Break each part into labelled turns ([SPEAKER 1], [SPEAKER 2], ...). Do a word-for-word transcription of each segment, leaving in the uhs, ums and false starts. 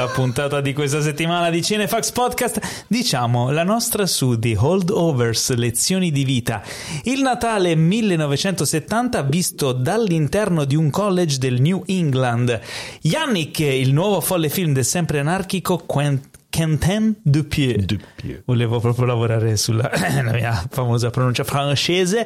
[SPEAKER 1] nella puntata di questa settimana di Cinefax Podcast diciamo la nostra su The Holdovers, lezioni di vita. Il Natale millenovecentosettanta visto dall'interno di un college del New England. Yannick, il nuovo folle film del sempre anarchico Quentin Quentin Dupieux. Dupieux. Volevo proprio lavorare sulla la mia famosa pronuncia francese.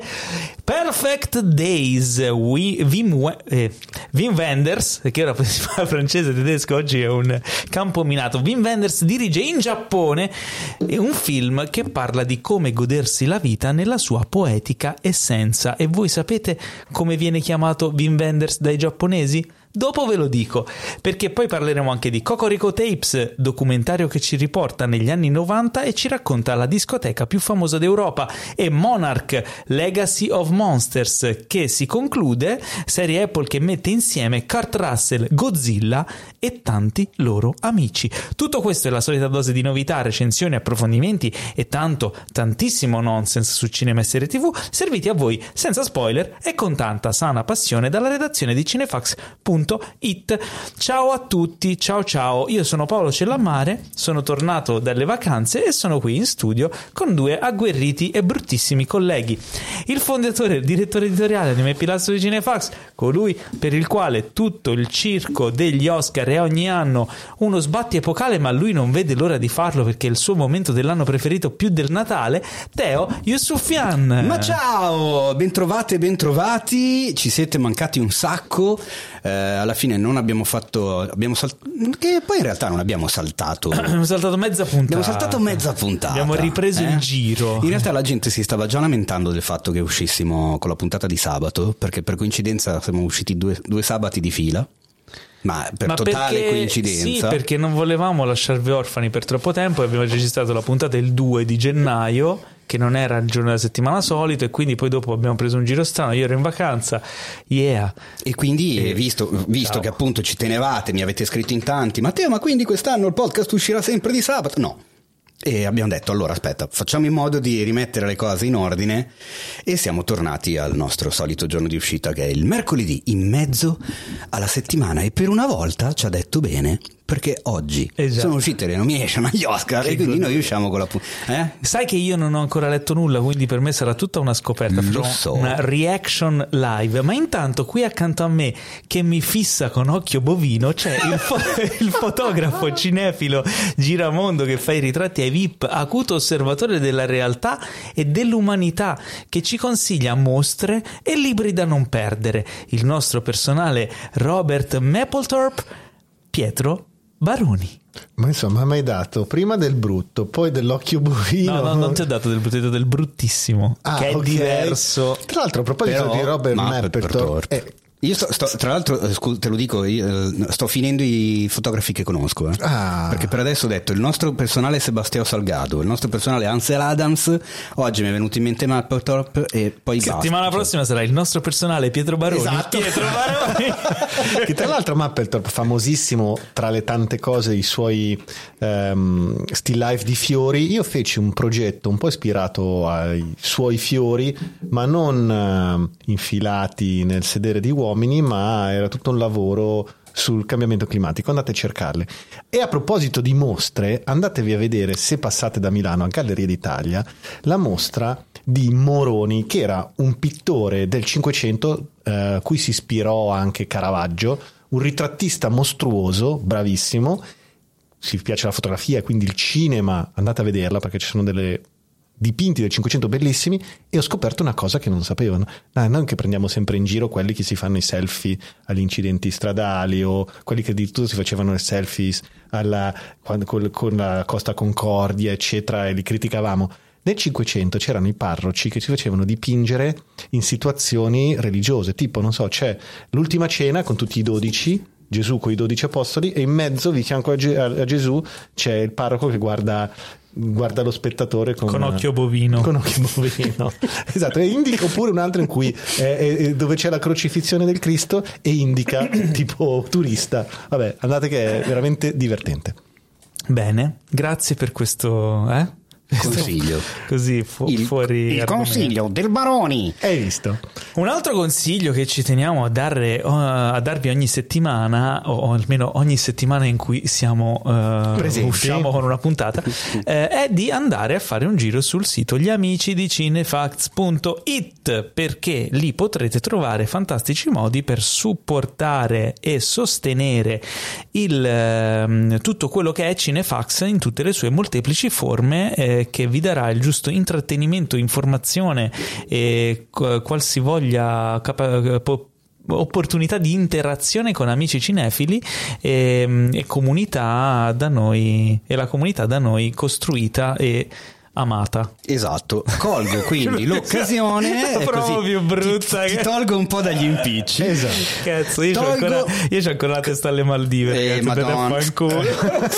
[SPEAKER 1] Perfect Days, We, Wim, eh, Wim Wenders, che ora si fa francese e tedesco, oggi è un campo minato. Wim Wenders dirige in Giappone un film che parla di come godersi la vita nella sua poetica essenza. E voi sapete come viene chiamato Wim Wenders dai giapponesi? Dopo ve lo dico, perché poi parleremo anche di Cocorico Tapes, documentario che ci riporta negli anni novanta e ci racconta la discoteca più famosa d'Europa, e Monarch, Legacy of Monsters, che si conclude, serie Apple che mette insieme Kurt Russell, Godzilla e tanti loro amici. Tutto questo è la solita dose di novità, recensioni, approfondimenti e tanto, tantissimo nonsense su Cinema e Serie tivù, serviti a voi senza spoiler e con tanta sana passione dalla redazione di cinefax punto it. Ciao a tutti, ciao ciao, io sono Paolo Cellammare, sono tornato dalle vacanze e sono qui in studio con due agguerriti e bruttissimi colleghi. Il fondatore e il direttore editoriale di Me Pilastro di Cinefax, colui per il quale tutto il circo degli Oscar è ogni anno uno sbatti epocale, ma lui non vede l'ora di farlo perché è il suo momento dell'anno preferito più del Natale, Teo Yusufian.
[SPEAKER 2] Ma ciao, bentrovate, bentrovati, ci siete mancati un sacco. Eh, alla fine non abbiamo fatto abbiamo sal- che poi in realtà non abbiamo saltato
[SPEAKER 1] abbiamo saltato mezza puntata
[SPEAKER 2] abbiamo saltato mezza puntata
[SPEAKER 1] abbiamo ripreso
[SPEAKER 2] eh?
[SPEAKER 1] il giro.
[SPEAKER 2] In realtà la gente si stava già lamentando del fatto che uscissimo con la puntata di sabato, perché per coincidenza siamo usciti due, due sabati di fila. Ma per
[SPEAKER 1] Ma
[SPEAKER 2] totale
[SPEAKER 1] perché,
[SPEAKER 2] coincidenza.
[SPEAKER 1] Sì, perché non volevamo lasciarvi orfani per troppo tempo e abbiamo registrato la puntata il due di gennaio, che non era il giorno della settimana solito, e quindi poi dopo abbiamo preso un giro strano, io ero in vacanza, yeah.
[SPEAKER 2] E quindi, e... visto, visto che appunto ci tenevate, mi avete scritto in tanti, Matteo, ma quindi quest'anno il podcast uscirà sempre di sabato? No. E abbiamo detto, allora aspetta, facciamo in modo di rimettere le cose in ordine, e siamo tornati al nostro solito giorno di uscita, che è il mercoledì in mezzo alla settimana, e per una volta ci ha detto bene, perché oggi esatto. sono uscite le nomination agli Oscar che e quindi noi usciamo con la pu- eh?
[SPEAKER 1] Sai che io non ho ancora letto nulla, quindi per me sarà tutta una scoperta.
[SPEAKER 2] Lo so.
[SPEAKER 1] Una reaction live. Ma intanto qui accanto a me, che mi fissa con occhio bovino, c'è il, fo- il fotografo cinefilo giramondo che fa i ritratti ai V I P, acuto osservatore della realtà e dell'umanità, che ci consiglia mostre e libri da non perdere, il nostro personale Robert Mapplethorpe, Pietro Baroni.
[SPEAKER 3] Ma insomma, mi hai dato prima del brutto, poi dell'occhio bovino.
[SPEAKER 1] No, no, non ti ho dato del brutto, del bruttissimo,
[SPEAKER 3] ah,
[SPEAKER 1] che è
[SPEAKER 3] okay.
[SPEAKER 1] diverso.
[SPEAKER 3] Tra l'altro, a proposito
[SPEAKER 2] Però,
[SPEAKER 3] di Robert
[SPEAKER 2] Mapplethorpe,
[SPEAKER 3] eh,
[SPEAKER 2] io sto, sto, tra l'altro, te lo dico, io sto finendo i fotografi che conosco, eh.
[SPEAKER 3] ah.
[SPEAKER 2] perché per adesso ho detto il nostro personale è Sebastiano Salgado, il nostro personale è Ansel Adams, oggi mi è venuto in mente Mapplethorpe e poi basta.
[SPEAKER 1] Settimana prossima sarà il nostro personale Pietro Baroni.
[SPEAKER 3] Esatto.
[SPEAKER 1] Pietro Baroni.
[SPEAKER 3] Che tra l'altro Mapplethorpe, famosissimo tra le tante cose, i suoi um, still life di fiori. Io feci un progetto un po' ispirato ai suoi fiori, ma non uh, infilati nel sedere di uomini, ma era tutto un lavoro sul cambiamento climatico. Andate a cercarle. E a proposito di mostre, andatevi a vedere, se passate da Milano a Galleria d'Italia, la mostra di Moroni, che era un pittore del Cinquecento, eh, cui si ispirò anche Caravaggio, un ritrattista mostruoso, bravissimo. Se vi piace la fotografia, quindi il cinema, andate a vederla, perché ci sono delle dipinti del Cinquecento bellissimi, e ho scoperto una cosa che non sapevano. Dai, noi che prendiamo sempre in giro quelli che si fanno i selfie agli incidenti stradali, o quelli che addirittura si facevano i selfies alla, quando, con, con la Costa Concordia eccetera, e li criticavamo. Nel Cinquecento c'erano i parroci che si facevano dipingere in situazioni religiose, tipo, non so, c'è l'Ultima Cena con tutti i dodici, Gesù con i dodici apostoli, e in mezzo, di fianco a, Ge- a Gesù, c'è il parroco che guarda guarda lo spettatore con,
[SPEAKER 1] con occhio bovino
[SPEAKER 3] con occhio bovino esatto. E indico pure un altro in cui è, è, dove c'è la crocifissione del Cristo, e indica tipo turista. Vabbè, andate, che è veramente divertente.
[SPEAKER 1] Bene, grazie per questo eh?
[SPEAKER 2] Consiglio.
[SPEAKER 1] Così fu-
[SPEAKER 2] il,
[SPEAKER 1] fuori
[SPEAKER 2] il
[SPEAKER 1] argomento.
[SPEAKER 2] consiglio del Baroni.
[SPEAKER 3] Hai visto?
[SPEAKER 1] Un altro consiglio che ci teniamo a, dare, uh, a darvi ogni settimana, o almeno ogni settimana in cui siamo uh,
[SPEAKER 3] Presenti.
[SPEAKER 1] usciamo con una puntata, eh, è di andare a fare un giro sul sito gli amici di cinefacts punto it, perché lì potrete trovare fantastici modi per supportare e sostenere il, uh, tutto quello che è Cinefax in tutte le sue molteplici forme, eh, che vi darà il giusto intrattenimento, informazione e qualsivoglia capa- po- opportunità di interazione con amici cinefili e, e comunità da noi, e la comunità da noi costruita e amata.
[SPEAKER 2] Esatto, colgo quindi l'occasione,
[SPEAKER 1] la
[SPEAKER 2] è
[SPEAKER 1] provo
[SPEAKER 2] così,
[SPEAKER 1] più brutta
[SPEAKER 2] ti,
[SPEAKER 1] che...
[SPEAKER 2] ti tolgo un po' dagli impicci.
[SPEAKER 3] Esatto.
[SPEAKER 1] Cazzo, io c'ho
[SPEAKER 2] Tolgo-
[SPEAKER 1] ancora, io c'ho ancora la testa alle Maldive,
[SPEAKER 2] Eh,
[SPEAKER 1] ragazzi,
[SPEAKER 2] Madonna.
[SPEAKER 1] te ne fa in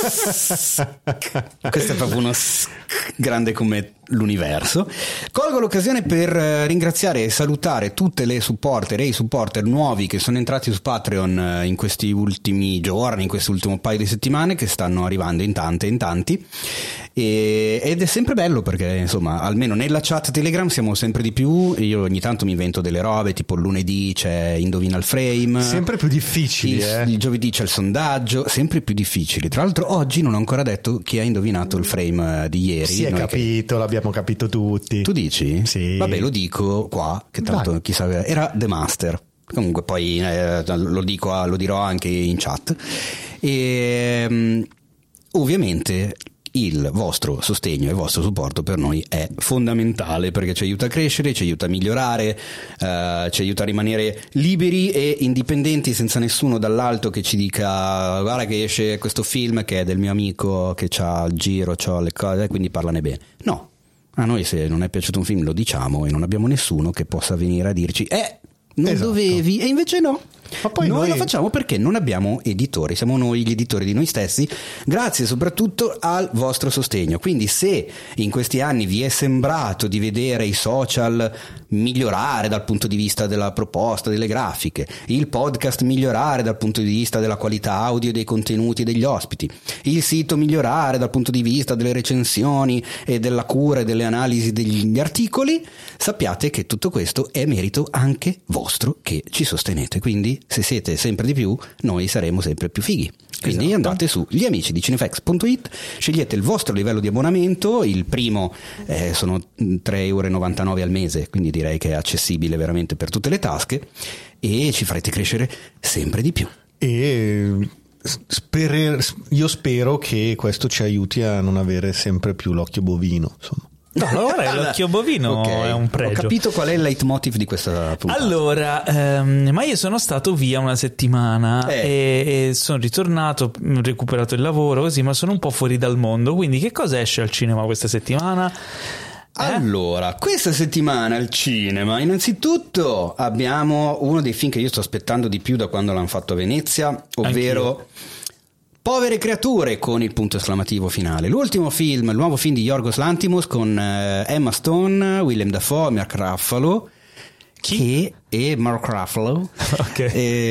[SPEAKER 1] culo.
[SPEAKER 2] Questo è proprio uno s- grande come l'universo. Colgo l'occasione per eh, ringraziare e salutare tutte le supporter e i supporter nuovi che sono entrati su Patreon eh, in questi ultimi giorni, in quest'ultimo paio di settimane, che stanno arrivando in tante e in tanti. E, ed è sempre bello perché insomma almeno nella chat Telegram siamo sempre di più. Io ogni tanto mi invento delle robe, tipo il lunedì c'è Indovina il frame,
[SPEAKER 3] Sempre più difficili,
[SPEAKER 2] il,
[SPEAKER 3] eh.
[SPEAKER 2] il giovedì c'è il sondaggio, sempre più difficili. Tra l'altro oggi non ho ancora detto chi ha indovinato il frame eh, di ieri.
[SPEAKER 3] Si è
[SPEAKER 2] Noi
[SPEAKER 3] capito,
[SPEAKER 2] che...
[SPEAKER 3] l'abbiamo capito tutti.
[SPEAKER 2] Tu dici?
[SPEAKER 3] Sì.
[SPEAKER 2] Vabbè, lo dico qua, che tanto
[SPEAKER 3] Vai.
[SPEAKER 2] chissà, era The Master. Comunque poi eh, lo dico, lo dirò anche in chat. E um, ovviamente il vostro sostegno e il vostro supporto per noi è fondamentale, perché ci aiuta a crescere, ci aiuta a migliorare, eh, ci aiuta a rimanere liberi e indipendenti, senza nessuno dall'alto che ci dica guarda che esce questo film che è del mio amico che c'ha il giro, c'ha le cose, quindi parlane bene. No, a noi se non è piaciuto un film lo diciamo e non abbiamo nessuno che possa venire a dirci eh non
[SPEAKER 3] Esatto.
[SPEAKER 2] dovevi, e invece no.
[SPEAKER 3] Ma poi
[SPEAKER 2] noi,
[SPEAKER 3] noi
[SPEAKER 2] lo facciamo perché non abbiamo editori, siamo noi gli editori di noi stessi, grazie soprattutto al vostro sostegno. Quindi se in questi anni vi è sembrato di vedere i social migliorare dal punto di vista della proposta, delle grafiche, il podcast migliorare dal punto di vista della qualità audio dei contenuti degli ospiti, il sito migliorare dal punto di vista delle recensioni e della cura e delle analisi degli articoli, sappiate che tutto questo è merito anche vostro, che ci sostenete. Quindi se siete sempre di più, noi saremo sempre più fighi. Quindi
[SPEAKER 1] Esatto.
[SPEAKER 2] andate su gli amici di cinefacts punto it, scegliete il vostro livello di abbonamento. Il primo eh, sono tre virgola novantanove euro al mese, quindi direi che è accessibile veramente per tutte le tasche, e ci farete crescere sempre di più.
[SPEAKER 3] E sperer- io spero che questo ci aiuti a non avere sempre più l'occhio bovino, insomma.
[SPEAKER 1] No, allora l'occhio bovino
[SPEAKER 2] Ok,
[SPEAKER 1] è un pregio.
[SPEAKER 2] Ho capito qual è il leitmotiv di questa puntata.
[SPEAKER 1] Allora, ehm, ma io sono stato via una settimana
[SPEAKER 2] Eh.
[SPEAKER 1] e, e sono ritornato, ho recuperato il lavoro così, ma sono un po' fuori dal mondo. Quindi che cosa esce al cinema questa settimana? Eh?
[SPEAKER 2] Allora, questa settimana al cinema, innanzitutto abbiamo uno dei film che io sto aspettando di più da quando l'hanno fatto a Venezia, ovvero
[SPEAKER 1] Anch'io.
[SPEAKER 2] Povere creature, con il punto esclamativo finale. L'ultimo film, il nuovo film di Yorgos Lanthimos con eh, Emma Stone, Willem Dafoe, Mark Ruffalo. Che e Mark Ruffalo.
[SPEAKER 1] Ok.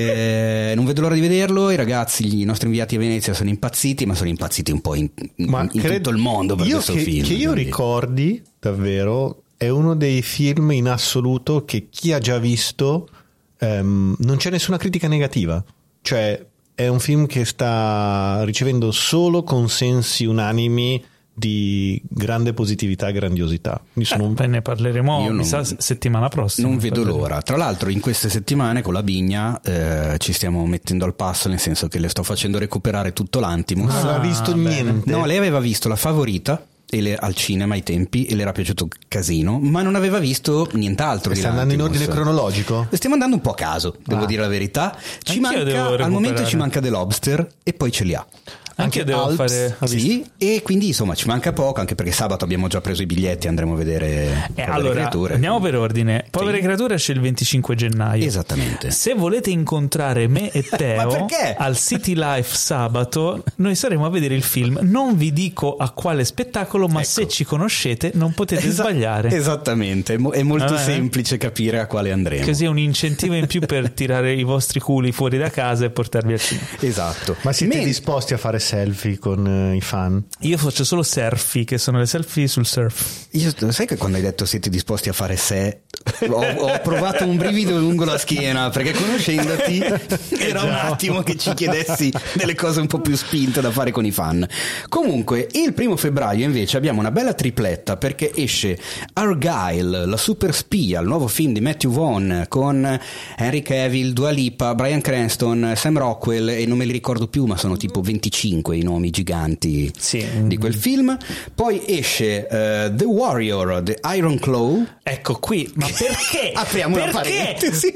[SPEAKER 2] E non vedo l'ora di vederlo. I ragazzi, i nostri inviati a Venezia sono impazziti, ma sono impazziti un po' in, in,
[SPEAKER 3] Ma
[SPEAKER 2] in
[SPEAKER 3] cred-
[SPEAKER 2] tutto il mondo per
[SPEAKER 3] io
[SPEAKER 2] questo
[SPEAKER 3] che,
[SPEAKER 2] film.
[SPEAKER 3] che io
[SPEAKER 2] quindi.
[SPEAKER 3] ricordi davvero è uno dei film in assoluto che chi ha già visto ehm, non c'è nessuna critica negativa, cioè è un film che sta ricevendo solo consensi unanimi di grande positività e grandiosità. Mi sono
[SPEAKER 1] Eh,
[SPEAKER 3] un...
[SPEAKER 1] poi ne parleremo,
[SPEAKER 2] Io
[SPEAKER 1] mi
[SPEAKER 2] non-
[SPEAKER 1] sa, settimana prossima.
[SPEAKER 2] Non vedo
[SPEAKER 1] Parleremo.
[SPEAKER 2] l'ora. Tra l'altro in queste settimane con la Bigna eh, ci stiamo mettendo al passo, nel senso che le sto facendo recuperare tutto l'Antimus.
[SPEAKER 3] non ha visto
[SPEAKER 1] bene.
[SPEAKER 3] niente.
[SPEAKER 2] No, lei aveva visto La Favorita e le- al cinema ai tempi e le era piaciuto casino, ma non aveva visto nient'altro.
[SPEAKER 3] Sta
[SPEAKER 2] di
[SPEAKER 3] andando in
[SPEAKER 2] Lanthimos.
[SPEAKER 3] ordine cronologico?
[SPEAKER 2] Stiamo andando un po' a caso, devo
[SPEAKER 3] Ah.
[SPEAKER 2] dire la verità. Ci
[SPEAKER 1] Anch'io devo
[SPEAKER 2] manca, al momento
[SPEAKER 1] recuperare.
[SPEAKER 2] ci manca The Lobster e poi ce li ha.
[SPEAKER 1] Anche io devo
[SPEAKER 3] Alps
[SPEAKER 1] fare...
[SPEAKER 3] ha visto?
[SPEAKER 2] Sì, e quindi insomma ci manca poco, anche perché sabato abbiamo già preso i biglietti, andremo a vedere
[SPEAKER 1] Eh,
[SPEAKER 2] Povere
[SPEAKER 1] allora,
[SPEAKER 2] Creature.
[SPEAKER 1] andiamo per ordine. Povere
[SPEAKER 2] Sì.
[SPEAKER 1] creature esce il venticinque gennaio.
[SPEAKER 2] Esattamente.
[SPEAKER 1] Se volete incontrare me e
[SPEAKER 2] Ma
[SPEAKER 1] Teo
[SPEAKER 2] perché?
[SPEAKER 1] al City Life sabato, noi saremo a vedere il film. Non vi dico a quale spettacolo, ma
[SPEAKER 2] Ecco.
[SPEAKER 1] se ci conoscete non potete
[SPEAKER 2] Esa-
[SPEAKER 1] sbagliare.
[SPEAKER 2] Esattamente, è mo- è molto
[SPEAKER 1] Vabbè.
[SPEAKER 2] semplice capire a quale andremo.
[SPEAKER 1] Così è un incentivo in più per tirare i vostri culi fuori da casa e portarvi al cinema.
[SPEAKER 2] Esatto.
[SPEAKER 3] Ma siete
[SPEAKER 2] Men-
[SPEAKER 3] disposti a fare selfie con uh, i fan?
[SPEAKER 1] Io faccio solo selfie, che sono le selfie sul surf.
[SPEAKER 2] Io, sai che quando hai detto siete disposti a fare se, ho, ho provato un brivido lungo la schiena, perché conoscendoti era un attimo che ci chiedessi delle cose un po' più spinte da fare con i fan. Comunque il primo febbraio invece abbiamo una bella tripletta, perché esce Argyle, la super spia, il nuovo film di Matthew Vaughn con Henry Cavill, Dua Lipa, Bryan Cranston, Sam Rockwell e non me li ricordo più, ma sono tipo venticinque i nomi giganti
[SPEAKER 1] sì.
[SPEAKER 2] di quel film. Poi esce uh, The Warrior, The Iron Claw.
[SPEAKER 1] Ecco qui, ma perché?
[SPEAKER 2] Apriamo
[SPEAKER 1] perché?
[SPEAKER 2] una parentesi.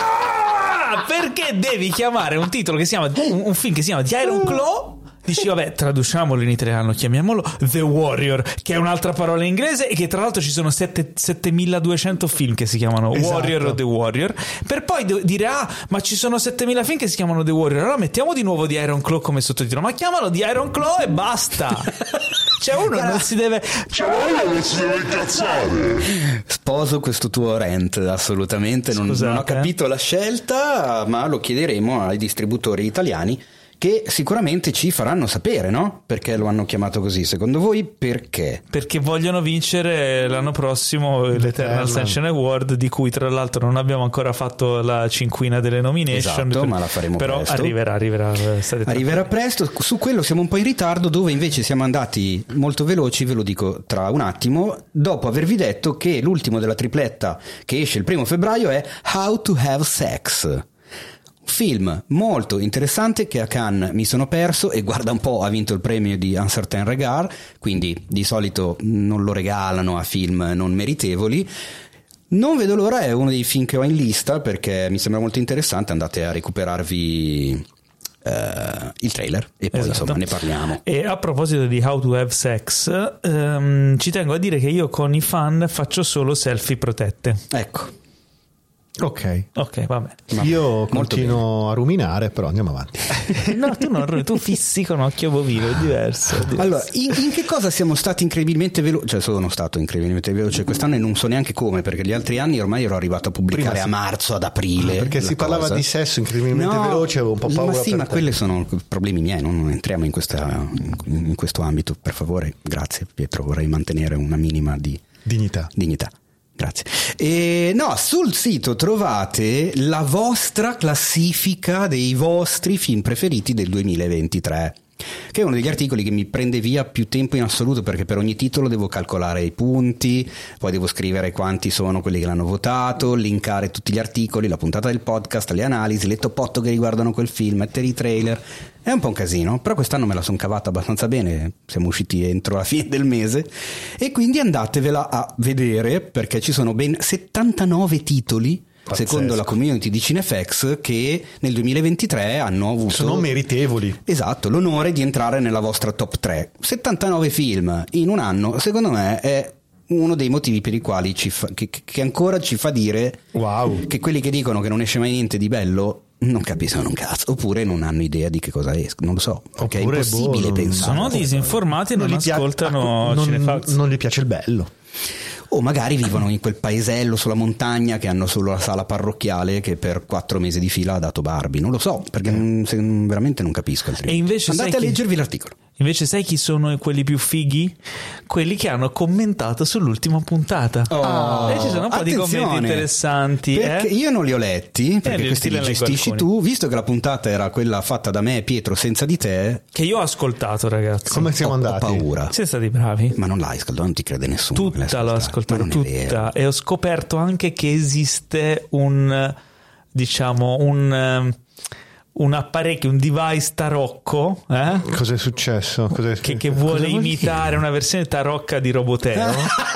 [SPEAKER 1] Ah, perché devi chiamare un titolo che si chiama un, un film che si chiama The Iron Claw? Dici vabbè, traduciamolo in italiano, chiamiamolo The Warrior, che è un'altra parola in inglese, e che tra l'altro ci sono settemiladuecento film che si chiamano esatto. Warrior o The Warrior, per poi de- dire ah ma ci sono settemila film che si chiamano The Warrior, allora mettiamo di nuovo The Iron Claw come sottotitolo, ma chiamalo The Iron Claw e basta. Cioè uno non si deve
[SPEAKER 4] cioè uno non si deve incazzare.
[SPEAKER 2] Sposo questo tuo rant, assolutamente. Non, non ho capito la scelta, ma lo chiederemo ai distributori italiani, che sicuramente ci faranno sapere, no? Perché lo hanno chiamato così, secondo voi perché?
[SPEAKER 1] Perché vogliono vincere l'anno prossimo l'Eternal Sunshine Award, di cui tra l'altro non abbiamo ancora fatto la cinquina delle nomination.
[SPEAKER 2] Esatto,
[SPEAKER 1] per...
[SPEAKER 2] ma la faremo
[SPEAKER 1] però
[SPEAKER 2] presto.
[SPEAKER 1] arriverà, arriverà.
[SPEAKER 2] Arriverà presto, su quello siamo un po' in ritardo, dove invece siamo andati molto veloci, ve lo dico tra un attimo, dopo avervi detto che l'ultimo della tripletta che esce il primo febbraio è How to Have Sex. Film molto interessante che a Cannes mi sono perso, e guarda un po' ha vinto il premio di Un Certain Regard, quindi di solito non lo regalano a film non meritevoli. Non vedo l'ora, è uno dei film che ho in lista perché mi sembra molto interessante, andate a recuperarvi uh, il trailer e poi esatto. insomma ne parliamo.
[SPEAKER 1] E a proposito di How to Have Sex, um, ci tengo a dire che io con i fan faccio solo selfie protette.
[SPEAKER 2] Ecco.
[SPEAKER 3] Ok,
[SPEAKER 1] ok, vabbè.
[SPEAKER 3] Io continuo a ruminare, però andiamo avanti.
[SPEAKER 1] No, tu non tu fissi con occhio bovino, è diverso. È diverso.
[SPEAKER 2] Allora, in, in che cosa siamo stati incredibilmente veloci? Cioè, sono stato incredibilmente veloce quest'anno e non so neanche come, perché gli altri anni ormai ero arrivato a pubblicare
[SPEAKER 3] Prima
[SPEAKER 2] a marzo, ad aprile.
[SPEAKER 3] Perché si
[SPEAKER 2] cosa.
[SPEAKER 3] parlava di sesso incredibilmente
[SPEAKER 2] no,
[SPEAKER 3] veloce, avevo un po' paura.
[SPEAKER 2] Ma sì,
[SPEAKER 3] per
[SPEAKER 2] ma
[SPEAKER 3] te.
[SPEAKER 2] quelli sono problemi miei, non, non entriamo in, questa, in questo ambito, per favore. Grazie, Pietro, vorrei mantenere una minima di
[SPEAKER 3] dignità.
[SPEAKER 2] dignità. Grazie. E no, sul sito trovate la vostra classifica dei vostri film preferiti del duemilaventitré, che è uno degli articoli che mi prende via più tempo in assoluto, perché per ogni titolo devo calcolare i punti, poi devo scrivere quanti sono quelli che l'hanno votato, linkare tutti gli articoli, la puntata del podcast, le analisi, le top otto che riguardano quel film, mettere i trailer. È un po' un casino, però quest'anno me la sono cavata abbastanza bene, siamo usciti entro la fine del mese, e quindi andatevela a vedere, perché ci sono ben settantanove titoli, pazzesco, secondo la community di Cinefx, che nel duemilaventitré hanno avuto,
[SPEAKER 3] sono meritevoli,
[SPEAKER 2] esatto, l'onore di entrare nella vostra top tre. settantanove film in un anno, secondo me è uno dei motivi per i quali ci fa, che, che ancora ci fa dire
[SPEAKER 3] wow,
[SPEAKER 2] che quelli che dicono che non esce mai niente di bello non capiscono un cazzo, oppure non hanno idea di che cosa esca, non lo so, perché
[SPEAKER 3] oppure,
[SPEAKER 2] è impossibile
[SPEAKER 3] boh,
[SPEAKER 2] pensare.
[SPEAKER 1] Sono disinformati e non, non ascoltano
[SPEAKER 3] pia-
[SPEAKER 1] Cinefax.
[SPEAKER 3] Non, non gli piace il bello.
[SPEAKER 2] O magari vivono in quel paesello sulla montagna che hanno solo la sala parrocchiale che per quattro mesi di fila ha dato Barbie, non lo so, perché non, se, veramente non capisco.
[SPEAKER 1] E invece
[SPEAKER 2] andate a
[SPEAKER 1] chi...
[SPEAKER 2] leggervi l'articolo.
[SPEAKER 1] Invece sai chi sono quelli più fighi? Quelli che hanno commentato sull'ultima puntata.
[SPEAKER 2] Oh,
[SPEAKER 1] e ci sono un po' di commenti interessanti.
[SPEAKER 2] Perché
[SPEAKER 1] eh?
[SPEAKER 2] io non li ho letti, perché
[SPEAKER 1] eh,
[SPEAKER 2] questi li gestisci tu, visto che la puntata era quella fatta da me e Pietro senza di te.
[SPEAKER 1] Che io ho ascoltato, ragazzi.
[SPEAKER 3] Come siamo
[SPEAKER 2] ho,
[SPEAKER 3] andati?
[SPEAKER 2] Ho paura.
[SPEAKER 1] Siete stati bravi.
[SPEAKER 2] Ma non l'hai ascoltato, non ti crede nessuno.
[SPEAKER 1] Tutta l'ho ascoltata, tutta. E ho scoperto anche che esiste un, diciamo, un... un apparecchio, un device tarocco, eh?
[SPEAKER 3] Cos'è successo? Cos'è...
[SPEAKER 1] Che, che vuole
[SPEAKER 2] Cosa
[SPEAKER 1] imitare
[SPEAKER 2] dire?
[SPEAKER 1] Una versione tarocca di Roboteo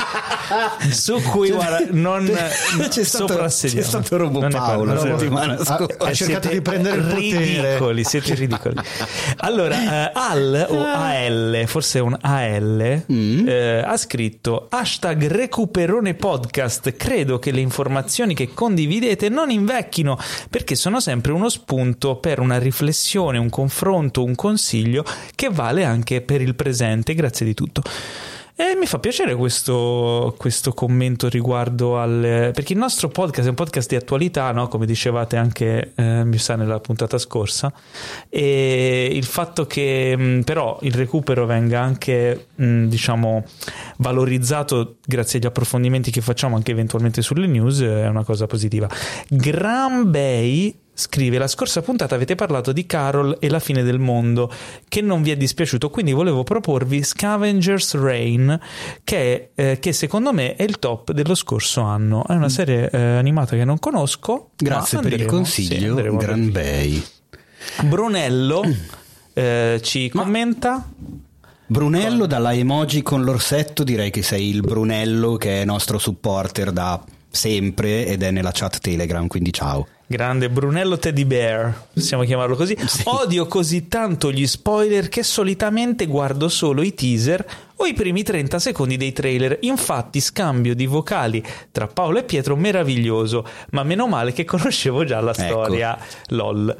[SPEAKER 1] su cui guarda, non
[SPEAKER 2] c'è stato,
[SPEAKER 1] soprassediamo.
[SPEAKER 2] c'è stato Robo Paolo la settimana scorsa.
[SPEAKER 3] Ha cercato di prendere il potere.
[SPEAKER 1] Ridicoli, siete ridicoli. Allora, eh, Al o A L, forse è un A L, mm. eh, ha scritto hashtag Recuperone Podcast. Credo che le informazioni che condividete non invecchino, perché sono sempre uno spunto per una riflessione, un confronto, un consiglio che vale anche per il presente. Grazie di tutto. E mi fa piacere questo, questo commento riguardo al... perché il nostro podcast è un podcast di attualità, no? Come dicevate anche eh, mi sa nella puntata scorsa, e il fatto che mh, però il recupero venga anche mh, diciamo valorizzato grazie agli approfondimenti che facciamo anche eventualmente sulle news è una cosa positiva. Gran Bay scrive: la scorsa puntata avete parlato di Carol e la fine del mondo, che non vi è dispiaciuto, quindi volevo proporvi Scavenger's Reign, che, eh, che secondo me è il top dello scorso anno. È una serie eh, animata che non conosco.
[SPEAKER 2] Grazie per
[SPEAKER 1] andremo,
[SPEAKER 2] il consiglio,
[SPEAKER 1] sì,
[SPEAKER 2] Gran Bay.
[SPEAKER 1] Brunello eh, ci
[SPEAKER 2] Ma...
[SPEAKER 1] commenta.
[SPEAKER 2] Brunello, dalla emoji con l'orsetto, direi che sei il Brunello che è nostro supporter da sempre ed è nella chat Telegram, quindi ciao.
[SPEAKER 1] Grande Brunello Teddy Bear, possiamo chiamarlo così. Sì. Odio così tanto gli spoiler che solitamente guardo solo i teaser o i primi trenta secondi dei trailer. Infatti scambio di vocali tra Paolo e Pietro meraviglioso, ma meno male che conoscevo già la storia. Ecco. LOL.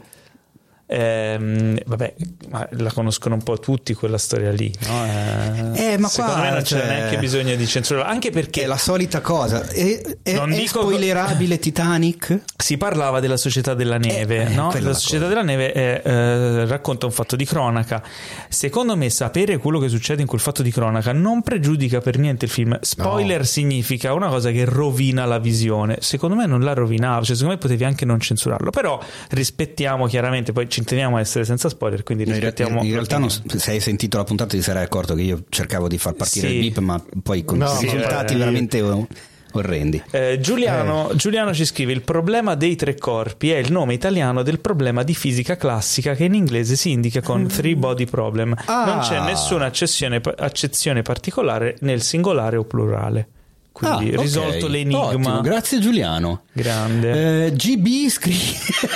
[SPEAKER 1] Ehm, vabbè, ma la conoscono un po' tutti quella storia lì, no? Eh,
[SPEAKER 2] eh, ma
[SPEAKER 1] secondo
[SPEAKER 2] qua
[SPEAKER 1] me non c'è
[SPEAKER 2] cioè...
[SPEAKER 1] neanche bisogno di censurarlo, anche perché
[SPEAKER 2] è la solita cosa. È, è,
[SPEAKER 1] non
[SPEAKER 2] è
[SPEAKER 1] dico...
[SPEAKER 2] spoilerabile Titanic?
[SPEAKER 1] Si parlava della Società della Neve,
[SPEAKER 2] eh,
[SPEAKER 1] no?
[SPEAKER 2] Eh,
[SPEAKER 1] la Società cosa. della Neve è, eh, racconta un fatto di cronaca. Secondo me sapere quello che succede in quel fatto di cronaca non pregiudica per niente il film. Spoiler no. Significa una cosa che rovina la visione. Secondo me non la rovinava, cioè secondo me potevi anche non censurarlo, però rispettiamo chiaramente, poi ci teniamo a essere senza spoiler, quindi rispettiamo.
[SPEAKER 2] In, in realtà non, se hai sentito la puntata ti sarai accorto che io cercavo di far partire
[SPEAKER 1] sì.
[SPEAKER 2] il beep, ma poi con
[SPEAKER 3] no,
[SPEAKER 2] risultati
[SPEAKER 3] sì,
[SPEAKER 2] veramente orrendi.
[SPEAKER 1] eh, Giuliano, eh. Giuliano ci scrive: il problema dei tre corpi è il nome italiano del problema di fisica classica che in inglese si indica con three body problem.
[SPEAKER 2] Ah.
[SPEAKER 1] Non c'è nessuna accezione, accezione particolare nel singolare o plurale. Quindi ah, risolto okay. l'enigma.
[SPEAKER 2] Ottimo, grazie Giuliano.
[SPEAKER 1] Grande.
[SPEAKER 2] eh, G B scrive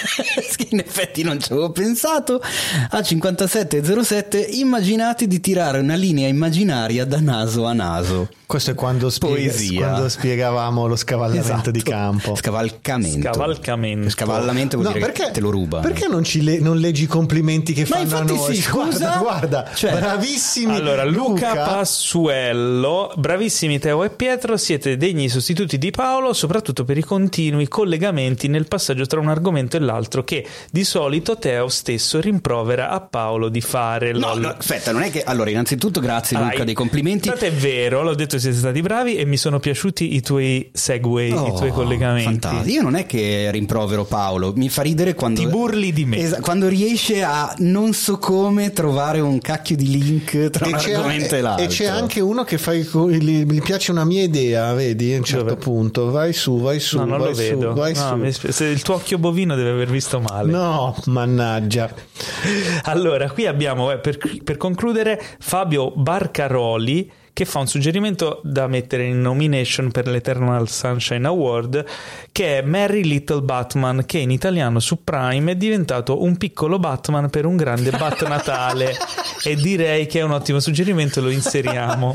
[SPEAKER 2] in effetti non ci avevo pensato. A cinquantasette zero sette immaginate di tirare una linea immaginaria da naso a naso.
[SPEAKER 3] Questo è quando, spiega, quando spiegavamo lo scavallamento esatto. di campo.
[SPEAKER 2] Scavalcamento.
[SPEAKER 1] Scavalcamento.
[SPEAKER 2] Scavallamento vuol
[SPEAKER 3] no,
[SPEAKER 2] dire
[SPEAKER 3] perché,
[SPEAKER 2] che te lo ruba.
[SPEAKER 3] Perché non, ci le, non leggi i complimenti che
[SPEAKER 2] Ma
[SPEAKER 3] fanno a noi?
[SPEAKER 2] Sì,
[SPEAKER 3] guarda, guarda, cioè, bravissimi.
[SPEAKER 1] Allora, Luca,
[SPEAKER 3] Luca
[SPEAKER 1] Passuello, bravissimi Teo e Pietro, siete degni sostituti di Paolo, soprattutto per i continui collegamenti nel passaggio tra un argomento e l'altro che di solito Teo stesso rimprovera a Paolo di fare.
[SPEAKER 2] No, no aspetta, non è che... Allora, innanzitutto grazie Luca Dai, dei complimenti.
[SPEAKER 1] È vero, l'ho detto, siete stati bravi e mi sono piaciuti i tuoi segue, oh, i tuoi collegamenti.
[SPEAKER 2] Fantastico. Io non è che rimprovero Paolo, mi fa ridere quando
[SPEAKER 1] ti burli di me.
[SPEAKER 2] Es- quando riesce a non so come trovare un cacchio di link tra e un argomento e l'altro.
[SPEAKER 3] E c'è anche uno che fa gli, gli piace una mia idea, vedi, a un certo Dove? punto vai su, vai su,
[SPEAKER 1] no, non
[SPEAKER 3] vai
[SPEAKER 1] lo
[SPEAKER 3] su,
[SPEAKER 1] vedo.
[SPEAKER 3] vai
[SPEAKER 1] no,
[SPEAKER 3] su.
[SPEAKER 1] Se il tuo occhio bovino deve aver visto male.
[SPEAKER 3] No, mannaggia.
[SPEAKER 1] Allora, qui abbiamo eh, per, per concludere Fabio Barcaroli che fa un suggerimento da mettere in nomination per l'Eternal Sunshine Award, che è Merry Little Batman, che in italiano su Prime è diventato un piccolo Batman per un grande Bat Natale e direi che è un ottimo suggerimento, lo inseriamo.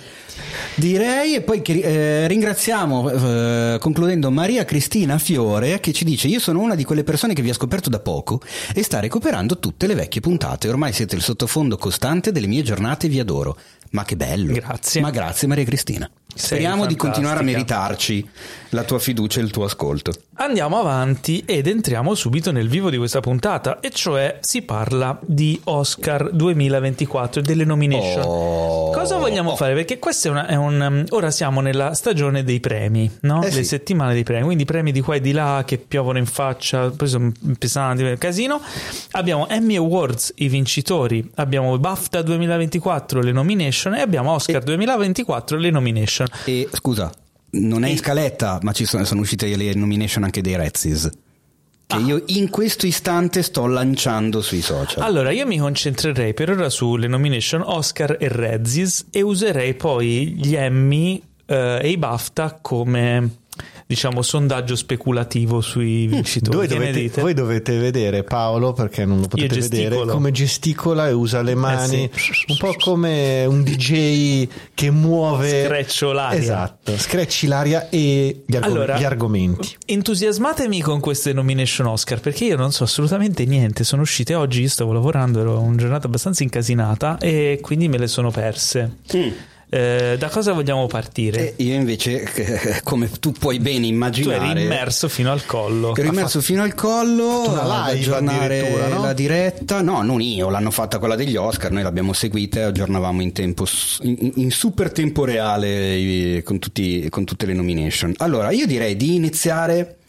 [SPEAKER 2] Direi, e poi che, eh, ringraziamo eh, concludendo Maria Cristina Fiore che ci dice: io sono una di quelle persone che vi ha scoperto da poco e sta recuperando tutte le vecchie puntate, ormai siete il sottofondo costante delle mie giornate, vi adoro. Ma che bello.
[SPEAKER 1] Grazie.
[SPEAKER 2] Ma grazie Maria Cristina. Speriamo di continuare a meritarci la tua fiducia e il tuo ascolto.
[SPEAKER 1] Andiamo avanti ed entriamo subito nel vivo di questa puntata, e cioè si parla di Oscar duemilaventiquattro e delle nomination.
[SPEAKER 2] Oh,
[SPEAKER 1] Cosa vogliamo
[SPEAKER 2] oh.
[SPEAKER 1] fare? Perché questa è, una, è un... Ora siamo nella stagione dei premi, no?
[SPEAKER 2] Eh
[SPEAKER 1] Le
[SPEAKER 2] sì.
[SPEAKER 1] settimane dei premi, quindi premi di qua e di là che piovono in faccia, poi sono pesanti, casino. Abbiamo Emmy Awards, i vincitori, abbiamo BAFTA duemilaventiquattro, le nomination, e abbiamo Oscar e... duemilaventiquattro, le nomination.
[SPEAKER 2] E scusa, non è in scaletta, ma ci sono, sono uscite le nomination anche dei Razzies, che ah. io in questo istante sto lanciando sui social.
[SPEAKER 1] Allora, io mi concentrerei per ora sulle nomination Oscar e Razzies e userei poi gli Emmy eh, e i BAFTA come, diciamo, sondaggio speculativo sui vincitori.
[SPEAKER 3] Voi dovete, voi dovete vedere Paolo, perché non lo potete vedere, come gesticola e usa le mani, eh sì. un po' come un D J che muove,
[SPEAKER 1] screccio l'aria.
[SPEAKER 3] Esatto, screcci l'aria e gli, argom- allora, gli argomenti.
[SPEAKER 1] Entusiasmatemi con queste nomination Oscar, perché io non so assolutamente niente, sono uscite oggi, io stavo lavorando, ero una giornata abbastanza incasinata e quindi me le sono perse. Mm. Eh, da cosa vogliamo partire?
[SPEAKER 2] E io invece, come tu puoi ben immaginare,
[SPEAKER 1] tu eri immerso fino al collo.
[SPEAKER 2] Ero immerso fino al collo
[SPEAKER 3] una
[SPEAKER 2] ad
[SPEAKER 3] live
[SPEAKER 2] aggiornare
[SPEAKER 3] no?
[SPEAKER 2] la diretta. No, non io, l'hanno fatta quella degli Oscar, noi l'abbiamo seguita e aggiornavamo in tempo in, in super tempo reale con, tutti, con tutte le nomination. Allora, io direi di iniziare.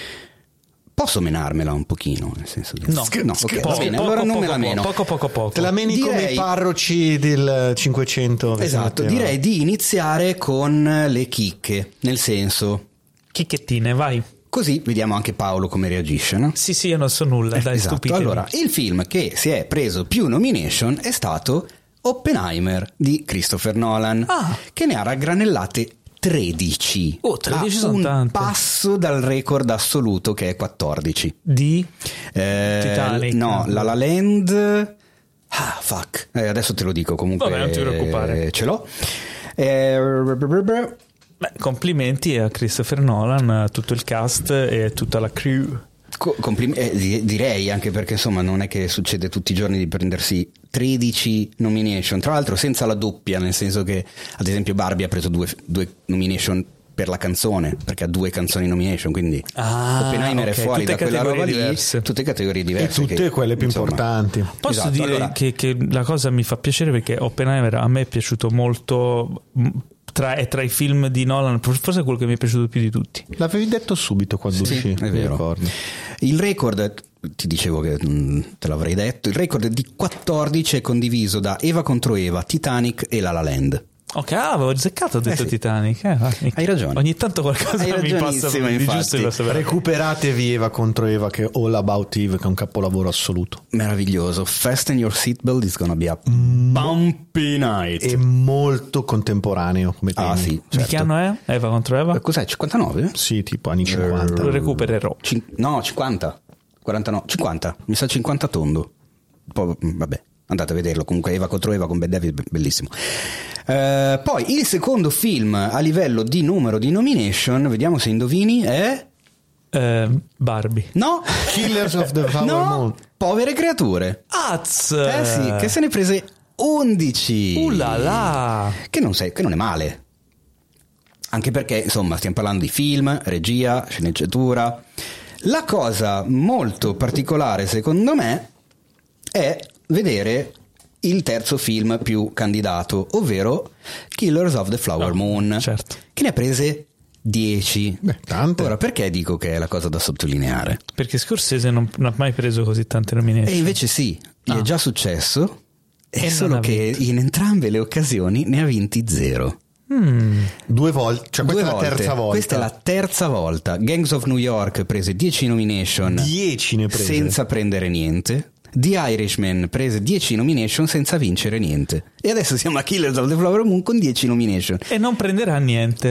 [SPEAKER 2] Posso menarmela un pochino? Nel senso di...
[SPEAKER 1] No,
[SPEAKER 2] no okay,
[SPEAKER 1] poco,
[SPEAKER 2] va bene,
[SPEAKER 1] poco,
[SPEAKER 2] allora non
[SPEAKER 1] poco,
[SPEAKER 2] me la meno.
[SPEAKER 1] Poco, poco, poco.
[SPEAKER 3] Te la meni
[SPEAKER 2] direi...
[SPEAKER 3] come i parroci del cinquecento.
[SPEAKER 2] Esatto, direi di iniziare con le chicche, nel senso...
[SPEAKER 1] Chicchettine, vai.
[SPEAKER 2] Così vediamo anche Paolo come reagisce, no?
[SPEAKER 1] Sì, sì, io non so nulla, dai,
[SPEAKER 2] esatto.
[SPEAKER 1] stupidemi.
[SPEAKER 2] Allora, il film che si è preso più nomination è stato Oppenheimer di Christopher Nolan,
[SPEAKER 1] ah.
[SPEAKER 2] che ne ha raggranellate tredici.
[SPEAKER 1] Oh, tredici
[SPEAKER 2] a
[SPEAKER 1] sono
[SPEAKER 2] un
[SPEAKER 1] tante.
[SPEAKER 2] passo dal record assoluto che è quattordici.
[SPEAKER 1] Di
[SPEAKER 2] eh,
[SPEAKER 1] Titanic.
[SPEAKER 2] No, La La Land. Ah, fuck. Eh, adesso te lo dico comunque.
[SPEAKER 1] Vabbè, non ti preoccupare.
[SPEAKER 2] Eh, ce l'ho. Eh,
[SPEAKER 1] Beh, complimenti a Christopher Nolan, a tutto il cast e a tutta la crew.
[SPEAKER 2] Complim- eh, direi, anche perché insomma non è che succede tutti i giorni di prendersi tredici nomination, tra l'altro senza la doppia, nel senso che ad esempio Barbie ha preso due, due nomination per la canzone, perché ha due canzoni nomination, quindi
[SPEAKER 1] ah,
[SPEAKER 2] Oppenheimer
[SPEAKER 1] okay.
[SPEAKER 2] è fuori
[SPEAKER 1] tutte
[SPEAKER 2] da quella roba
[SPEAKER 1] diverse.
[SPEAKER 2] lì, tutte categorie diverse
[SPEAKER 3] e tutte
[SPEAKER 2] che,
[SPEAKER 3] quelle più
[SPEAKER 2] insomma,
[SPEAKER 3] importanti.
[SPEAKER 1] Posso
[SPEAKER 2] esatto,
[SPEAKER 1] dire
[SPEAKER 2] allora...
[SPEAKER 1] che, che la cosa mi fa piacere perché Oppenheimer a me è piaciuto molto, tra, è tra i film di Nolan forse è quello che mi è piaciuto più di tutti.
[SPEAKER 3] L'avevi detto subito quando
[SPEAKER 2] sì,
[SPEAKER 3] uscì,
[SPEAKER 2] è vero.
[SPEAKER 3] ricordi.
[SPEAKER 2] Il record, ti dicevo che mh, te l'avrei detto, il record di quattordici è condiviso da Eva contro Eva, Titanic e La La Land.
[SPEAKER 1] Ok, ah, avevo azzeccato, ho detto
[SPEAKER 2] eh sì.
[SPEAKER 1] Titanic. Eh,
[SPEAKER 2] Hai ragione.
[SPEAKER 1] Ogni tanto qualcosa
[SPEAKER 2] Hai
[SPEAKER 1] mi passa di giusto.
[SPEAKER 3] Recuperatevi Eva contro Eva, che è All About Eve, che è un capolavoro assoluto.
[SPEAKER 2] Meraviglioso. Fasten your seatbelt, is gonna be a bumpy night.
[SPEAKER 3] È molto contemporaneo come tema.
[SPEAKER 2] Ah sì, certo.
[SPEAKER 1] Di che anno è? Eva contro Eva?
[SPEAKER 2] Cos'è, cinquantanove?
[SPEAKER 3] Sì, tipo anni cinquanta.
[SPEAKER 1] Lo recupererò.
[SPEAKER 2] Cin- no, cinquanta. quarantanove, cinquanta. Mi sa cinquanta tondo. Poi, vabbè, andate a vederlo. Comunque Eva contro Eva con Bad David, bellissimo. Uh, poi il secondo film a livello di numero di nomination, vediamo se indovini, è
[SPEAKER 1] eh, Barbie.
[SPEAKER 2] no
[SPEAKER 3] Killers of the Flower
[SPEAKER 2] no,
[SPEAKER 3] Moon.
[SPEAKER 2] Povere creature.
[SPEAKER 1] Az!
[SPEAKER 2] Eh sì, che se ne prese undici.
[SPEAKER 1] Uh là là.
[SPEAKER 2] Che non, sei, che non è male, anche perché insomma stiamo parlando di film, regia, sceneggiatura. La cosa molto particolare secondo me è vedere il terzo film più candidato, ovvero Killers of the Flower
[SPEAKER 1] oh,
[SPEAKER 2] Moon,
[SPEAKER 1] certo.
[SPEAKER 2] che ne ha prese dieci.
[SPEAKER 3] Beh, tante.
[SPEAKER 2] Ora, perché dico che è la cosa da sottolineare?
[SPEAKER 1] Perché Scorsese non, non ha mai preso così tante nomination.
[SPEAKER 2] E invece sì, gli
[SPEAKER 1] ah.
[SPEAKER 2] è già successo, è
[SPEAKER 1] e
[SPEAKER 2] solo che
[SPEAKER 1] vinto.
[SPEAKER 2] in entrambe le occasioni ne ha vinti zero.
[SPEAKER 1] Mm.
[SPEAKER 3] Due volte, cioè
[SPEAKER 2] Due
[SPEAKER 3] questa
[SPEAKER 2] volte.
[SPEAKER 3] è la terza volta.
[SPEAKER 2] Questa è la terza volta. Gangs of New York prese dieci nomination,
[SPEAKER 3] dieci ne prese
[SPEAKER 2] senza prendere niente. The Irishman prese dieci nomination senza vincere niente. E adesso siamo a Killers of the Flower Moon con dieci nomination.
[SPEAKER 1] E non prenderà niente.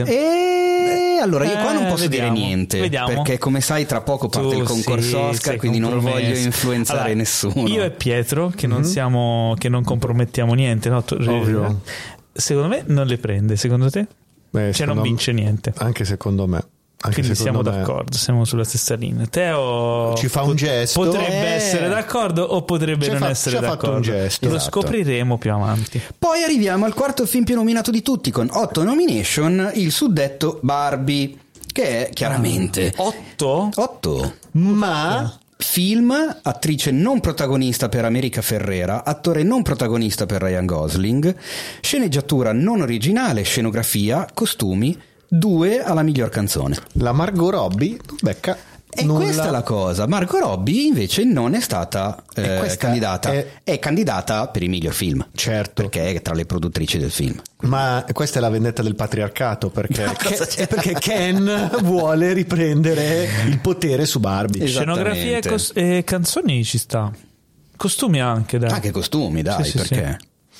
[SPEAKER 2] E allora io qua non
[SPEAKER 1] Eh,
[SPEAKER 2] posso
[SPEAKER 1] vediamo,
[SPEAKER 2] dire niente,
[SPEAKER 1] vediamo.
[SPEAKER 2] perché come sai tra poco parte
[SPEAKER 1] Tu
[SPEAKER 2] il concorso
[SPEAKER 1] sì,
[SPEAKER 2] Oscar,
[SPEAKER 1] sei
[SPEAKER 2] quindi non
[SPEAKER 1] compromesso.
[SPEAKER 2] voglio influenzare
[SPEAKER 1] Allora,
[SPEAKER 2] nessuno.
[SPEAKER 1] Io e Pietro che non siamo, che non compromettiamo niente, no? Tu-
[SPEAKER 3] Ovvio.
[SPEAKER 1] Secondo me non le prende, secondo te?
[SPEAKER 3] Beh,
[SPEAKER 1] Cioè
[SPEAKER 3] secondo
[SPEAKER 1] non
[SPEAKER 3] me-
[SPEAKER 1] vince niente.
[SPEAKER 3] Anche secondo me. Anche
[SPEAKER 1] Quindi siamo
[SPEAKER 3] secondo me.
[SPEAKER 1] d'accordo, siamo sulla stessa linea. Teo
[SPEAKER 3] Ci fa un gesto.
[SPEAKER 1] potrebbe
[SPEAKER 3] Eh.
[SPEAKER 1] essere d'accordo o potrebbe
[SPEAKER 3] Ci ha
[SPEAKER 1] non
[SPEAKER 3] fa-
[SPEAKER 1] essere
[SPEAKER 3] ci ha fatto
[SPEAKER 1] d'accordo.
[SPEAKER 3] un gesto.
[SPEAKER 1] Lo
[SPEAKER 2] Esatto.
[SPEAKER 1] scopriremo più avanti.
[SPEAKER 2] Poi arriviamo al quarto film più nominato di tutti con otto nomination, il suddetto Barbie, che è chiaramente
[SPEAKER 1] Otto?
[SPEAKER 2] otto.
[SPEAKER 3] Ma
[SPEAKER 2] Film, attrice non protagonista per America Ferrera, attore non protagonista per Ryan Gosling, sceneggiatura non originale, scenografia, costumi, due alla miglior canzone.
[SPEAKER 3] la Margot Robbie becca
[SPEAKER 2] E
[SPEAKER 3] nulla.
[SPEAKER 2] questa è la cosa. Margot Robbie invece non è stata eh,
[SPEAKER 3] E questa
[SPEAKER 2] candidata.
[SPEAKER 3] è-
[SPEAKER 2] È... candidata per il miglior film.
[SPEAKER 3] Certo.
[SPEAKER 2] Perché è tra le produttrici del film.
[SPEAKER 3] Ma questa è la vendetta del patriarcato, perché,
[SPEAKER 2] Ma cosa c'è?
[SPEAKER 3] è perché Ken vuole riprendere il potere su Barbie.
[SPEAKER 2] Esatto.
[SPEAKER 1] Scenografia e, cos- e canzoni ci sta. Costumi anche, dai.
[SPEAKER 2] Anche costumi, dai,
[SPEAKER 1] Sì, sì,
[SPEAKER 2] perché...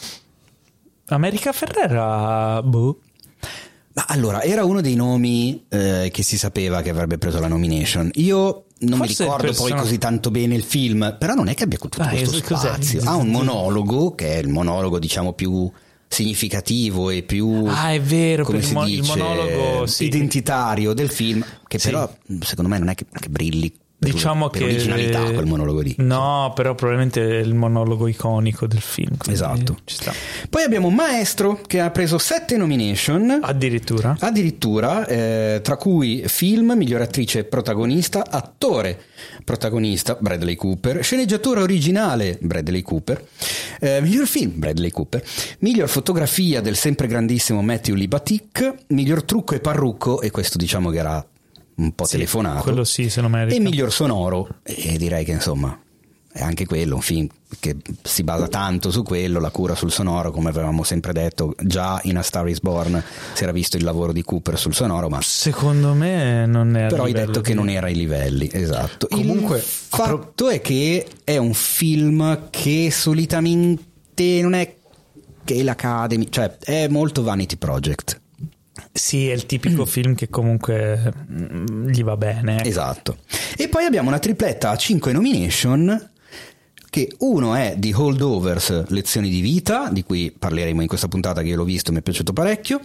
[SPEAKER 1] America Ferrera, boh.
[SPEAKER 2] Ma allora, era uno dei nomi eh, che si sapeva che avrebbe preso la nomination. Io non
[SPEAKER 1] Forse
[SPEAKER 2] mi ricordo
[SPEAKER 1] il person-
[SPEAKER 2] poi così tanto bene il film, però non è che abbia tutto
[SPEAKER 1] Ah,
[SPEAKER 2] questo
[SPEAKER 1] es- cos'è?
[SPEAKER 2] spazio. Ha un monologo, che è il monologo diciamo più significativo e più
[SPEAKER 1] Ah, è vero,
[SPEAKER 2] come
[SPEAKER 1] per il
[SPEAKER 2] si
[SPEAKER 1] mo- il
[SPEAKER 2] dice,
[SPEAKER 1] monologo, sì.
[SPEAKER 2] identitario del film, che
[SPEAKER 1] Sì.
[SPEAKER 2] però secondo me non è che, che brilli Per
[SPEAKER 1] diciamo
[SPEAKER 2] per
[SPEAKER 1] che
[SPEAKER 2] originalità quel monologo lì.
[SPEAKER 1] No, però probabilmente è il monologo iconico del film.
[SPEAKER 2] Esatto.
[SPEAKER 1] Ci sta.
[SPEAKER 2] Poi abbiamo Maestro, che ha preso sette nomination.
[SPEAKER 1] Addirittura.
[SPEAKER 2] Addirittura, eh, tra cui film, miglior attrice protagonista, attore protagonista, Bradley Cooper, sceneggiatura originale, Bradley Cooper, eh, miglior film, Bradley Cooper, miglior fotografia del sempre grandissimo Matthew Libatic, miglior trucco e parrucco, e questo diciamo che era un po'
[SPEAKER 1] Sì,
[SPEAKER 2] telefonato,
[SPEAKER 1] quello sì, se lo merita.
[SPEAKER 2] e miglior sonoro, e direi che insomma è anche quello un film che si basa tanto su quello, la cura sul sonoro, come avevamo sempre detto. Già in A Star Is Born si era visto il lavoro di Cooper sul sonoro, ma
[SPEAKER 1] secondo me non è,
[SPEAKER 2] però hai detto
[SPEAKER 1] di...
[SPEAKER 2] che non era ai livelli. Esatto.
[SPEAKER 3] Comunque,
[SPEAKER 2] il fatto è che è un film che solitamente non è che l'Academy, cioè è molto Vanity Project.
[SPEAKER 1] Sì, è il tipico film che comunque gli va bene.
[SPEAKER 2] Esatto. E poi abbiamo una tripletta a cinque nomination, che uno è The Holdovers, Lezioni di vita, di cui parleremo in questa puntata, che io l'ho visto e mi è piaciuto parecchio,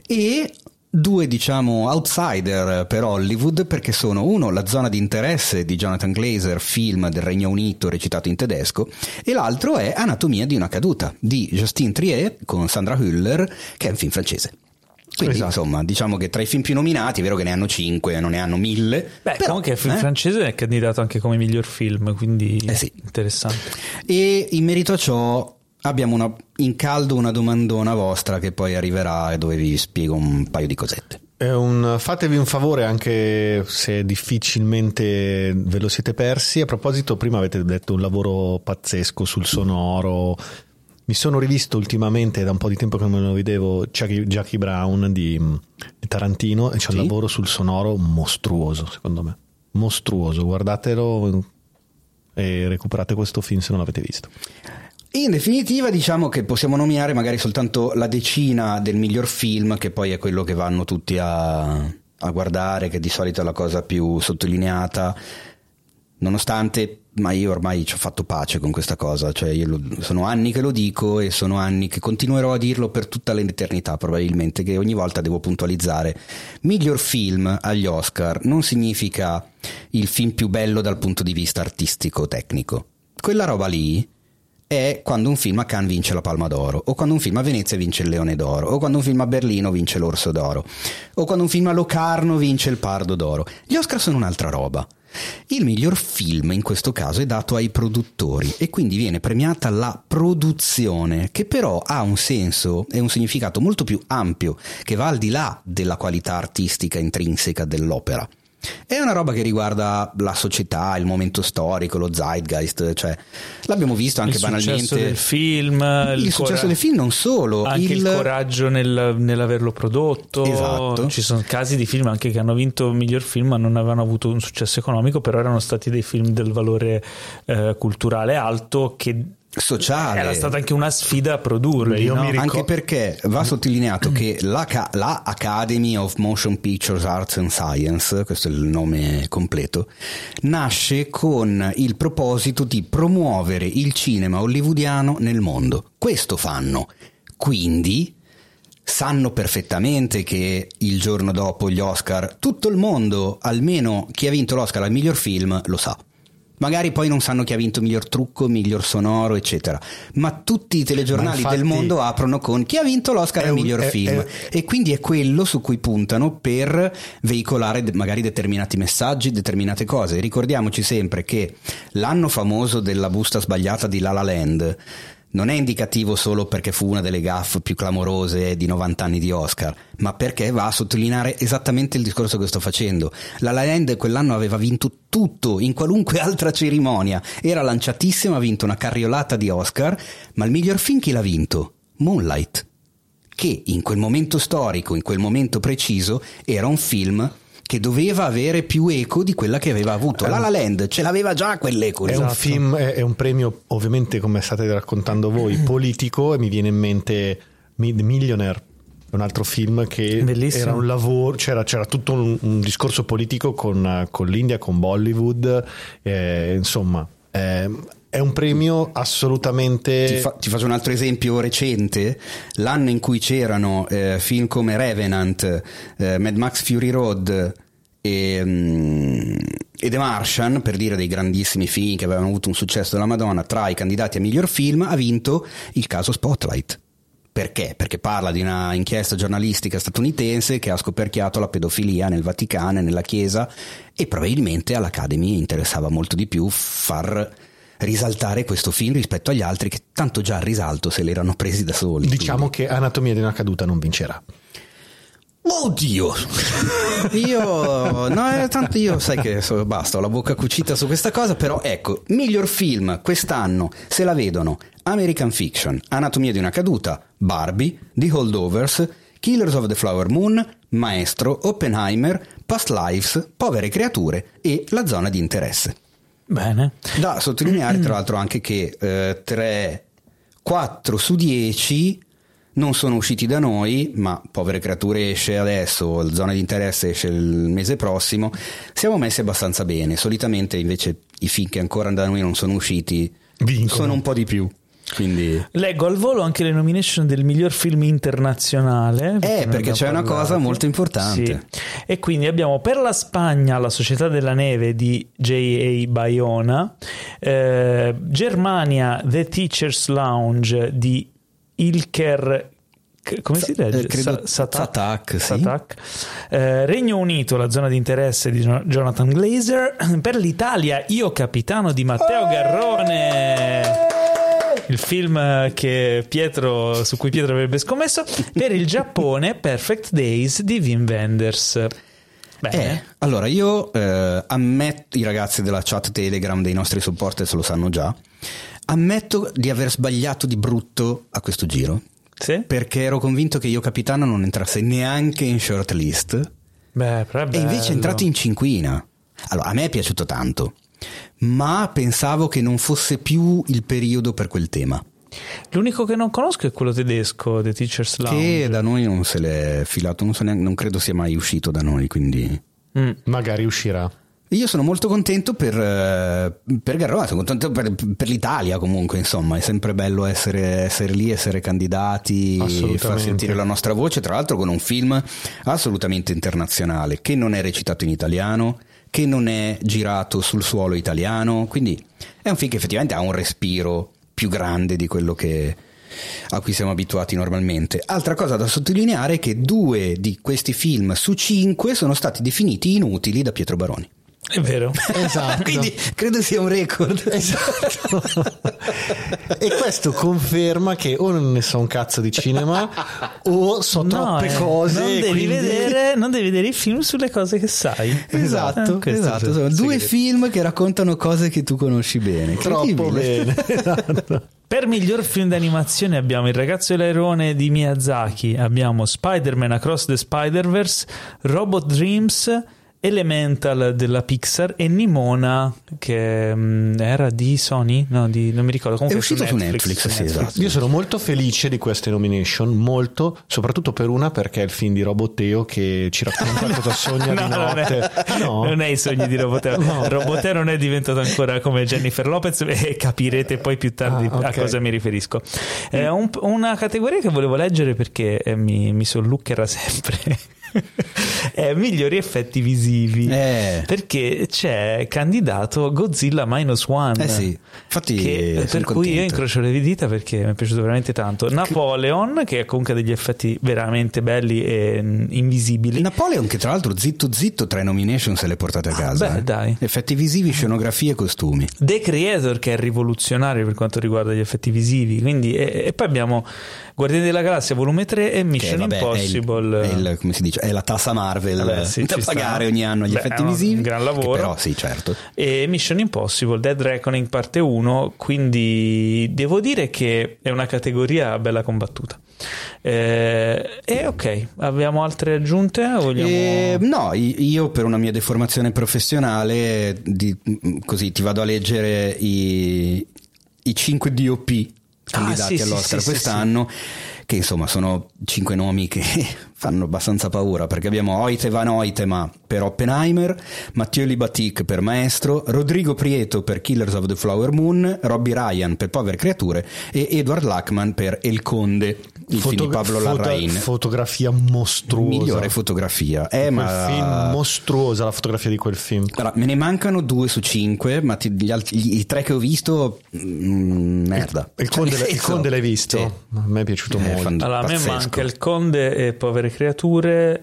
[SPEAKER 2] e due diciamo outsider per Hollywood, perché sono uno La zona di interesse di Jonathan Glazer, film del Regno Unito recitato in tedesco, e l'altro è Anatomia di una caduta di Justine Triet con Sandra Hüller, che è un film francese. Quindi
[SPEAKER 3] esatto.
[SPEAKER 2] Insomma, diciamo che tra i film più nominati è vero che ne hanno cinque, non ne hanno mille.
[SPEAKER 1] Beh,
[SPEAKER 2] però,
[SPEAKER 1] comunque il film
[SPEAKER 2] eh?
[SPEAKER 1] francese è candidato anche come miglior film, quindi
[SPEAKER 2] Eh sì.
[SPEAKER 1] interessante.
[SPEAKER 2] E in merito a ciò abbiamo una, in caldo una domandona vostra che poi arriverà e dove vi spiego un paio di cosette.
[SPEAKER 3] È un, fatevi un favore, anche se difficilmente ve lo siete persi. A proposito, prima avete detto un lavoro pazzesco sul sonoro. Mi sono rivisto ultimamente, da un po' di tempo che non me lo vedevo, Jackie, Jackie Brown di, di Tarantino, e c'è
[SPEAKER 2] Sì?
[SPEAKER 3] un lavoro sul sonoro mostruoso, secondo me. Mostruoso, guardatelo e recuperate questo film se non l'avete visto.
[SPEAKER 2] In definitiva diciamo che possiamo nominare magari soltanto la decina del miglior film, che poi è quello che vanno tutti a, a guardare, che di solito è la cosa più sottolineata, nonostante, ma io ormai ci ho fatto pace con questa cosa, cioè io lo, sono anni che lo dico e sono anni che continuerò a dirlo per tutta l'eternità probabilmente, che ogni volta devo puntualizzare. Miglior film agli Oscar non significa il film più bello dal punto di vista artistico tecnico, quella roba lì è quando un film a Cannes vince la Palma d'Oro, o quando un film a Venezia vince il Leone d'Oro, o quando un film a Berlino vince l'Orso d'Oro, o quando un film a Locarno vince il Pardo d'Oro. Gli Oscar sono un'altra roba. Il miglior film in questo caso è dato ai produttori e quindi viene premiata la produzione, che però ha un senso e un significato molto più ampio, che va al di là della qualità artistica intrinseca dell'opera. È una roba che riguarda la società, il momento storico, lo zeitgeist, cioè l'abbiamo visto anche
[SPEAKER 1] il
[SPEAKER 2] banalmente.
[SPEAKER 1] successo del film,
[SPEAKER 2] il, il successo
[SPEAKER 1] cora-
[SPEAKER 2] del film non solo,
[SPEAKER 1] anche il,
[SPEAKER 2] il
[SPEAKER 1] coraggio nel, nell'averlo prodotto.
[SPEAKER 2] Esatto.
[SPEAKER 1] Ci sono casi di film anche che hanno vinto miglior film ma non avevano avuto un successo economico, però erano stati dei film del valore eh, culturale alto, che
[SPEAKER 2] sociale.
[SPEAKER 1] Era stata anche una sfida a produrli,
[SPEAKER 3] Io
[SPEAKER 1] no?
[SPEAKER 3] mi ricordo...
[SPEAKER 2] Anche perché va sottolineato che la, la Academy of Motion Pictures Arts and Science, questo è il nome completo, nasce con il proposito di promuovere il cinema hollywoodiano nel mondo. Questo fanno. Quindi sanno perfettamente che il giorno dopo gli Oscar tutto il mondo, almeno chi ha vinto l'Oscar al miglior film, lo sa. Magari poi non sanno chi ha vinto miglior trucco, miglior sonoro, eccetera, ma tutti i telegiornali
[SPEAKER 3] infatti,
[SPEAKER 2] del mondo aprono con chi ha vinto l'Oscar al
[SPEAKER 3] un,
[SPEAKER 2] miglior
[SPEAKER 3] è,
[SPEAKER 2] film,
[SPEAKER 3] è,
[SPEAKER 2] e quindi è quello su cui puntano per veicolare de- magari determinati messaggi, determinate cose. Ricordiamoci sempre che l'anno famoso della busta sbagliata di La La Land non è indicativo solo perché fu una delle gaffe più clamorose di novanta anni di Oscar, ma perché va a sottolineare esattamente il discorso che sto facendo. La La Land quell'anno aveva vinto tutto in qualunque altra cerimonia, era lanciatissima, ha vinto una carriolata di Oscar, ma il miglior film chi l'ha vinto? Moonlight, che in quel momento storico, in quel momento preciso, era un film che doveva avere più eco di quella che aveva avuto. La La Land ce l'aveva già quell'eco.
[SPEAKER 3] È
[SPEAKER 2] esatto.
[SPEAKER 3] un film, è, è un premio, ovviamente, come state raccontando voi, politico, e mi viene in mente The Millionaire, un altro film che
[SPEAKER 1] Bellissimo.
[SPEAKER 3] Era un lavoro, c'era, c'era tutto un, un discorso politico con, con l'India, con Bollywood, eh, insomma, eh, è un premio assolutamente.
[SPEAKER 2] Ti, fa, ti faccio un altro esempio recente: l'anno in cui c'erano eh, film come Revenant, eh, Mad Max Fury Road e, um, e The Martian, per dire dei grandissimi film che avevano avuto un successo della Madonna, tra i candidati a miglior film ha vinto il caso Spotlight. Perché? Perché parla di una inchiesta giornalistica statunitense che ha scoperchiato la pedofilia nel Vaticano e nella Chiesa, e probabilmente all'Academy interessava molto di più far risaltare questo film rispetto agli altri che tanto già al risalto se l'erano presi da soli.
[SPEAKER 3] Diciamo
[SPEAKER 2] quindi.
[SPEAKER 3] che Anatomia di una caduta non vincerà.
[SPEAKER 2] Oddio, io no, eh, tanto io sai che so, basta, ho la bocca cucita su questa cosa, però ecco, miglior film quest'anno se la vedono American Fiction, Anatomia di una caduta, Barbie, The Holdovers, Killers of the Flower Moon, Maestro, Oppenheimer, Past Lives, Povere creature e La zona di interesse.
[SPEAKER 1] Bene.
[SPEAKER 2] Da sottolineare tra l'altro anche che eh, tre, quattro su dieci non sono usciti da noi, ma Povere creature esce adesso, La zona di interesse esce il mese prossimo. Siamo messi abbastanza bene. Solitamente invece i film che ancora da noi non sono usciti vincono. Sono un po' di più. Quindi
[SPEAKER 1] leggo al volo anche le nomination del miglior film internazionale.
[SPEAKER 2] Eh, perché c'è
[SPEAKER 1] parlato.
[SPEAKER 2] Una cosa molto importante.
[SPEAKER 1] Sì. E quindi abbiamo per la Spagna La Società della Neve di J A Bayona, eh, Germania The Teacher's Lounge di Ilker, come si legge?
[SPEAKER 2] Credo
[SPEAKER 1] Satak,
[SPEAKER 2] Satak, sì.
[SPEAKER 1] Satak. Eh, Regno Unito La zona di interesse di Jonathan Glazer. Per l'Italia Io capitano di Matteo Garrone, il film che Pietro, su cui Pietro avrebbe scommesso. Per il Giappone Perfect Days di Wim Wenders. Bene.
[SPEAKER 2] Eh, allora io eh, ammetto, i ragazzi della chat Telegram dei nostri supporters lo sanno già, ammetto di aver sbagliato di brutto a questo giro.
[SPEAKER 1] Sì?
[SPEAKER 2] Perché ero convinto che Io capitano non entrasse neanche in shortlist.
[SPEAKER 1] Beh, però è
[SPEAKER 2] e invece è entrato in cinquina. Allora, a me è piaciuto tanto, ma pensavo che non fosse più il periodo per quel tema.
[SPEAKER 1] L'unico che non conosco è quello tedesco, The Teacher's Lounge,
[SPEAKER 2] che da noi non se l'è filato, non, so neanche, non credo sia mai uscito da noi, quindi
[SPEAKER 1] mm.
[SPEAKER 3] magari uscirà.
[SPEAKER 2] Io sono molto contento per, per Garrone, sono contento per, per l'Italia comunque, insomma, è sempre bello essere, essere lì, essere candidati, far sentire la nostra voce, tra l'altro con un film assolutamente internazionale, che non è recitato in italiano, che non è girato sul suolo italiano, quindi è un film che effettivamente ha un respiro più grande di quello che a cui siamo abituati normalmente. Altra cosa da sottolineare è che due di questi film su cinque sono stati definiti inutili da Pietro Baroni.
[SPEAKER 1] È vero,
[SPEAKER 3] esatto.
[SPEAKER 2] Quindi credo sia un record.
[SPEAKER 3] Esatto. E questo conferma che o non ne so un cazzo di cinema o so
[SPEAKER 1] no,
[SPEAKER 3] troppe
[SPEAKER 1] eh,
[SPEAKER 3] cose.
[SPEAKER 1] Non devi,
[SPEAKER 3] quindi...
[SPEAKER 1] vedere, non devi vedere i film sulle cose che sai.
[SPEAKER 2] Esatto,
[SPEAKER 1] eh,
[SPEAKER 2] esatto. Sono due
[SPEAKER 3] sì.
[SPEAKER 2] film che raccontano cose che tu conosci bene.
[SPEAKER 3] Troppo bene. Esatto.
[SPEAKER 1] Per miglior film d'animazione abbiamo Il ragazzo e l'airone di Miyazaki, abbiamo Spider-Man Across the Spider-Verse, Robot Dreams, Elemental della Pixar e Nimona che mh, era di Sony? No, di, non mi ricordo. Comunque
[SPEAKER 2] è uscito
[SPEAKER 1] su Netflix,
[SPEAKER 2] su Netflix, sì, esatto.
[SPEAKER 3] Io sono molto felice di queste nomination, molto, soprattutto per una, perché è il film di Roboteo che ci racconta cosa sogna
[SPEAKER 1] no,
[SPEAKER 3] di
[SPEAKER 1] non
[SPEAKER 3] notte.
[SPEAKER 1] È,
[SPEAKER 3] no.
[SPEAKER 1] non è i sogni di Roboteo. No. Roboteo non è diventato ancora come Jennifer Lopez e capirete poi più tardi ah, okay. a cosa mi riferisco. È un, una categoria che volevo leggere perché eh, mi, mi solluccherà sempre. È migliori effetti visivi,
[SPEAKER 2] eh.
[SPEAKER 1] perché c'è candidato Godzilla Minus One,
[SPEAKER 2] eh sì. Infatti
[SPEAKER 1] che, per cui
[SPEAKER 2] contento.
[SPEAKER 1] io incrocio le dita perché mi è piaciuto veramente tanto. Napoleon, che ha comunque degli effetti veramente belli e invisibili.
[SPEAKER 2] Napoleon, che tra l'altro zitto zitto tre nomination se le portate a casa.
[SPEAKER 1] Ah, beh,
[SPEAKER 2] eh.
[SPEAKER 1] dai.
[SPEAKER 2] Effetti visivi, scenografie e costumi.
[SPEAKER 1] The Creator, che è rivoluzionario per quanto riguarda gli effetti visivi, quindi e, e poi abbiamo Guardiani della Galassia volume tre e Mission
[SPEAKER 2] che, vabbè,
[SPEAKER 1] Impossible.
[SPEAKER 2] È il, è il, come si dice, è la tassa Marvel
[SPEAKER 1] vabbè, sì,
[SPEAKER 2] da pagare sta. ogni anno gli
[SPEAKER 1] Beh,
[SPEAKER 2] effetti visivi.
[SPEAKER 1] Un gran lavoro.
[SPEAKER 2] Però sì, certo.
[SPEAKER 1] E Mission Impossible Dead Reckoning parte uno, quindi devo dire che è una categoria bella combattuta. Eh, e ok, abbiamo altre aggiunte? O vogliamo...
[SPEAKER 2] eh, no, io per una mia deformazione professionale di, così ti vado a leggere i, i cinque D O P candidati
[SPEAKER 1] ah, sì,
[SPEAKER 2] all'Oscar
[SPEAKER 1] sì,
[SPEAKER 2] quest'anno,
[SPEAKER 1] sì, sì.
[SPEAKER 2] che insomma sono cinque nomi che fanno abbastanza paura, perché abbiamo Hoyte van Hoytema per Oppenheimer, Mathieu Libatic per Maestro, Rodrigo Prieto per Killers of the Flower Moon, Robbie Ryan per Povere creature e Edward Lachman per El Conde. il
[SPEAKER 3] Foto-
[SPEAKER 2] film di Pablo
[SPEAKER 3] foto-
[SPEAKER 2] Larraín.
[SPEAKER 3] Fotografia mostruosa.
[SPEAKER 2] Migliore fotografia. Eh,
[SPEAKER 3] Quel
[SPEAKER 2] ma...
[SPEAKER 3] film mostruosa la fotografia di quel film.
[SPEAKER 2] Allora, me ne mancano due su cinque, ma ti- gli altri, gli- i tre che ho visto, mm, merda.
[SPEAKER 3] Il Conde,
[SPEAKER 2] Cioè, nel
[SPEAKER 3] il
[SPEAKER 2] senso-
[SPEAKER 3] Conde l'hai visto?
[SPEAKER 2] Sì.
[SPEAKER 3] A me è piaciuto
[SPEAKER 2] Eh,
[SPEAKER 3] molto.
[SPEAKER 2] fan-
[SPEAKER 1] Allora, a me
[SPEAKER 2] pazzesco.
[SPEAKER 1] manca il Conde e Povere Creature,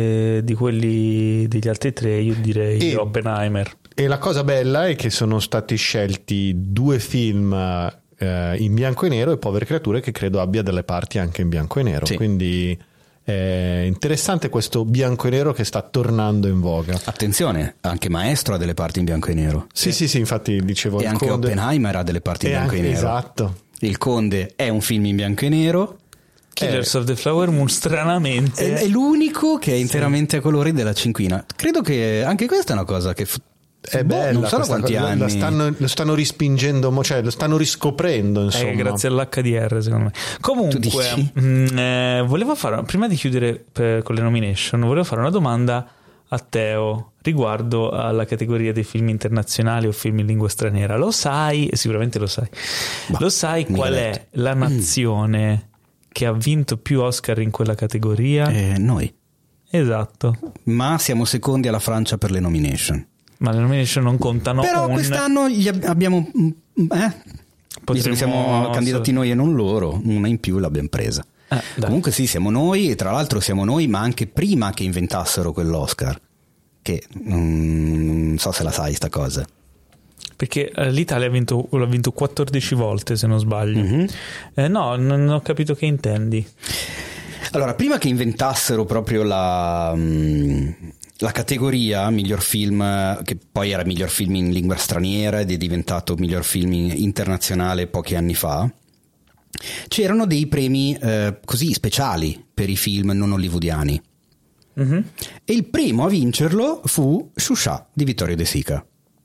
[SPEAKER 1] e di quelli degli altri tre io direi
[SPEAKER 3] E-
[SPEAKER 1] Oppenheimer.
[SPEAKER 3] E la cosa bella è che sono stati scelti due film eh, in bianco e nero e Povere Creature che credo abbia delle parti anche in bianco e nero.
[SPEAKER 2] Sì.
[SPEAKER 3] Quindi è interessante questo bianco e nero che sta tornando in voga.
[SPEAKER 2] Attenzione, anche Maestro ha delle parti in bianco e nero.
[SPEAKER 3] Sì, sì, sì, infatti dicevo
[SPEAKER 2] E
[SPEAKER 3] il
[SPEAKER 2] anche
[SPEAKER 3] Conde.
[SPEAKER 2] Oppenheimer ha delle parti in
[SPEAKER 3] E
[SPEAKER 2] bianco
[SPEAKER 3] anche-
[SPEAKER 2] e nero.
[SPEAKER 3] Esatto.
[SPEAKER 2] Il Conde è un film in bianco e nero.
[SPEAKER 1] Killers of the Flower Moon, stranamente
[SPEAKER 2] È, è l'unico che è interamente a colori della cinquina. Credo che anche questa è una cosa che f-
[SPEAKER 3] È
[SPEAKER 2] boh,
[SPEAKER 3] bella,
[SPEAKER 2] non so da
[SPEAKER 3] questa
[SPEAKER 2] quanti
[SPEAKER 3] cosa,
[SPEAKER 2] anni.
[SPEAKER 3] la stanno, lo stanno rispingendo, mo- cioè lo stanno riscoprendo, insomma.
[SPEAKER 1] Eh, grazie all'H D R secondo me.
[SPEAKER 2] Tu
[SPEAKER 1] Comunque
[SPEAKER 2] dici?
[SPEAKER 1] mh, eh, volevo fare, prima di chiudere per- con le nomination, volevo fare una domanda a Teo riguardo alla categoria dei film internazionali o film in lingua straniera. Lo sai, sicuramente lo sai,
[SPEAKER 2] Bah,
[SPEAKER 1] lo sai
[SPEAKER 2] mica
[SPEAKER 1] qual
[SPEAKER 2] detto.
[SPEAKER 1] è la nazione che ha vinto più Oscar in quella categoria?
[SPEAKER 2] Eh, noi.
[SPEAKER 1] Esatto,
[SPEAKER 2] Ma siamo secondi alla Francia per le nomination.
[SPEAKER 1] ma le nomination non contano.
[SPEAKER 2] Però
[SPEAKER 1] un...
[SPEAKER 2] quest'anno gli ab- abbiamo mm, eh, visto
[SPEAKER 1] Potremmo-
[SPEAKER 2] che siamo candidati noi e non loro, una in più l'abbiamo presa.
[SPEAKER 1] Eh, dai.
[SPEAKER 2] Comunque sì, siamo noi, e tra l'altro siamo noi, ma anche prima che inventassero quell'Oscar, che mm, non so se la sai sta cosa.
[SPEAKER 1] Perché eh, l'Italia ha vinto, l'ha vinto quattordici volte se non sbaglio.
[SPEAKER 2] Mhm.
[SPEAKER 1] Eh, no, non ho capito che intendi.
[SPEAKER 2] Allora, prima che inventassero proprio la, mm, la categoria miglior film, che poi era miglior film in lingua straniera ed è diventato miglior film in- internazionale pochi anni fa, c'erano dei premi eh, così speciali per i film non hollywoodiani.
[SPEAKER 1] Mhm.
[SPEAKER 2] E il primo a vincerlo fu Shusha di Vittorio De Sica.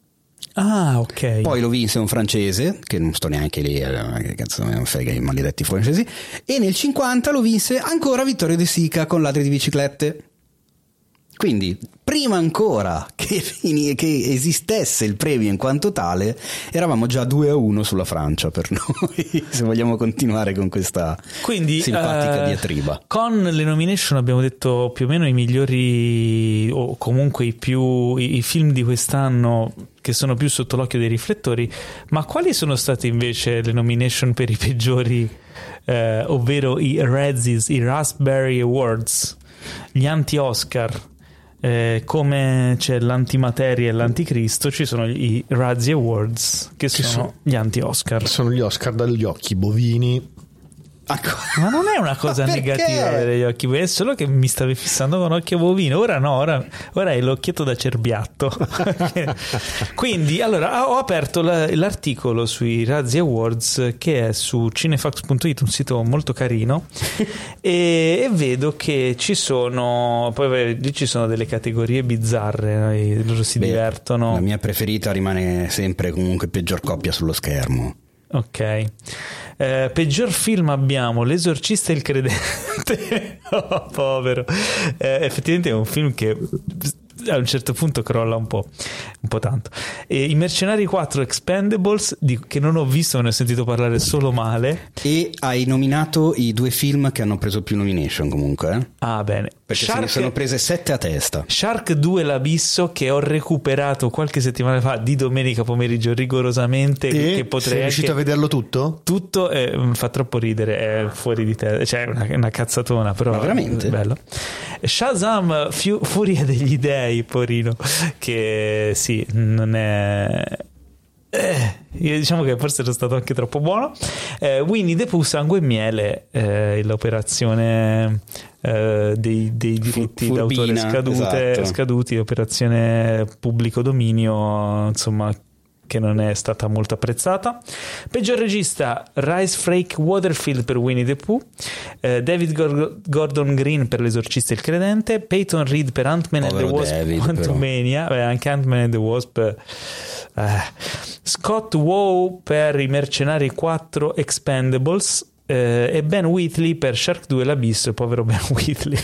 [SPEAKER 1] Ah, ok.
[SPEAKER 2] Poi lo vinse un francese, che non sto neanche lì, eh, che cazzo me ne frega i maledetti francesi, e nel cinquanta lo vinse ancora Vittorio De Sica con Ladri di biciclette. Quindi, prima ancora che, fini- che esistesse il premio in quanto tale, eravamo già due a uno sulla Francia per noi, se vogliamo continuare con questa
[SPEAKER 1] Quindi,
[SPEAKER 2] simpatica
[SPEAKER 1] eh,
[SPEAKER 2] diatriba.
[SPEAKER 1] con le nomination abbiamo detto più o meno i migliori, o comunque i più i, i film di quest'anno che sono più sotto l'occhio dei riflettori, ma quali sono state invece le nomination per i peggiori, eh, ovvero i Razzies, i Raspberry Awards, gli anti-Oscar? Eh, come c'è l'antimateria e l'anticristo, ci sono i Razzie Awards che sono,
[SPEAKER 3] sono-
[SPEAKER 1] gli anti-Oscar.
[SPEAKER 3] Sono gli Oscar dagli occhi bovini.
[SPEAKER 1] Ma non è una cosa
[SPEAKER 2] Ma perché?
[SPEAKER 1] negativa avere gli occhi bovini, è solo che mi stavi fissando con occhio bovino. Ora no, ora, ora è l'occhietto da cerbiatto. Quindi, allora, ho aperto la- l'articolo sui Razzie Awards che è su cinefax punto it, un sito molto carino, e, e vedo che ci sono, poi vabbè, lì ci sono delle categorie bizzarre, no? E loro si
[SPEAKER 2] Beh,
[SPEAKER 1] divertono.
[SPEAKER 2] La mia preferita rimane sempre comunque peggior coppia sullo schermo.
[SPEAKER 1] Ok. Eh, peggior film abbiamo L'esorcista e il credente. Oh, povero. Eh, effettivamente è un film che a un certo punto crolla un po', un po' tanto. E I Mercenari quattro Expendables, di, che non ho visto, me ne ho sentito parlare solo male.
[SPEAKER 2] E hai nominato i due film che hanno preso più nomination comunque, eh?
[SPEAKER 1] Ah, bene.
[SPEAKER 2] Perché se ne sono prese sette a testa.
[SPEAKER 1] Shark due L'Abisso, che ho recuperato qualche settimana fa di domenica pomeriggio rigorosamente,
[SPEAKER 3] E
[SPEAKER 1] che potrei
[SPEAKER 3] sei riuscito
[SPEAKER 1] anche...
[SPEAKER 3] a vederlo tutto?
[SPEAKER 1] Tutto eh, mi fa troppo ridere, è fuori di te, cioè è una, una cazzatona, però
[SPEAKER 2] Ma veramente?
[SPEAKER 1] è bello. Shazam, Fiu- Furia degli Dei, porino, che sì, non è... Eh, io diciamo che forse ero stato anche troppo buono. eh, Winnie the Pooh, Sangue e Miele, eh, l'operazione eh, dei, dei diritti
[SPEAKER 2] Fu-
[SPEAKER 1] d'autore
[SPEAKER 2] furbina,
[SPEAKER 1] scadute,
[SPEAKER 2] esatto.
[SPEAKER 1] scaduti, operazione pubblico dominio, insomma, che non è stata molto apprezzata. Peggior regista Rice Frake Waterfield per Winnie the Pooh, eh, David Gor- Gordon Green per L'esorcista e il credente, Peyton Reed per Ant-Man and the
[SPEAKER 2] Povero
[SPEAKER 1] Wasp
[SPEAKER 2] David,
[SPEAKER 1] Quantumania, beh, anche Ant-Man and the Wasp, eh. Scott Wow per I Mercenari quattro Expendables, eh, e Ben Wheatley per Shark due l'Abisso. Povero Ben Wheatley.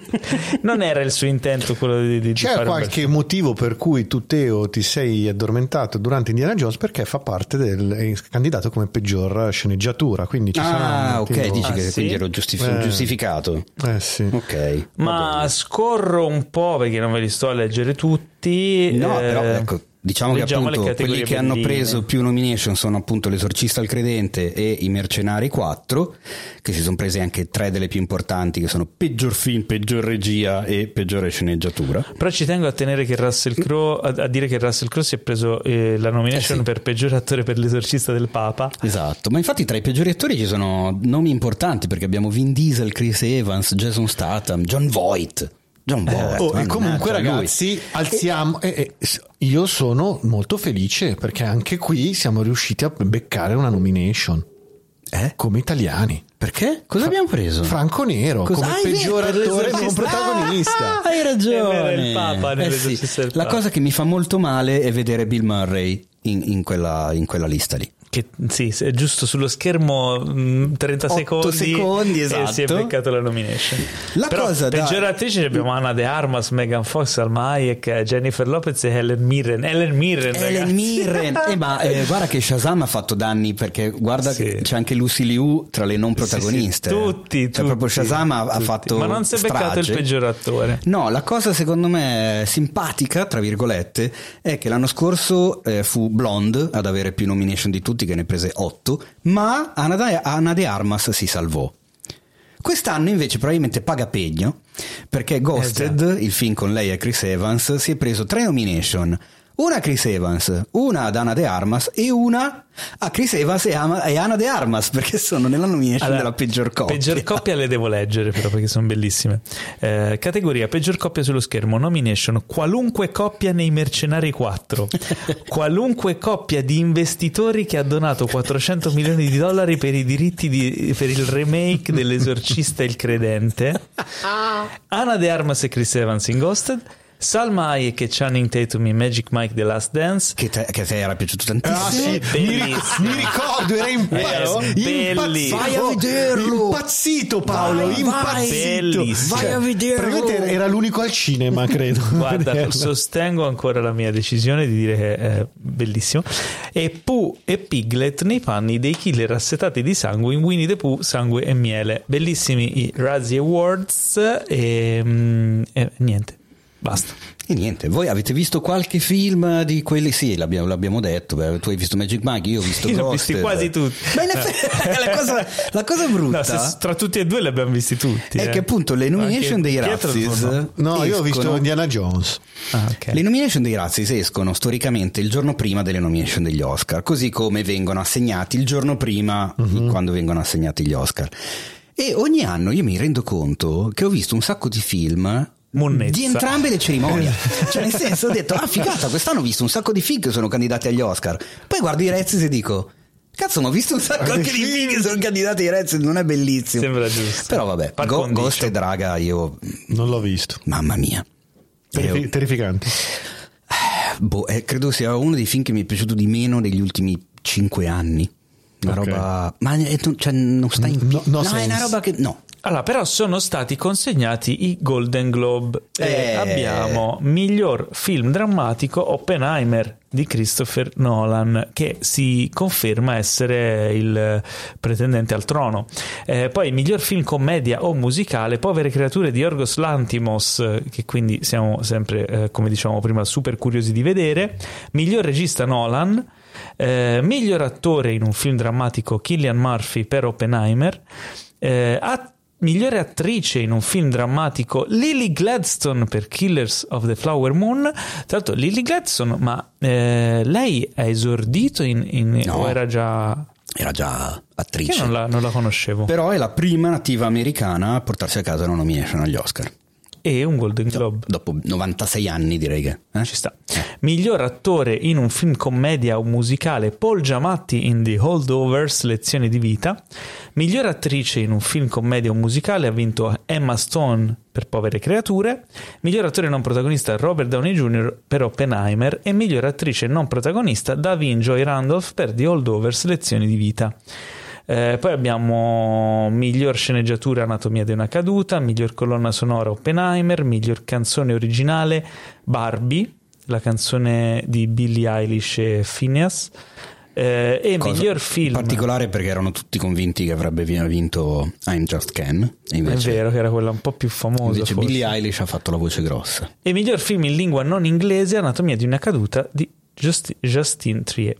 [SPEAKER 1] Non era il suo intento quello di, di
[SPEAKER 3] C'è
[SPEAKER 1] fare
[SPEAKER 3] qualche motivo per cui tu, Teo, ti sei addormentato durante Indiana Jones? Perché fa parte del è candidato come peggior sceneggiatura, quindi ci sarà
[SPEAKER 2] Ah,
[SPEAKER 3] un motivo.
[SPEAKER 2] ok, dici
[SPEAKER 1] Ah,
[SPEAKER 2] che
[SPEAKER 1] sì?
[SPEAKER 2] quindi ero giustif-
[SPEAKER 3] Eh.
[SPEAKER 2] giustificato.
[SPEAKER 3] Eh sì.
[SPEAKER 2] Ok.
[SPEAKER 1] Ma scorro un po' perché non ve li sto a leggere tutti.
[SPEAKER 2] No,
[SPEAKER 1] eh,
[SPEAKER 2] però ecco, diciamo che
[SPEAKER 1] leggiamo le
[SPEAKER 2] appunto
[SPEAKER 1] categorie
[SPEAKER 2] quelli che hanno
[SPEAKER 1] belline.
[SPEAKER 2] preso più nomination sono appunto L'Esorcista al Credente e I Mercenari quattro, che si sono prese anche tre delle più importanti, che sono peggior film, peggior regia e peggiore sceneggiatura.
[SPEAKER 1] Però ci tengo a tenere che Russell Crowe, a, a dire che Russell Crowe si è preso eh, la nomination
[SPEAKER 2] Eh sì.
[SPEAKER 1] per peggior attore per L'Esorcista del Papa.
[SPEAKER 2] Esatto, ma infatti tra i peggiori attori ci sono nomi importanti, perché abbiamo Vin Diesel, Chris Evans, Jason Statham, John Voight. John Voight.
[SPEAKER 3] Oh, e
[SPEAKER 2] mannaggia
[SPEAKER 3] comunque
[SPEAKER 2] lui.
[SPEAKER 3] ragazzi alziamo e, e, s- io sono molto felice perché anche qui siamo riusciti a beccare una nomination
[SPEAKER 2] Eh?
[SPEAKER 3] come italiani.
[SPEAKER 2] Perché? Cosa abbiamo preso?
[SPEAKER 3] Franco Nero
[SPEAKER 2] Cosa-
[SPEAKER 3] come
[SPEAKER 2] Ah, è vero,
[SPEAKER 3] peggior
[SPEAKER 2] per
[SPEAKER 3] attore non
[SPEAKER 2] l'Esorcista.
[SPEAKER 3] protagonista.
[SPEAKER 2] Ah, hai ragione.
[SPEAKER 1] Era il Papa
[SPEAKER 2] Eh
[SPEAKER 1] nell'Esorcista
[SPEAKER 2] sì.
[SPEAKER 1] del
[SPEAKER 2] La
[SPEAKER 1] Papa.
[SPEAKER 2] cosa che mi fa molto male è vedere Bill Murray in, in quella, in quella lista lì.
[SPEAKER 1] Che sì, è giusto sullo schermo mh, trenta
[SPEAKER 2] Otto
[SPEAKER 1] secondi,
[SPEAKER 2] secondi,
[SPEAKER 1] e si è
[SPEAKER 2] esatto.
[SPEAKER 1] beccato la nomination.
[SPEAKER 2] La
[SPEAKER 1] Però
[SPEAKER 2] cosa da-
[SPEAKER 1] peggior attrice abbiamo Anna De Armas, Megan Fox, Salma Hayek, Jennifer Lopez e Helen Mirren. Helen Mirren,
[SPEAKER 2] Helen
[SPEAKER 1] ragazzi.
[SPEAKER 2] Mirren. Eh, ma eh, guarda che Shazam ha fatto danni, perché guarda
[SPEAKER 1] Sì.
[SPEAKER 2] che c'è anche Lucy Liu tra le non protagoniste.
[SPEAKER 1] Sì, sì, tutti,
[SPEAKER 2] Cioè,
[SPEAKER 1] tutti,
[SPEAKER 2] proprio Shazam ha, ha
[SPEAKER 1] tutti.
[SPEAKER 2] fatto
[SPEAKER 1] Ma non si è beccato il
[SPEAKER 2] strage.
[SPEAKER 1] peggior attore.
[SPEAKER 2] No, la cosa secondo me simpatica, tra virgolette, è che l'anno scorso eh, fu Blonde ad avere più nomination di tutti, che ne prese otto, ma Ana de, Ana de Armas si salvò. Quest'anno invece probabilmente paga pegno, perché Ghosted, il film con lei e Chris Evans, si è preso tre nomination. Una a Chris Evans, una ad Ana de Armas e una a Chris Evans e, Ama- e Ana de Armas, perché sono nella nomination
[SPEAKER 1] Allora,
[SPEAKER 2] della peggior coppia.
[SPEAKER 1] Peggior coppia le devo leggere però perché sono bellissime. Eh, categoria peggior coppia sullo schermo, nomination: qualunque coppia nei Mercenari quattro, qualunque coppia di investitori che ha donato quattrocento milioni di dollari per i diritti di, per il remake dell'Esorcista e il Credente, Ana de Armas e Chris Evans in Ghosted, Salma Hayek e Channing Tatum in Magic Mike The Last Dance.
[SPEAKER 2] Che, te, che a te era piaciuto tantissimo.
[SPEAKER 3] Ah sì, mi, ric-
[SPEAKER 1] Bellissimo.
[SPEAKER 3] mi ricordo, era impazzito,
[SPEAKER 1] Era bellissimo.
[SPEAKER 2] Vai a vederlo.
[SPEAKER 3] impazzito Paolo,
[SPEAKER 2] Vai,
[SPEAKER 3] impazzito.
[SPEAKER 1] bellissimo.
[SPEAKER 2] Vai a vederlo.
[SPEAKER 3] Praticamente era l'unico al cinema, credo.
[SPEAKER 1] Guarda,
[SPEAKER 3] Vederlo.
[SPEAKER 1] sostengo ancora la mia decisione di dire che è bellissimo. E Pooh e Piglet nei panni dei killer assetati di sangue in Winnie the Pooh, sangue e miele. Bellissimi i Razzie Awards e, mm, e niente, basta.
[SPEAKER 2] E niente, voi avete visto qualche film di quelli? Sì, l'abbiamo, l'abbiamo detto. Beh, tu hai visto Magic Mike, io ho visto
[SPEAKER 1] Io ne ho
[SPEAKER 2] Ghosted.
[SPEAKER 1] visti quasi tutti.
[SPEAKER 2] Ma in effetti, la, cosa, la cosa brutta
[SPEAKER 1] No, se- tra tutti e due li abbiamo visti tutti.
[SPEAKER 2] è
[SPEAKER 1] eh.
[SPEAKER 2] che appunto le nomination
[SPEAKER 1] Anche
[SPEAKER 2] dei
[SPEAKER 1] Pietro
[SPEAKER 2] Razzies
[SPEAKER 1] no.
[SPEAKER 3] No, io ho visto
[SPEAKER 2] escono-
[SPEAKER 3] Indiana Jones.
[SPEAKER 1] Ah, ok.
[SPEAKER 2] Le nomination dei Razzies escono storicamente il giorno prima delle nomination degli Oscar, così come vengono assegnati il giorno prima di quando vengono assegnati gli Oscar. E ogni anno io mi rendo conto che ho visto un sacco di film
[SPEAKER 1] Monnezza.
[SPEAKER 2] di entrambe le cerimonie. Cioè, nel senso, ho detto, ah, figata, quest'anno ho visto un sacco di film che sono candidati agli Oscar. Poi guardo i Razzies e dico, cazzo, ma ho visto un sacco anche di film che sono candidati ai Razzies, non è bellissimo.
[SPEAKER 1] Sembra giusto.
[SPEAKER 2] Però vabbè,
[SPEAKER 1] Par
[SPEAKER 2] Go-
[SPEAKER 1] condicio.
[SPEAKER 2] Ghost e Draga, io,
[SPEAKER 3] Non l'ho visto.
[SPEAKER 2] mamma mia.
[SPEAKER 3] Terrifi-
[SPEAKER 2] Io-
[SPEAKER 3] terrificante.
[SPEAKER 2] Boh, eh, credo sia uno dei film che mi è piaciuto di meno negli ultimi cinque anni. Una
[SPEAKER 3] Ok.
[SPEAKER 2] roba, ma è- cioè, non sta in
[SPEAKER 3] No- no
[SPEAKER 2] no, è una
[SPEAKER 3] sense.
[SPEAKER 2] roba che no.
[SPEAKER 1] Allora, però sono stati consegnati i Golden Globe. E
[SPEAKER 2] Eh.
[SPEAKER 1] abbiamo miglior film drammatico Oppenheimer di Christopher Nolan, che si conferma essere il pretendente al trono. Eh, poi miglior film commedia o musicale Povere creature di Yorgos Lanthimos, che quindi siamo sempre, eh, come dicevamo prima, super curiosi di vedere. Miglior regista Nolan. Eh, miglior attore in un film drammatico Cillian Murphy per Oppenheimer. Eh, a- migliore attrice in un film drammatico Lily Gladstone per Killers of the Flower Moon. Tra l'altro Lily Gladstone, ma eh, lei è esordito in, in
[SPEAKER 2] No.
[SPEAKER 1] o era già...
[SPEAKER 2] Era già attrice.
[SPEAKER 1] Io non la, non la conoscevo.
[SPEAKER 2] Però è la prima nativa americana a portarsi a casa una nomination agli Oscar.
[SPEAKER 1] E un Golden Globe.
[SPEAKER 2] Dopo novantasei anni, direi che. eh?
[SPEAKER 1] Ci sta. Miglior attore in un film commedia o musicale Paul Giamatti in The Holdovers, Lezioni di vita. Miglior attrice in un film commedia o musicale ha vinto Emma Stone per Povere creature. Miglior attore non protagonista Robert Downey junior per Oppenheimer. E miglior attrice non protagonista Davin Joy Randolph per The Holdovers, Lezioni di vita. Eh, poi abbiamo miglior sceneggiatura Anatomia di una caduta, miglior colonna sonora Oppenheimer, miglior canzone originale Barbie, la canzone di Billie Eilish e Phineas, eh, e
[SPEAKER 2] Cosa
[SPEAKER 1] miglior film.
[SPEAKER 2] In particolare perché erano tutti convinti che avrebbe vinto I'm Just Ken. E invece,
[SPEAKER 1] è vero che era quella un po' più famosa.
[SPEAKER 2] Invece
[SPEAKER 1] forse.
[SPEAKER 2] Billie Eilish ha fatto la voce grossa.
[SPEAKER 1] E miglior film in lingua non inglese Anatomia di una caduta di Just- Justine Triet.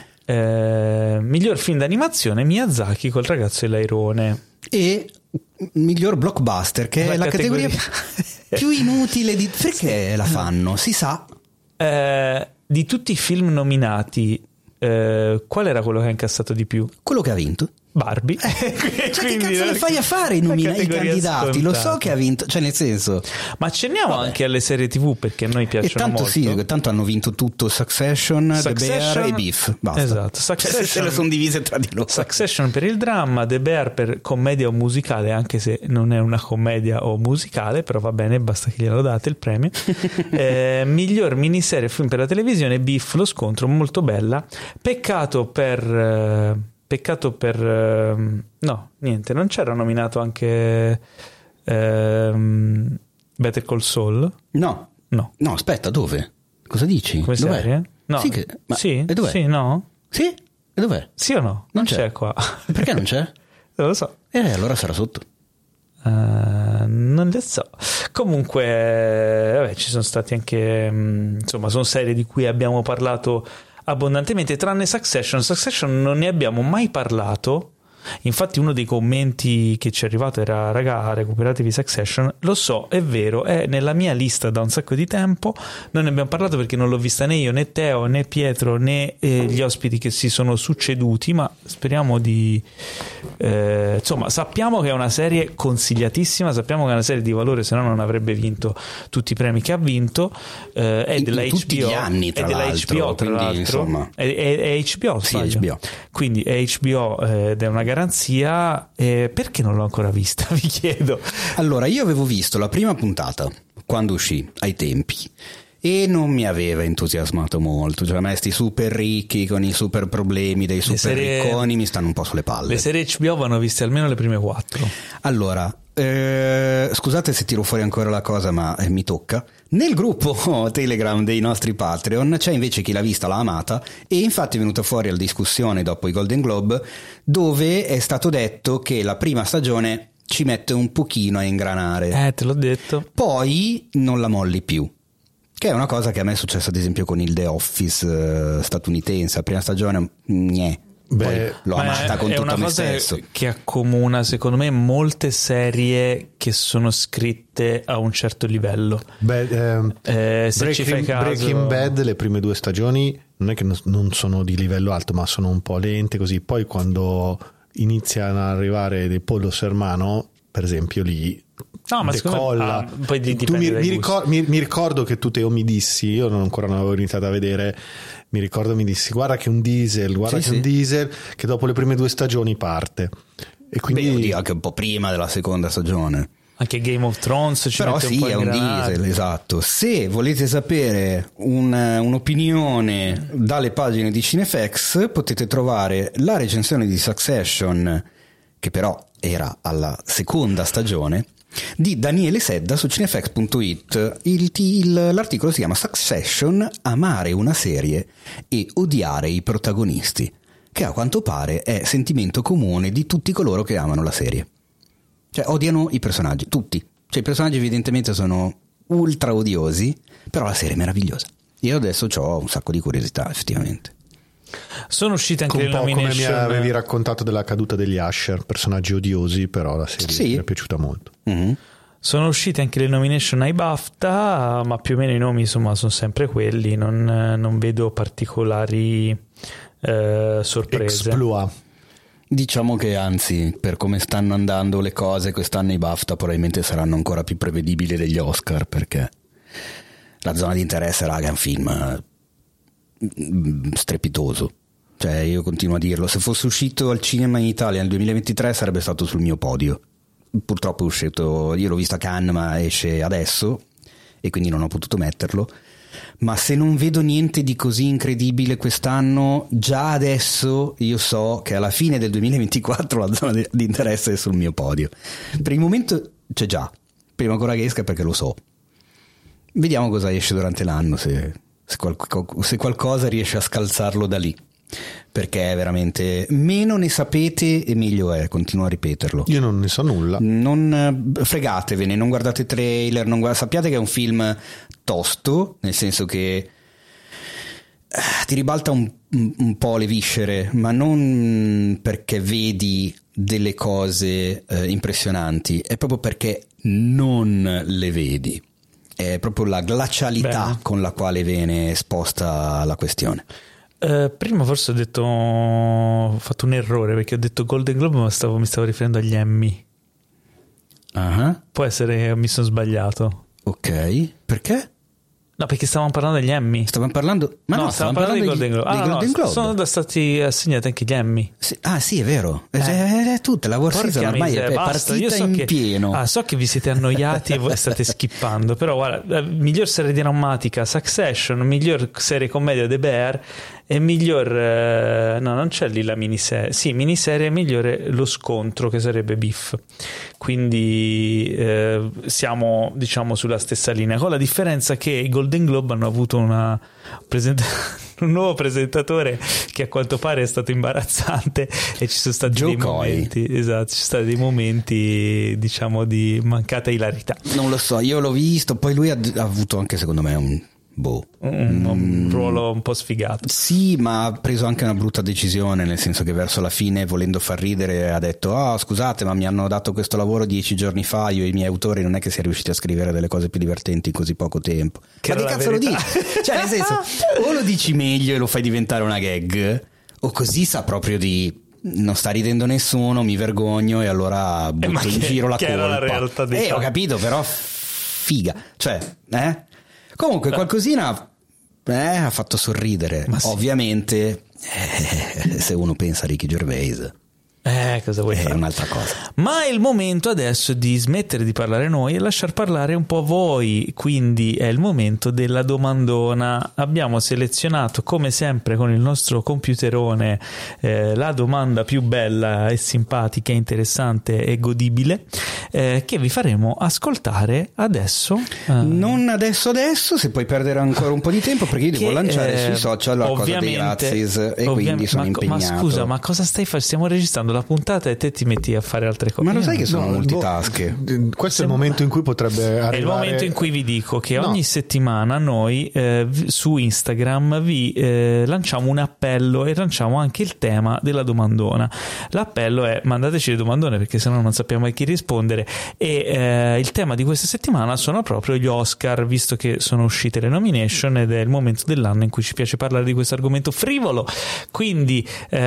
[SPEAKER 1] Eh, miglior film d'animazione Miyazaki col ragazzo e l'airone.
[SPEAKER 2] E miglior blockbuster, che
[SPEAKER 1] La
[SPEAKER 2] è la
[SPEAKER 1] categoria-
[SPEAKER 2] categoria più inutile di... Perché la fanno? Si sa.
[SPEAKER 1] Eh, di tutti i film nominati, eh, qual era quello che ha incassato di più?
[SPEAKER 2] Quello che ha vinto.
[SPEAKER 1] Barbie.
[SPEAKER 2] Cioè, che
[SPEAKER 1] Quindi
[SPEAKER 2] cazzo le fai a fare i,
[SPEAKER 1] la
[SPEAKER 2] nomina- i
[SPEAKER 1] categoria
[SPEAKER 2] candidati? Lo so
[SPEAKER 1] scontata.
[SPEAKER 2] che ha vinto, cioè nel senso...
[SPEAKER 1] Ma accenniamo
[SPEAKER 2] Vabbè.
[SPEAKER 1] anche alle serie tivù, perché a noi
[SPEAKER 2] E
[SPEAKER 1] piacciono
[SPEAKER 2] tanto
[SPEAKER 1] molto.
[SPEAKER 2] sì, tanto hanno vinto tutto Succession, The
[SPEAKER 1] Succession-
[SPEAKER 2] Bear e Beef. Basta.
[SPEAKER 1] Esatto.
[SPEAKER 2] Cioè, se
[SPEAKER 1] Succession-
[SPEAKER 2] le sono divise tra di loro.
[SPEAKER 1] Succession per il dramma, The Bear per commedia o musicale, anche se non è una commedia o musicale, però va bene, basta che glielo date il premio. eh, miglior miniserie o film per la televisione, Beef, lo scontro, molto bella. Peccato per... eh, peccato per... eh, no, niente, non c'era nominato anche ehm, Better Call Saul?
[SPEAKER 2] No,
[SPEAKER 1] No.
[SPEAKER 2] no, aspetta, dove? Cosa dici?
[SPEAKER 1] Come
[SPEAKER 2] Dov'è?
[SPEAKER 1] serie? No.
[SPEAKER 2] Sì, che- ma-
[SPEAKER 1] sì?
[SPEAKER 2] e dov'è?
[SPEAKER 1] Sì, no?
[SPEAKER 2] Sì? E dov'è?
[SPEAKER 1] Sì o no?
[SPEAKER 2] Non c'è.
[SPEAKER 1] qua.
[SPEAKER 2] Perché non c'è?
[SPEAKER 1] Non lo so.
[SPEAKER 2] Eh, allora sarà sotto.
[SPEAKER 1] Uh, non le so. Comunque, vabbè, ci sono stati anche, mh, insomma, sono serie di cui abbiamo parlato abbondantemente, tranne Succession. Succession non ne abbiamo mai parlato. Infatti uno dei commenti che ci è arrivato era: raga, recuperatevi Succession. Lo so, è vero, è nella mia lista da un sacco di tempo, non ne abbiamo parlato perché non l'ho vista né io né Teo né Pietro né eh, gli ospiti che si sono succeduti, ma speriamo di eh, insomma, sappiamo che è una serie consigliatissima, sappiamo che è una serie di valore, se no non avrebbe vinto tutti i premi che ha vinto, eh, è
[SPEAKER 2] In-
[SPEAKER 1] della
[SPEAKER 2] in
[SPEAKER 1] H B O,
[SPEAKER 2] tutti gli anni, tra
[SPEAKER 1] è della
[SPEAKER 2] l'altro,
[SPEAKER 1] H B O, tra
[SPEAKER 2] quindi,
[SPEAKER 1] l'altro
[SPEAKER 2] insomma.
[SPEAKER 1] è, è, è H B O,
[SPEAKER 2] Sì,
[SPEAKER 1] sbaglio?
[SPEAKER 2] H B O.
[SPEAKER 1] Quindi è H B O eh, ed è una garanzia. Eh, perché non l'ho ancora vista? Vi chiedo.
[SPEAKER 2] Allora, io avevo visto la prima puntata quando uscì, ai tempi, e non mi aveva entusiasmato molto. Cioè, a me sti super ricchi con i super problemi dei super
[SPEAKER 1] serie-
[SPEAKER 2] ricconi mi stanno un po' sulle palle.
[SPEAKER 1] Le serie H B O vanno viste almeno le prime quattro.
[SPEAKER 2] Allora, eh, scusate se tiro fuori ancora la cosa, ma eh, mi tocca. Nel gruppo Telegram dei nostri Patreon c'è invece chi l'ha vista, l'ha amata, e infatti è venuta fuori la discussione dopo i Golden Globe, dove è stato detto che la prima stagione ci mette un pochino a ingranare,
[SPEAKER 1] Eh, te l'ho detto.
[SPEAKER 2] poi non la molli più. Che è una cosa che a me è successa ad esempio con il The Office eh, statunitense. La prima stagione, gnè.
[SPEAKER 3] Beh,
[SPEAKER 2] Poi l'ho
[SPEAKER 1] Ma
[SPEAKER 2] amata
[SPEAKER 1] è,
[SPEAKER 2] con
[SPEAKER 1] è
[SPEAKER 2] tutto
[SPEAKER 1] una
[SPEAKER 2] me
[SPEAKER 1] cosa
[SPEAKER 2] stesso.
[SPEAKER 1] che accomuna, secondo me, molte serie che sono scritte a un certo livello.
[SPEAKER 3] Beh, ehm,
[SPEAKER 1] Eh, se ci fai
[SPEAKER 3] Breaking,
[SPEAKER 1] caso,
[SPEAKER 3] Breaking Bad, le prime due stagioni non è che non- non sono di livello alto, ma sono un po' lente così. Poi quando iniziano ad arrivare dei Pollos Hermano, per esempio, lì
[SPEAKER 1] No, ma secondo me-
[SPEAKER 3] decolla.
[SPEAKER 1] ah, poi di-
[SPEAKER 3] Tu
[SPEAKER 1] dipende
[SPEAKER 3] mi,
[SPEAKER 1] dai
[SPEAKER 3] mi
[SPEAKER 1] gusti.
[SPEAKER 3] ricor- mi- mi ricordo che tu Teo mi dissi, io non ancora non avevo iniziato a vedere, mi ricordo mi dissi guarda che un diesel, guarda
[SPEAKER 2] Sì,
[SPEAKER 3] che
[SPEAKER 2] sì.
[SPEAKER 3] un diesel che dopo le prime due stagioni parte. E quindi
[SPEAKER 2] Beh, oddio, anche un po' prima della seconda stagione.
[SPEAKER 1] anche Game of Thrones ci
[SPEAKER 2] Però
[SPEAKER 1] mette
[SPEAKER 2] sì,
[SPEAKER 1] un po'
[SPEAKER 2] è
[SPEAKER 1] in
[SPEAKER 2] un
[SPEAKER 1] granata.
[SPEAKER 2] diesel, esatto. Se volete sapere un- un'opinione dalle pagine di Cinefx, potete trovare la recensione di Succession, che però era alla seconda stagione, di Daniele Sedda su cinefx punto it. Il, il, l'articolo si chiama Succession, amare una serie e odiare i protagonisti, che a quanto pare è sentimento comune di tutti coloro che amano la serie. Cioè odiano i personaggi, tutti. Cioè i personaggi evidentemente sono ultra odiosi, però la serie è meravigliosa. Io adesso ho un sacco di curiosità, effettivamente.
[SPEAKER 1] Sono uscite anche
[SPEAKER 3] un
[SPEAKER 1] le
[SPEAKER 3] po' come mi
[SPEAKER 1] nomination.
[SPEAKER 3] avevi raccontato della caduta degli Usher, personaggi odiosi, però la serie
[SPEAKER 2] Sì.
[SPEAKER 3] mi è piaciuta molto.
[SPEAKER 2] Mhm.
[SPEAKER 1] Sono uscite anche le nomination ai BAFTA, ma più o meno i nomi insomma sono sempre quelli, non, non vedo particolari eh, sorprese.
[SPEAKER 3] Exploit.
[SPEAKER 2] Diciamo che anzi, per come stanno andando le cose, quest'anno i BAFTA probabilmente saranno ancora più prevedibili degli Oscar, perché La zona di interesse, raga, è un film eh, strepitoso. Cioè, io continuo a dirlo, se fosse uscito al cinema in Italia nel duemilaventitré sarebbe stato sul mio podio. Purtroppo è uscito, io l'ho visto a Cannes ma esce adesso e quindi non ho potuto metterlo, ma se non vedo niente di così incredibile quest'anno, già adesso io so che alla fine del duemilaventiquattro la zona di interesse è sul mio podio. Per il momento c'è già, prima ancora che esca, perché lo so. Vediamo cosa esce durante l'anno, se, se, qual, se qualcosa riesce a scalzarlo da lì, perché è veramente, meno ne sapete e meglio è, continuo a ripeterlo.
[SPEAKER 3] Io non ne so nulla.
[SPEAKER 2] Non fregatevene, non guardate trailer, non guardate, sappiate che è un film tosto, nel senso che eh, ti ribalta un, un po' le viscere, ma non perché vedi delle cose eh, impressionanti, è proprio perché non le vedi. È proprio la glacialità Bene. con la quale viene esposta la questione.
[SPEAKER 1] Uh, prima forse ho detto ho fatto un errore, perché ho detto Golden Globe, ma stavo, mi stavo riferendo agli Emmy.
[SPEAKER 2] Uh-huh.
[SPEAKER 1] Può essere che mi sono sbagliato.
[SPEAKER 2] Ok, perché?
[SPEAKER 1] No, perché stavamo parlando degli Emmy.
[SPEAKER 2] Stavamo parlando, ma no,
[SPEAKER 1] no stavamo parlando, parlando di Golden Globe. Ah,
[SPEAKER 2] Golden
[SPEAKER 1] no,
[SPEAKER 2] Globe.
[SPEAKER 1] Sono stati assegnati anche gli Emmy.
[SPEAKER 2] Sì, ah, sì, è vero.
[SPEAKER 1] Eh.
[SPEAKER 2] È, è tutta la War Season ormai
[SPEAKER 1] miseria,
[SPEAKER 2] è
[SPEAKER 1] basta.
[SPEAKER 2] partita
[SPEAKER 1] Io so
[SPEAKER 2] in
[SPEAKER 1] che,
[SPEAKER 2] pieno.
[SPEAKER 1] Ah, so che vi siete annoiati e voi state skippando, però guarda, miglior serie drammatica Succession, miglior serie commedia The Bear e miglior eh, no, non c'è lì la miniserie. Sì, miniserie migliore Lo Scontro, che sarebbe Beef. Quindi eh, siamo, diciamo, sulla stessa linea, con la differenza che i Golden Globe hanno avuto una presenta- un nuovo presentatore che a quanto pare è stato imbarazzante e ci sono stati
[SPEAKER 2] Joe
[SPEAKER 1] dei
[SPEAKER 2] Coy.
[SPEAKER 1] momenti, esatto, ci sono stati dei momenti, diciamo, di mancata ilarità.
[SPEAKER 2] Non lo so, io l'ho visto, poi lui ha, ha avuto anche, secondo me, un boh
[SPEAKER 1] un, un
[SPEAKER 2] mm,
[SPEAKER 1] ruolo un po' sfigato.
[SPEAKER 2] Sì, ma ha preso anche una brutta decisione, nel senso che verso la fine, volendo far ridere, ha detto: ah, oh, scusate, ma mi hanno dato questo lavoro dieci giorni fa, io e i miei autori non è che si è riusciti a scrivere delle cose più divertenti in così poco tempo.
[SPEAKER 1] Che
[SPEAKER 2] ma che cazzo
[SPEAKER 1] verità.
[SPEAKER 2] lo dici? Cioè, nel senso, o lo dici meglio e lo fai diventare una gag, o così sa proprio di non sta ridendo nessuno, mi vergogno e allora butto
[SPEAKER 1] eh,
[SPEAKER 2] in
[SPEAKER 1] che,
[SPEAKER 2] giro la
[SPEAKER 1] che
[SPEAKER 2] colpa.
[SPEAKER 1] Era la realtà dei
[SPEAKER 2] eh
[SPEAKER 1] fatti.
[SPEAKER 2] Ho capito, però figa, cioè eh comunque qualcosina eh, ha fatto sorridere.
[SPEAKER 1] Ma sì.
[SPEAKER 2] Ovviamente eh, se uno pensa a Ricky Gervais
[SPEAKER 1] Eh, cosa vuoi
[SPEAKER 2] è
[SPEAKER 1] fare?
[SPEAKER 2] un'altra cosa.
[SPEAKER 1] Ma è il momento adesso di smettere di parlare noi e lasciar parlare un po' voi, quindi è il momento della domandona. Abbiamo selezionato, come sempre con il nostro computerone, eh, la domanda più bella e simpatica, interessante e godibile, eh, che vi faremo ascoltare adesso. Eh,
[SPEAKER 2] Non adesso adesso, se puoi perdere ancora un po' di tempo, perché io devo
[SPEAKER 1] che,
[SPEAKER 2] lanciare
[SPEAKER 1] eh,
[SPEAKER 2] sui social la cosa dei Razzies e
[SPEAKER 1] ovvia-
[SPEAKER 2] quindi sono
[SPEAKER 1] ma,
[SPEAKER 2] impegnato.
[SPEAKER 1] Ma scusa, ma cosa stai facendo? Stiamo registrando la puntata e te ti metti a fare altre cose.
[SPEAKER 2] Ma lo
[SPEAKER 1] Io
[SPEAKER 2] sai
[SPEAKER 1] non-
[SPEAKER 2] che sono
[SPEAKER 3] No,
[SPEAKER 2] multitask?
[SPEAKER 3] boh, questo è il momento in cui potrebbe arrivare.
[SPEAKER 1] È il momento in cui vi dico che
[SPEAKER 3] No.
[SPEAKER 1] ogni settimana noi eh, v- su Instagram vi eh, lanciamo un appello e lanciamo anche il tema della domandona. L'appello è: mandateci le domandone, perché sennò non sappiamo a chi rispondere, e eh, il tema di questa settimana sono proprio gli Oscar, visto che sono uscite le nomination ed è il momento dell'anno in cui ci piace parlare di questo argomento frivolo. Quindi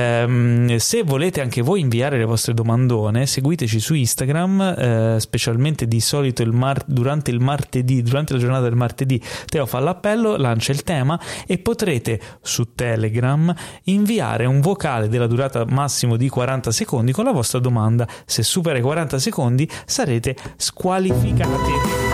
[SPEAKER 1] ehm, se volete anche voi inviare le vostre domandone, seguiteci su Instagram, eh, specialmente di solito il mar- durante il martedì, durante la giornata del martedì Teo fa l'appello, lancia il tema e potrete su Telegram inviare un vocale della durata massimo di quaranta secondi con la vostra domanda. Se supera i quaranta secondi sarete squalificati.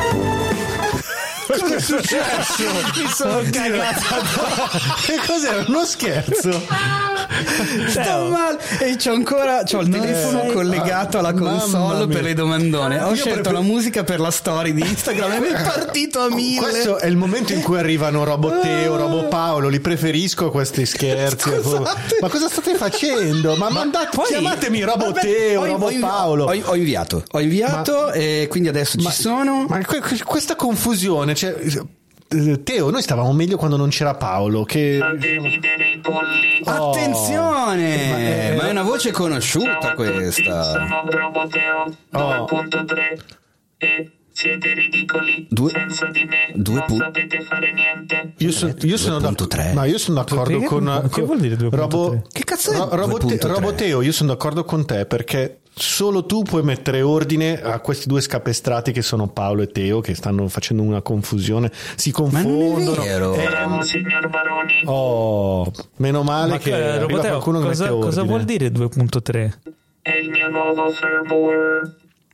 [SPEAKER 3] Cosa è successo?
[SPEAKER 2] Mi sono cagato.
[SPEAKER 3] Che cos'era? Uno scherzo?
[SPEAKER 2] Sto male. E c'ho ancora c'ho il
[SPEAKER 3] Non
[SPEAKER 2] telefono
[SPEAKER 3] sei-
[SPEAKER 2] collegato alla
[SPEAKER 3] Mamma
[SPEAKER 2] console
[SPEAKER 3] mia.
[SPEAKER 2] per le domandone. Ho
[SPEAKER 3] Io
[SPEAKER 2] scelto
[SPEAKER 3] prefer-
[SPEAKER 2] la musica per la story di Instagram e mi è partito a mille.
[SPEAKER 3] Questo è il momento in cui arrivano Robo Teo, Robo Paolo. Li preferisco a questi scherzi.
[SPEAKER 2] Scusate.
[SPEAKER 3] Ma cosa state facendo? Ma mandate,
[SPEAKER 1] poi-
[SPEAKER 3] chiamatemi Robo
[SPEAKER 2] Vabbè,
[SPEAKER 3] Teo,
[SPEAKER 2] ho-
[SPEAKER 3] Robo
[SPEAKER 2] ho-
[SPEAKER 3] Paolo.
[SPEAKER 2] Ho, ho inviato, ho inviato e quindi adesso
[SPEAKER 3] Ma-
[SPEAKER 2] ci sono.
[SPEAKER 3] Ma que- que- questa confusione, cioè, eh, Teo, noi stavamo meglio quando non c'era Paolo. Che
[SPEAKER 5] Condividere i polli.
[SPEAKER 3] Oh.
[SPEAKER 2] Attenzione!
[SPEAKER 3] Ma è-
[SPEAKER 2] Ma è una voce conosciuta
[SPEAKER 5] Ciao a tutti,
[SPEAKER 2] questa.
[SPEAKER 5] sono Roboteo
[SPEAKER 3] Oh.
[SPEAKER 5] due punto tre e siete ridicoli.
[SPEAKER 2] Due-
[SPEAKER 5] Senza di me
[SPEAKER 2] due
[SPEAKER 5] non
[SPEAKER 2] pu-
[SPEAKER 5] sapete fare niente.
[SPEAKER 3] io, so- io sono
[SPEAKER 2] due punto tre.
[SPEAKER 3] d'accordo. Ma io sono d'accordo
[SPEAKER 1] Perché-
[SPEAKER 3] con,
[SPEAKER 1] che vuol dire due punto tre?
[SPEAKER 3] Robo,
[SPEAKER 2] Che cazzo è
[SPEAKER 3] Ro- Robo,
[SPEAKER 2] due punto tre?
[SPEAKER 3] Robo Teo, io sono d'accordo con te perché solo tu puoi mettere ordine a questi due scapestrati che sono Paolo e Teo, che stanno facendo una confusione, si
[SPEAKER 2] Ma non è
[SPEAKER 3] confondono.
[SPEAKER 2] vero.
[SPEAKER 3] Eh,
[SPEAKER 5] Bravo, signor Baroni.
[SPEAKER 3] oh, meno male
[SPEAKER 1] Ma
[SPEAKER 3] che
[SPEAKER 1] eh,
[SPEAKER 3] arriva
[SPEAKER 1] Roboteo,
[SPEAKER 3] qualcuno che
[SPEAKER 1] cosa,
[SPEAKER 3] mette ordine.
[SPEAKER 1] cosa vuol dire due punto tre?
[SPEAKER 5] È il mio nuovo firmware.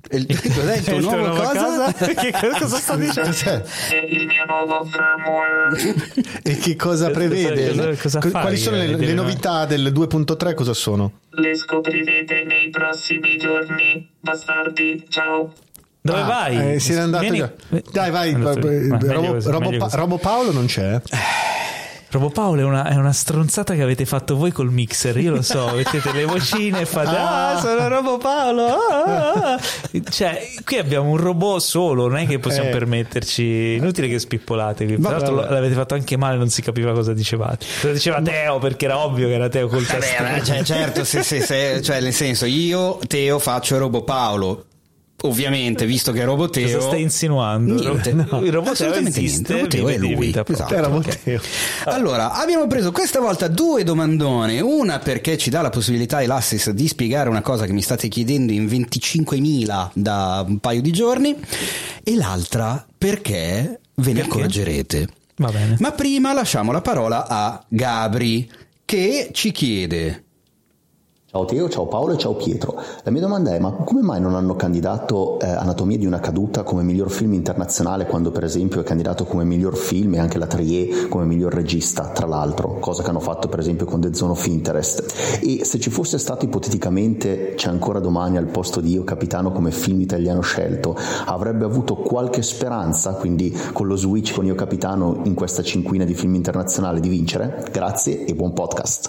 [SPEAKER 2] Il, cos'è il tuo
[SPEAKER 1] Il tuo
[SPEAKER 2] nuovo
[SPEAKER 1] nuovo
[SPEAKER 2] cosa?
[SPEAKER 1] cosa? Che cosa sta dicendo?
[SPEAKER 3] Cioè,
[SPEAKER 5] È il mio nuovo firmware.
[SPEAKER 3] e che cosa prevede?
[SPEAKER 1] cosa- cosa
[SPEAKER 3] Co-
[SPEAKER 1] fai?
[SPEAKER 3] Quali sono le, le novità del due punto tre? Cosa sono?
[SPEAKER 5] Le scoprirete nei prossimi giorni. Bastardi, ciao.
[SPEAKER 1] Dove
[SPEAKER 3] Ah,
[SPEAKER 1] vai?
[SPEAKER 3] eh, se n'è andato
[SPEAKER 1] Vieni-
[SPEAKER 3] già. Dai, vai.
[SPEAKER 1] È andato via. Ma meglio
[SPEAKER 3] Robo,
[SPEAKER 1] così,
[SPEAKER 3] Robo
[SPEAKER 1] meglio
[SPEAKER 3] Pa-
[SPEAKER 1] così.
[SPEAKER 3] Robo Paolo non c'è?
[SPEAKER 1] Robo Paolo è una, è una stronzata che avete fatto voi col mixer, io lo so, mettete le vocine e fate ah, sono Robo Paolo, ah, ah. Cioè qui abbiamo un robot solo, non è che possiamo
[SPEAKER 3] Eh.
[SPEAKER 1] permetterci, inutile che spippolate qui. Tra
[SPEAKER 3] Vabbè,
[SPEAKER 1] l'altro
[SPEAKER 3] vabbè.
[SPEAKER 1] l'avete fatto anche male, non si capiva cosa dicevate, lo diceva Teo perché era ovvio che era Teo col
[SPEAKER 2] Vabbè,
[SPEAKER 1] tasto.
[SPEAKER 2] ma cioè, certo, se, se, se- cioè nel senso io Teo faccio Robo Paolo. Ovviamente, visto che è Roboteo,
[SPEAKER 1] Cosa stai insinuando?
[SPEAKER 2] Niente,
[SPEAKER 1] il robot Teo
[SPEAKER 2] assolutamente
[SPEAKER 1] esiste,
[SPEAKER 2] niente. Roboteo
[SPEAKER 1] vive
[SPEAKER 2] è
[SPEAKER 1] di
[SPEAKER 2] lui,
[SPEAKER 1] vita propria.
[SPEAKER 2] esatto.
[SPEAKER 3] Era
[SPEAKER 1] Ok.
[SPEAKER 3] Teo.
[SPEAKER 2] Allora, abbiamo preso questa volta due domandone, una perché ci dà la possibilità Elastis di spiegare una cosa che mi state chiedendo in venticinquemila da un paio di giorni, e l'altra perché ve ne
[SPEAKER 1] Perché?
[SPEAKER 2] accorgerete.
[SPEAKER 1] Va bene.
[SPEAKER 2] Ma prima lasciamo la parola a Gabri, che ci chiede:
[SPEAKER 6] Ciao Teo, ciao Paolo e ciao Pietro. La mia domanda è: ma come mai non hanno candidato eh, Anatomia di una caduta come miglior film internazionale quando per esempio è candidato come miglior film e anche la Trier come miglior regista, tra l'altro, cosa che hanno fatto per esempio con The Zone of Interest? E se ci fosse stato ipoteticamente C'è ancora domani al posto di Io Capitano come film italiano scelto, avrebbe avuto qualche speranza, quindi con lo switch con Io Capitano in questa cinquina di film internazionali, di vincere? Grazie e buon podcast.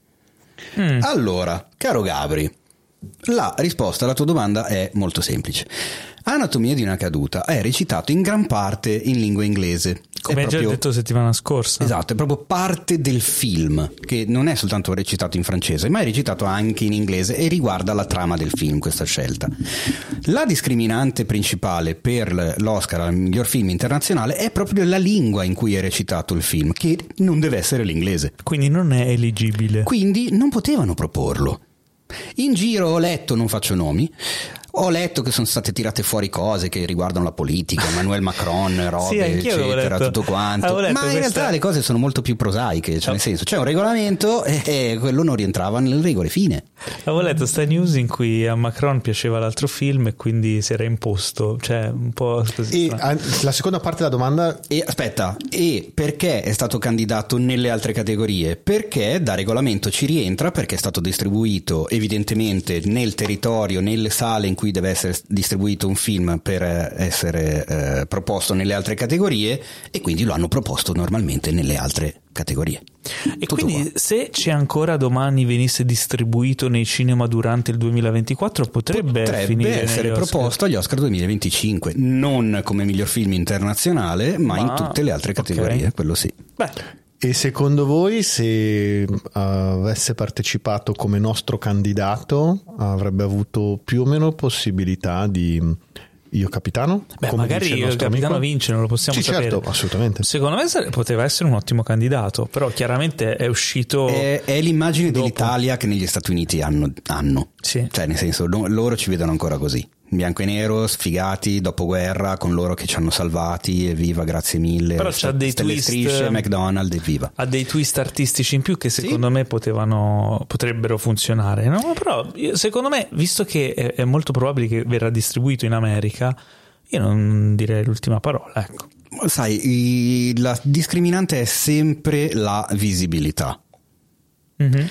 [SPEAKER 2] Allora, caro Gabri, la risposta alla tua domanda è molto semplice. Anatomia di una caduta è recitato in gran parte in lingua inglese.
[SPEAKER 1] Come
[SPEAKER 2] È
[SPEAKER 1] hai già
[SPEAKER 2] proprio-
[SPEAKER 1] detto settimana scorsa.
[SPEAKER 2] Esatto, è proprio parte del film, che non è soltanto recitato in francese, ma è recitato anche in inglese e riguarda la trama del film, questa scelta. La discriminante principale per l'Oscar al miglior film internazionale è proprio la lingua in cui è recitato il film, che non deve essere l'inglese.
[SPEAKER 1] Quindi non è eligibile.
[SPEAKER 2] Quindi non potevano proporlo. In giro ho letto, non faccio nomi, ho letto che sono state tirate fuori cose che riguardano la politica, Emmanuel Macron, robe,
[SPEAKER 1] Sì, anch'io avevo
[SPEAKER 2] eccetera,
[SPEAKER 1] letto.
[SPEAKER 2] tutto quanto.
[SPEAKER 1] Avevo letto
[SPEAKER 2] Ma in
[SPEAKER 1] questa-
[SPEAKER 2] realtà le cose sono molto più prosaiche, cioè
[SPEAKER 1] Oh.
[SPEAKER 2] nel senso c'è un regolamento e, e quello non rientrava nelle regole, fine.
[SPEAKER 1] Avevo letto sta news in cui a Macron piaceva l'altro film e quindi si era imposto, cioè un po' così.
[SPEAKER 3] E ah, la seconda parte della domanda,
[SPEAKER 2] E aspetta, e perché è stato candidato nelle altre categorie? Perché da regolamento ci rientra, perché è stato distribuito evidentemente nel territorio, nelle sale in cui deve essere distribuito un film per essere eh, proposto nelle altre categorie, e quindi lo hanno proposto normalmente nelle altre categorie.
[SPEAKER 1] E
[SPEAKER 2] Tutto
[SPEAKER 1] quindi
[SPEAKER 2] qua.
[SPEAKER 1] se C'è ancora domani venisse distribuito nei cinema durante il duemilaventiquattro potrebbe,
[SPEAKER 2] Potrebbe
[SPEAKER 1] finire
[SPEAKER 2] essere
[SPEAKER 1] negli Oscar.
[SPEAKER 2] proposto agli Oscar duemilaventicinque, non come miglior film internazionale, ma,
[SPEAKER 1] Ma-
[SPEAKER 2] in tutte le altre categorie,
[SPEAKER 1] ok.
[SPEAKER 2] quello sì.
[SPEAKER 1] Beh,
[SPEAKER 3] e secondo voi se uh, avesse partecipato come nostro candidato avrebbe avuto più o meno possibilità di Io Capitano?
[SPEAKER 1] beh
[SPEAKER 3] come
[SPEAKER 1] magari
[SPEAKER 3] dice il
[SPEAKER 1] il
[SPEAKER 3] nostro
[SPEAKER 1] capitano
[SPEAKER 3] amico?
[SPEAKER 1] vince, non lo possiamo
[SPEAKER 3] Sì,
[SPEAKER 1] sapere.
[SPEAKER 3] certo, assolutamente.
[SPEAKER 1] Secondo me sare- poteva essere un ottimo candidato, però chiaramente è uscito
[SPEAKER 2] È, è l'immagine
[SPEAKER 1] dopo.
[SPEAKER 2] dell'Italia che negli Stati Uniti hanno, hanno.
[SPEAKER 1] Sì.
[SPEAKER 2] Cioè nel senso no- loro ci vedono ancora così, in bianco e nero, sfigati, dopoguerra, con loro che ci hanno salvati, evviva, grazie mille.
[SPEAKER 1] Però c'ha dei
[SPEAKER 2] Stelle
[SPEAKER 1] twist,
[SPEAKER 2] strisce, McDonald's, evviva.
[SPEAKER 1] ha dei twist artistici in più che secondo me potevano potrebbero funzionare, no? Però io- secondo me, visto che è, è molto probabile che verrà distribuito in America, io non direi l'ultima parola, ecco.
[SPEAKER 2] Sai, i- la discriminante è sempre la visibilità.
[SPEAKER 1] Mhm.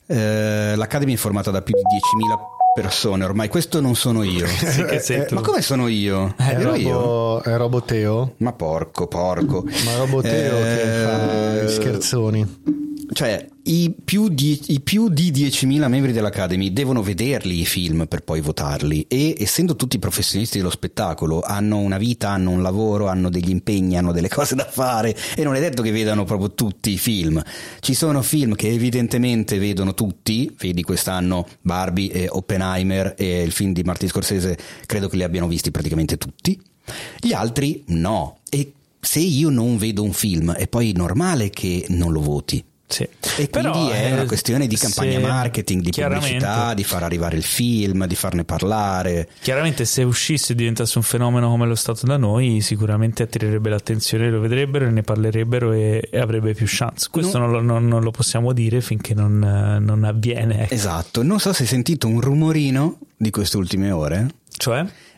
[SPEAKER 2] Eh, L'Academy è formata da più di diecimila persone ormai, questo non sono io.
[SPEAKER 1] Sì, che sei tu.
[SPEAKER 2] Ma come sono io?
[SPEAKER 3] È,
[SPEAKER 2] Ero io?
[SPEAKER 3] Robo, è Roboteo?
[SPEAKER 2] Ma porco, porco.
[SPEAKER 3] Ma Roboteo che fa
[SPEAKER 2] Eh,
[SPEAKER 3] gli scherzoni.
[SPEAKER 2] Cioè, i più di, i più di diecimila membri dell'Academy devono vederli i film per poi votarli, e essendo tutti professionisti dello spettacolo hanno una vita, hanno un lavoro, hanno degli impegni, hanno delle cose da fare, e non è detto che vedano proprio tutti i film. Ci sono film che evidentemente vedono tutti, vedi quest'anno Barbie e Oppenheimer, e il film di Martin Scorsese credo che li abbiano visti praticamente tutti, gli altri no. E se io non vedo un film è poi normale che non lo voti.
[SPEAKER 1] Sì.
[SPEAKER 2] E quindi
[SPEAKER 1] Però,
[SPEAKER 2] è
[SPEAKER 1] eh,
[SPEAKER 2] una questione di campagna
[SPEAKER 1] se-
[SPEAKER 2] marketing, di
[SPEAKER 1] chiaramente-
[SPEAKER 2] pubblicità, di far arrivare il film, di farne parlare.
[SPEAKER 1] Chiaramente se uscisse e diventasse un fenomeno come lo stato da noi, sicuramente attirerebbe l'attenzione, lo vedrebbero e ne parlerebbero, e, e avrebbe più chance. Questo
[SPEAKER 2] No.
[SPEAKER 1] non, lo, non- non lo possiamo dire finché non, eh, non avviene, ecco.
[SPEAKER 2] Esatto, non so se hai sentito un rumorino di queste ultime ore.
[SPEAKER 1] Cioè?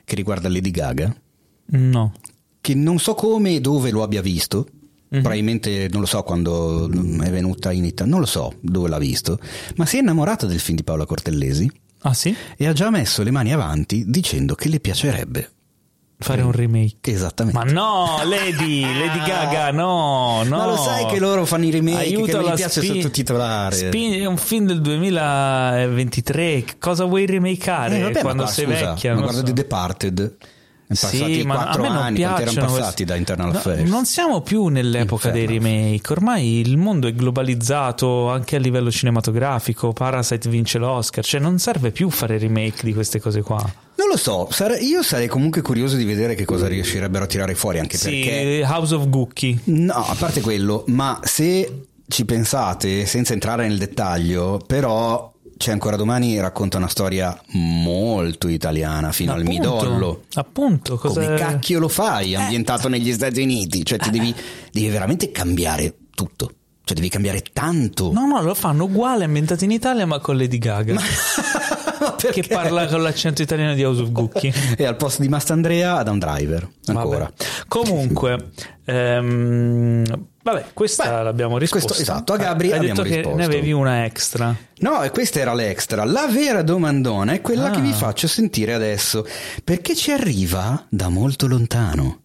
[SPEAKER 2] che riguarda Lady Gaga,
[SPEAKER 1] No.
[SPEAKER 2] che non so come e dove lo abbia visto.
[SPEAKER 1] Mm-hmm.
[SPEAKER 2] Probabilmente non lo so quando è venuta in Italia, non lo so dove l'ha visto, ma si è innamorata del film di Paola Cortellesi
[SPEAKER 1] Ah sì?
[SPEAKER 2] e ha già messo le mani avanti dicendo che le piacerebbe
[SPEAKER 1] Fare un remake.
[SPEAKER 2] Esattamente.
[SPEAKER 1] Ma no, Lady, Lady Gaga, no, no.
[SPEAKER 2] Ma lo sai che loro fanno i remake,
[SPEAKER 1] Aiuto
[SPEAKER 2] che non gli
[SPEAKER 1] alla
[SPEAKER 2] piace
[SPEAKER 1] spi-
[SPEAKER 2] sottotitolare.
[SPEAKER 1] Spin- è un film del duemilaventitré, cosa vuoi remakeare
[SPEAKER 2] Eh, vabbè,
[SPEAKER 1] quando
[SPEAKER 2] ma
[SPEAKER 1] sei
[SPEAKER 2] scusa,
[SPEAKER 1] vecchia?
[SPEAKER 2] ma
[SPEAKER 1] Non
[SPEAKER 2] guarda
[SPEAKER 1] so.
[SPEAKER 2] The Departed. È passati
[SPEAKER 1] Sì, ma a
[SPEAKER 2] quattro
[SPEAKER 1] me non
[SPEAKER 2] anni, quanti erano
[SPEAKER 1] piacciono
[SPEAKER 2] passati
[SPEAKER 1] questi-
[SPEAKER 2] da Internal
[SPEAKER 1] No,
[SPEAKER 2] Affairs?
[SPEAKER 1] non siamo più nell'epoca dei
[SPEAKER 2] Infernal.
[SPEAKER 1] remake, ormai il mondo è globalizzato anche a livello cinematografico, Parasite vince l'Oscar, cioè non serve più fare remake di queste cose qua.
[SPEAKER 2] Non lo so, sare- io sarei comunque curioso di vedere che cosa riuscirebbero a tirare fuori, anche
[SPEAKER 1] Sì,
[SPEAKER 2] perché...
[SPEAKER 1] House of Gucci.
[SPEAKER 2] No, a parte quello, ma se ci pensate, senza entrare nel dettaglio, però C'è ancora domani racconta una storia molto italiana fino
[SPEAKER 1] appunto,
[SPEAKER 2] al midollo.
[SPEAKER 1] Appunto, cosa...
[SPEAKER 2] Come cacchio lo fai ambientato eh. negli Stati Uniti? Cioè ti devi, devi veramente cambiare tutto. Cioè devi cambiare tanto.
[SPEAKER 1] No, no, lo fanno uguale ambientato in Italia ma con Lady Gaga.
[SPEAKER 2] Ma...
[SPEAKER 1] che parla con l'accento italiano di House of Gucci.
[SPEAKER 2] E al posto di Mastandrea Adam Driver ancora.
[SPEAKER 1] Vabbè. Comunque ehm, vabbè, questa Beh, l'abbiamo risposta.
[SPEAKER 2] Questo, esatto, a Gabri
[SPEAKER 1] hai
[SPEAKER 2] abbiamo
[SPEAKER 1] detto che
[SPEAKER 2] risposto.
[SPEAKER 1] ne avevi una extra.
[SPEAKER 2] No, e questa era l'extra. La vera domandona è quella
[SPEAKER 1] ah.
[SPEAKER 2] che vi faccio sentire adesso, perché ci arriva da molto lontano.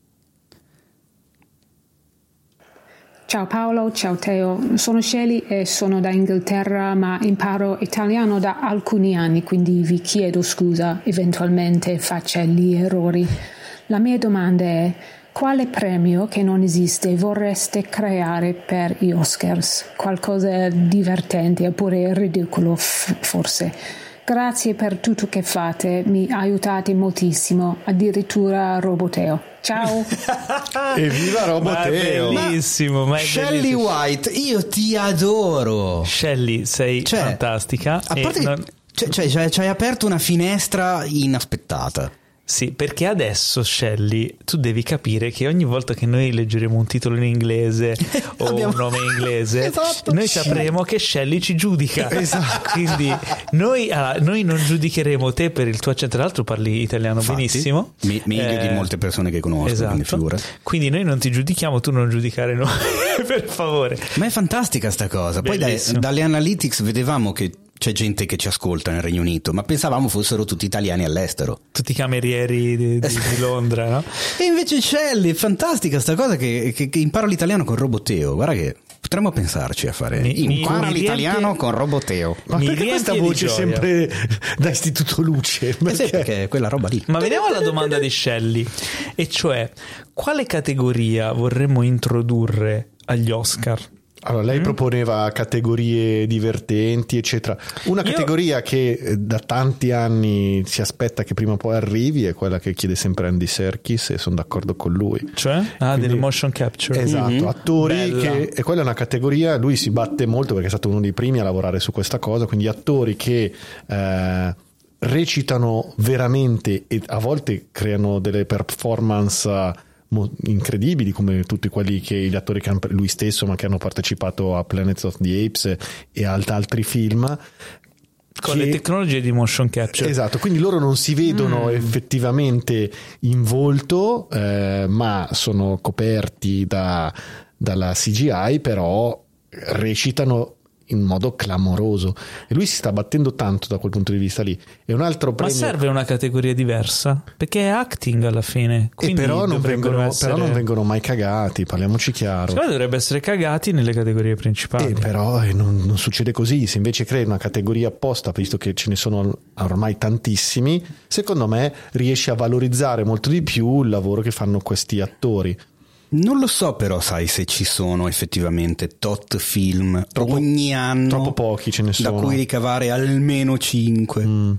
[SPEAKER 7] Ciao Paolo, ciao Teo, sono Shelly e sono da Inghilterra, ma imparo italiano da alcuni anni, quindi vi chiedo scusa, eventualmente faccia gli errori. La mia domanda è: quale premio che non esiste vorreste creare per gli Oscars? Qualcosa divertente oppure ridicolo f- forse? Grazie per tutto che fate, mi aiutate moltissimo, addirittura Roboteo. Ciao.
[SPEAKER 3] Evviva Roboteo.
[SPEAKER 1] Ma è bellissimo, ma è
[SPEAKER 2] Shelley
[SPEAKER 1] bellissimo.
[SPEAKER 2] White, io ti adoro.
[SPEAKER 1] Shelley, sei
[SPEAKER 2] cioè,
[SPEAKER 1] fantastica.
[SPEAKER 2] A parte
[SPEAKER 1] e
[SPEAKER 2] che
[SPEAKER 1] non...
[SPEAKER 2] cioè, cioè, cioè, ci hai aperto una finestra inaspettata.
[SPEAKER 1] Sì, perché adesso, Shelly, tu devi capire che ogni volta che noi leggeremo un titolo in inglese o
[SPEAKER 2] Abbiamo...
[SPEAKER 1] un nome in inglese,
[SPEAKER 2] esatto.
[SPEAKER 1] noi sapremo che Shelly ci giudica.
[SPEAKER 2] Esatto.
[SPEAKER 1] Quindi noi, allora, noi non giudicheremo te per il tuo accento, tra l'altro parli italiano
[SPEAKER 2] Infatti,
[SPEAKER 1] benissimo.
[SPEAKER 2] Me- meglio
[SPEAKER 1] eh,
[SPEAKER 2] di molte persone che conosco,
[SPEAKER 1] esatto.
[SPEAKER 2] quindi figura.
[SPEAKER 1] Quindi noi non ti giudichiamo, tu non giudicare noi, per favore.
[SPEAKER 2] Ma è fantastica sta cosa. Poi dai, dalle analytics vedevamo che c'è gente che ci ascolta nel Regno Unito, ma pensavamo fossero tutti italiani all'estero.
[SPEAKER 1] Tutti i camerieri di, di, di Londra, no?
[SPEAKER 2] E invece Shelley, fantastica sta cosa che, che, che impara l'italiano con Roboteo. Guarda che potremmo pensarci a fare.
[SPEAKER 1] Mi,
[SPEAKER 2] impara
[SPEAKER 1] mi
[SPEAKER 2] l'italiano
[SPEAKER 1] riempie...
[SPEAKER 2] con Roboteo.
[SPEAKER 3] Ma
[SPEAKER 1] mi
[SPEAKER 3] perché questa
[SPEAKER 1] riempie
[SPEAKER 3] voce
[SPEAKER 1] di gioia.
[SPEAKER 3] sempre da Istituto Luce?
[SPEAKER 2] Eh
[SPEAKER 3] Perché?
[SPEAKER 2] sì, perché è quella roba lì.
[SPEAKER 1] Ma veniamo alla domanda di Shelley, e cioè quale categoria vorremmo introdurre agli Oscar?
[SPEAKER 3] Allora, lei
[SPEAKER 1] mm.
[SPEAKER 3] proponeva categorie divertenti, eccetera. Una
[SPEAKER 1] Io...
[SPEAKER 3] categoria che da tanti anni si aspetta che prima o poi arrivi è quella che chiede sempre Andy Serkis, e sono d'accordo con lui.
[SPEAKER 1] Cioè? Ah,
[SPEAKER 3] Quindi,
[SPEAKER 1] del motion capture.
[SPEAKER 3] Esatto,
[SPEAKER 1] Mm-hmm.
[SPEAKER 3] attori
[SPEAKER 1] Bella.
[SPEAKER 3] che, e quella è una categoria, lui si batte molto perché è stato uno dei primi a lavorare su questa cosa, quindi attori che eh, recitano veramente e a volte creano delle performance incredibili, come tutti quelli che gli attori che hanno, lui stesso, ma che hanno partecipato a Planet of the Apes e ad altri film
[SPEAKER 1] con
[SPEAKER 3] che...
[SPEAKER 1] le tecnologie di motion capture.
[SPEAKER 3] Esatto, quindi loro non si vedono
[SPEAKER 1] mm.
[SPEAKER 3] effettivamente in volto, eh, ma sono coperti da, dalla C G I, però recitano in modo clamoroso, e lui si sta battendo tanto da quel punto di vista lì. E un altro premio...
[SPEAKER 1] Ma serve una categoria diversa, perché è acting alla fine,
[SPEAKER 3] e però non, vengono,
[SPEAKER 1] essere...
[SPEAKER 3] però non vengono mai cagati, parliamoci chiaro.
[SPEAKER 1] Secondo me dovrebbe essere cagati nelle categorie principali.
[SPEAKER 3] Eh, però eh, non, non succede così. Se invece crei una categoria apposta, visto che ce ne sono ormai tantissimi, secondo me riesci a valorizzare molto di più il lavoro che fanno questi attori.
[SPEAKER 2] Non lo so però, sai, se ci sono effettivamente tot film
[SPEAKER 3] troppo,
[SPEAKER 2] ogni anno,
[SPEAKER 3] troppo pochi ce ne sono,
[SPEAKER 2] da cui ricavare almeno cinque. Mm.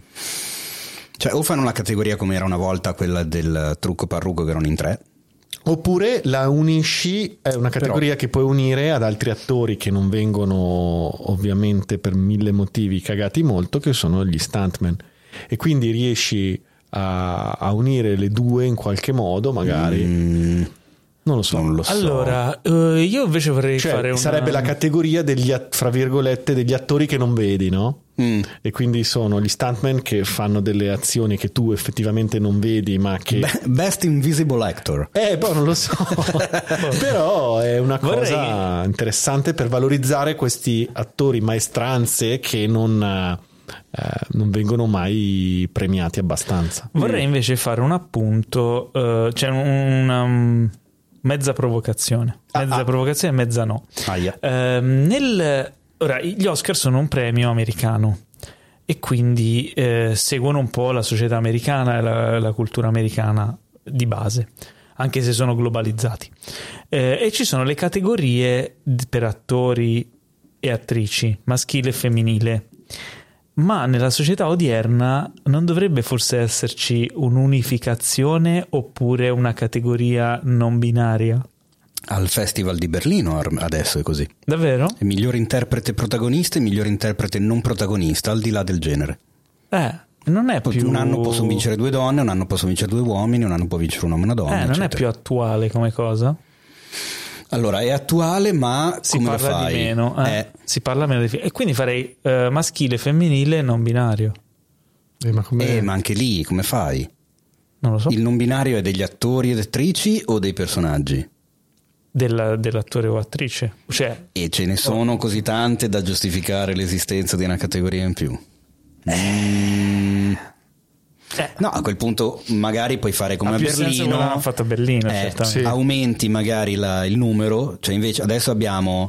[SPEAKER 2] Cioè, o fanno una categoria come era una volta quella del trucco parrucco, che erano in tre,
[SPEAKER 3] oppure la unisci, è una categoria però... che puoi unire ad altri attori che non vengono ovviamente per mille motivi cagati molto, che sono gli stuntman, e quindi riesci a, a unire le due in qualche modo, magari.
[SPEAKER 2] Mm.
[SPEAKER 3] Non lo so.
[SPEAKER 2] Non lo so.
[SPEAKER 1] Allora, uh, io invece vorrei
[SPEAKER 3] cioè,
[SPEAKER 1] fare una...
[SPEAKER 3] sarebbe la categoria degli, fra virgolette, degli attori che non vedi, no?
[SPEAKER 2] Mm.
[SPEAKER 3] E quindi sono gli stuntman che fanno delle azioni che tu effettivamente non vedi, ma che
[SPEAKER 2] Be- Best Invisible Actor.
[SPEAKER 3] eh boh, non lo so. Però è una cosa
[SPEAKER 1] Vorrei-
[SPEAKER 3] interessante per valorizzare questi attori maestranze che non eh, non vengono mai premiati abbastanza.
[SPEAKER 1] Vorrei invece fare un appunto, uh, cioè una um, mezza provocazione, mezza
[SPEAKER 3] Ah, ah.
[SPEAKER 1] provocazione e mezza no.
[SPEAKER 2] Aia.
[SPEAKER 1] Ehm, nel, ora, gli Oscar sono un premio americano e quindi eh, seguono un po' la società americana e la, la cultura americana di base, anche se sono globalizzati. Eh, e ci sono le categorie d- per attori e attrici, maschile e femminile. Ma nella società odierna non dovrebbe forse esserci un'unificazione oppure una categoria non binaria?
[SPEAKER 2] Al Festival di Berlino ar- adesso è così.
[SPEAKER 1] Davvero?
[SPEAKER 2] È miglior interprete protagonista e miglior interprete non protagonista, al di là del genere.
[SPEAKER 1] Eh, non è più...
[SPEAKER 2] Un anno possono vincere due donne, un anno possono vincere due uomini, un anno può vincere un uomo e una donna.
[SPEAKER 1] Eh, non
[SPEAKER 2] eccetera.
[SPEAKER 1] è più attuale come cosa?
[SPEAKER 2] Allora, è attuale, ma
[SPEAKER 1] Si
[SPEAKER 2] come lo
[SPEAKER 1] parla
[SPEAKER 2] fai?
[SPEAKER 1] di meno. Eh?
[SPEAKER 2] Eh,
[SPEAKER 1] Si parla meno di... E quindi farei eh, maschile, femminile, non binario.
[SPEAKER 3] Eh, ma come
[SPEAKER 2] eh, ma anche lì come fai?
[SPEAKER 1] Non lo so.
[SPEAKER 2] Il non binario è degli attori ed attrici o dei personaggi?
[SPEAKER 1] Della- dell'attore o attrice. Cioè,
[SPEAKER 2] E ce ne sono così tante da giustificare l'esistenza di una categoria in più. Mm.
[SPEAKER 1] eh,
[SPEAKER 2] No, a quel punto magari puoi fare come
[SPEAKER 1] Ha
[SPEAKER 2] a
[SPEAKER 1] più senso
[SPEAKER 2] Berlino.
[SPEAKER 1] come hanno fatto a Berlino,
[SPEAKER 2] eh,
[SPEAKER 1] certamente.
[SPEAKER 3] Sì.
[SPEAKER 2] Aumenti magari la- il numero, cioè invece adesso abbiamo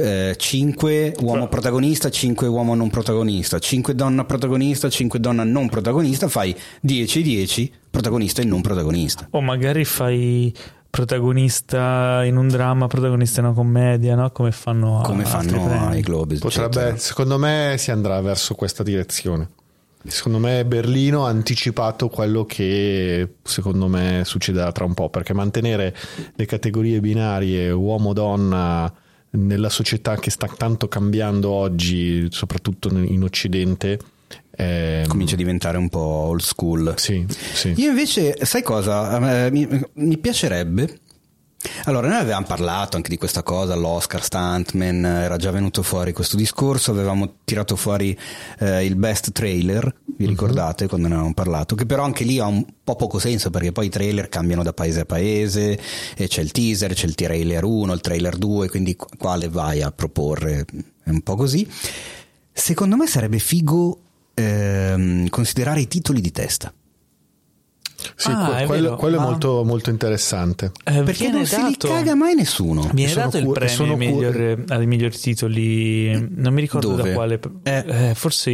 [SPEAKER 2] cinque uomo protagonista, cinque uomo non protagonista, cinque donna protagonista, cinque donna non protagonista, fai dieci dieci protagonista e non protagonista.
[SPEAKER 1] o magari fai protagonista in un dramma, protagonista in una commedia, no? Come fanno a
[SPEAKER 2] Come
[SPEAKER 1] altri
[SPEAKER 2] fanno
[SPEAKER 1] premi.
[SPEAKER 2] ai Globi.
[SPEAKER 3] potrebbe,
[SPEAKER 2] eccetera.
[SPEAKER 3] secondo me si andrà verso questa direzione. Secondo me Berlino ha anticipato quello che secondo me succederà tra un po', perché mantenere le categorie binarie uomo-donna nella società che sta tanto cambiando oggi, soprattutto in Occidente, è...
[SPEAKER 2] Comincia a diventare un po' old school.
[SPEAKER 3] Sì, sì.
[SPEAKER 2] Io invece, sai cosa? Eh, mi, mi piacerebbe. Allora, noi avevamo parlato anche di questa cosa, l'Oscar Stuntman, era già venuto fuori questo discorso, avevamo tirato fuori eh, il best trailer, vi ricordate quando ne avevamo parlato, che però anche lì ha un po' poco senso perché poi i trailer cambiano da paese a paese e c'è il teaser, c'è il trailer uno, il trailer due, quindi quale vai a proporre? È un po' così. Secondo me sarebbe figo ehm, considerare i titoli di testa.
[SPEAKER 3] Sì,
[SPEAKER 1] Ah,
[SPEAKER 3] que-
[SPEAKER 1] è
[SPEAKER 3] quello,
[SPEAKER 1] vero,
[SPEAKER 3] quello
[SPEAKER 1] ma-
[SPEAKER 3] è molto, molto interessante.
[SPEAKER 1] Eh,
[SPEAKER 2] Perché
[SPEAKER 1] viene
[SPEAKER 2] non se li
[SPEAKER 1] dato-
[SPEAKER 2] caga mai nessuno.
[SPEAKER 1] Viene
[SPEAKER 3] Sono
[SPEAKER 1] dato il
[SPEAKER 3] cu-
[SPEAKER 1] premio
[SPEAKER 3] sono
[SPEAKER 1] ai,
[SPEAKER 3] cu-
[SPEAKER 1] miglior- ai migliori titoli, non mi ricordo
[SPEAKER 2] Dove?
[SPEAKER 1] da quale,
[SPEAKER 2] Eh.
[SPEAKER 1] eh, forse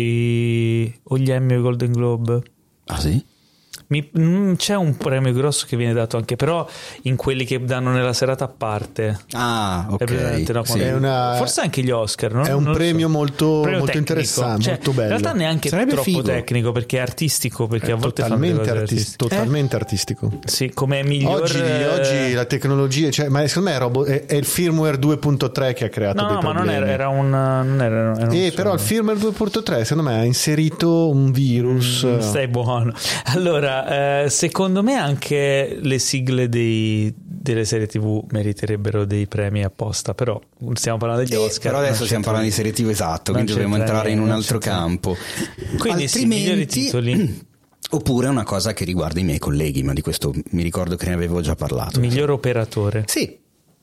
[SPEAKER 1] i, o gli Emmy o i Golden Globe.
[SPEAKER 2] Ah sì?
[SPEAKER 1] Mi- mm, c'è un premio grosso che viene dato anche, però in quelli che danno nella serata a parte.
[SPEAKER 2] Ah,
[SPEAKER 1] È presente, no?
[SPEAKER 2] ok.
[SPEAKER 1] Quando-
[SPEAKER 3] È una-
[SPEAKER 1] forse anche gli Oscar, no?
[SPEAKER 3] è un
[SPEAKER 1] Non lo
[SPEAKER 3] premio
[SPEAKER 1] so.
[SPEAKER 3] molto-
[SPEAKER 1] Premio
[SPEAKER 3] molto
[SPEAKER 1] tecnico.
[SPEAKER 3] interessante,
[SPEAKER 1] Cioè,
[SPEAKER 3] molto bello.
[SPEAKER 1] In realtà neanche
[SPEAKER 2] Sarebbe
[SPEAKER 1] troppo
[SPEAKER 2] figo.
[SPEAKER 1] tecnico, perché è artistico, perché a volte fanno delle
[SPEAKER 3] Totalmente,
[SPEAKER 1] cose
[SPEAKER 3] artis-
[SPEAKER 1] artistiche.
[SPEAKER 3] totalmente artistico.
[SPEAKER 1] Sì, come miglior
[SPEAKER 3] Oggi, oggi la tecnologia, cioè, ma secondo me è, robo- è- è il firmware due punto tre che ha creato
[SPEAKER 1] No,
[SPEAKER 3] dei
[SPEAKER 1] no, ma
[SPEAKER 3] problemi.
[SPEAKER 1] non era, era un non era, era un
[SPEAKER 3] Eh,
[SPEAKER 1] suono.
[SPEAKER 3] però il firmware due punto tre secondo me ha inserito un virus.
[SPEAKER 1] Mm, stai buono. Allora, eh, secondo me anche le sigle dei, delle serie tivù meriterebbero dei premi apposta, però stiamo parlando degli
[SPEAKER 2] Eh,
[SPEAKER 1] Oscar.
[SPEAKER 2] però adesso
[SPEAKER 1] non
[SPEAKER 2] stiamo
[SPEAKER 1] c'entra-
[SPEAKER 2] parlando di serie tivù, esatto,
[SPEAKER 1] non
[SPEAKER 2] quindi dobbiamo
[SPEAKER 1] c'entra
[SPEAKER 2] entrare in un
[SPEAKER 1] niente,
[SPEAKER 2] altro
[SPEAKER 1] non c'entra
[SPEAKER 2] campo.
[SPEAKER 1] Quindi sì, migliori titoli.
[SPEAKER 2] Oppure una cosa che riguarda i miei colleghi, ma di questo mi ricordo che ne avevo già parlato.
[SPEAKER 1] Miglior operatore.
[SPEAKER 2] Sì.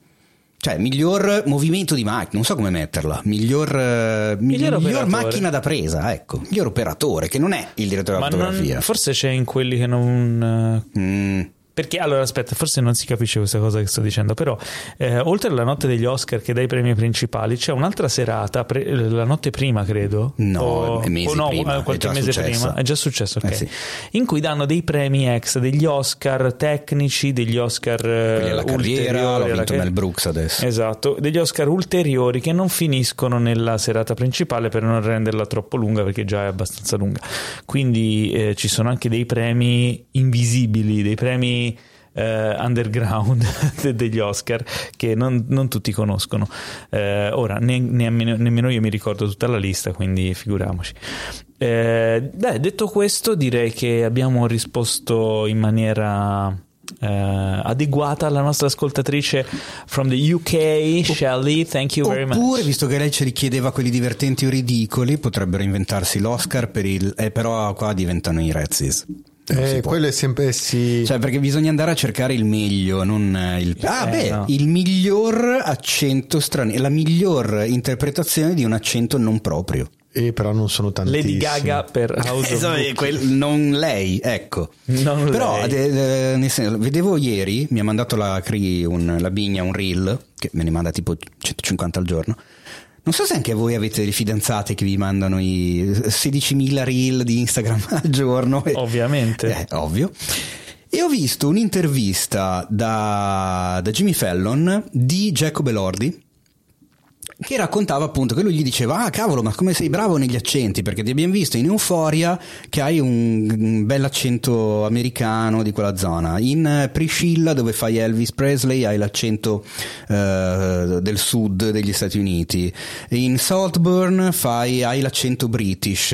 [SPEAKER 2] Cioè, miglior movimento di macchina, non so come metterla. Miglior, eh,
[SPEAKER 1] Miglior
[SPEAKER 2] miglior
[SPEAKER 1] operatore.
[SPEAKER 2] macchina da presa, ecco. Miglior operatore, che non è il direttore
[SPEAKER 1] Ma
[SPEAKER 2] della fotografia.
[SPEAKER 1] non, forse c'è in quelli che non... eh,
[SPEAKER 2] Mm.
[SPEAKER 1] Perché allora aspetta, forse non si capisce questa cosa che sto dicendo, però eh, oltre alla notte degli Oscar che dà i premi principali c'è un'altra serata, pre- la notte prima credo,
[SPEAKER 2] No,
[SPEAKER 1] o,
[SPEAKER 2] è mesi
[SPEAKER 1] o no,
[SPEAKER 2] prima,
[SPEAKER 1] eh,
[SPEAKER 2] è
[SPEAKER 1] qualche
[SPEAKER 2] già
[SPEAKER 1] mese
[SPEAKER 2] successo.
[SPEAKER 1] prima, è già successo, ok.
[SPEAKER 2] Eh sì.
[SPEAKER 1] In cui danno dei premi extra, degli Oscar tecnici, degli Oscar eh,
[SPEAKER 2] Quelli alla carriera,
[SPEAKER 1] ulteriori
[SPEAKER 2] l'ho
[SPEAKER 1] alla
[SPEAKER 2] vinto
[SPEAKER 1] carriera.
[SPEAKER 2] Mel Brooks adesso.
[SPEAKER 1] Esatto, degli Oscar ulteriori che non finiscono nella serata principale per non renderla troppo lunga, perché già è abbastanza lunga. Quindi eh, ci sono anche dei premi invisibili, dei premi eh, underground degli Oscar che non, non tutti conoscono. Eh, ora ne, nemmeno, nemmeno io mi ricordo tutta la lista, quindi figuriamoci. Eh, dai, detto questo, direi che abbiamo risposto in maniera eh, adeguata alla nostra ascoltatrice from the U K, Shelley, thank you very much.
[SPEAKER 2] Oppure, visto che lei ce li chiedeva quelli divertenti o ridicoli, potrebbero inventarsi l'Oscar per il... Eh, però qua diventano i Razzies.
[SPEAKER 3] Eh, quello è sempre sì.
[SPEAKER 2] Cioè, perché bisogna andare a cercare il meglio, non il... Ah,
[SPEAKER 1] eh,
[SPEAKER 2] beh,
[SPEAKER 1] no.
[SPEAKER 2] il miglior accento straniero, la miglior interpretazione di un accento non proprio.
[SPEAKER 3] E però non sono tantissimi.
[SPEAKER 1] Lady Gaga per House of
[SPEAKER 2] Esatto,
[SPEAKER 1] Gucci.
[SPEAKER 2] quel- non lei, ecco.
[SPEAKER 1] Non
[SPEAKER 2] Però
[SPEAKER 1] lei.
[SPEAKER 2] de- de- nel senso, vedevo ieri, mi ha mandato la Cri un, la Bigna un reel, che me ne manda tipo centocinquanta al giorno. Non so se anche voi avete delle fidanzate che vi mandano i sedicimila reel di Instagram al giorno.
[SPEAKER 1] Ovviamente.
[SPEAKER 2] Eh, ovvio. E ho visto un'intervista da, da Jimmy Fallon di Jacob Elordi, che raccontava appunto che lui gli diceva: ah cavolo, ma come sei bravo negli accenti, perché ti abbiamo visto in Euphoria che hai un, un bel accento americano di quella zona, in Priscilla dove fai Elvis Presley hai l'accento eh, del sud degli Stati Uniti, in Saltburn fai, hai l'accento British.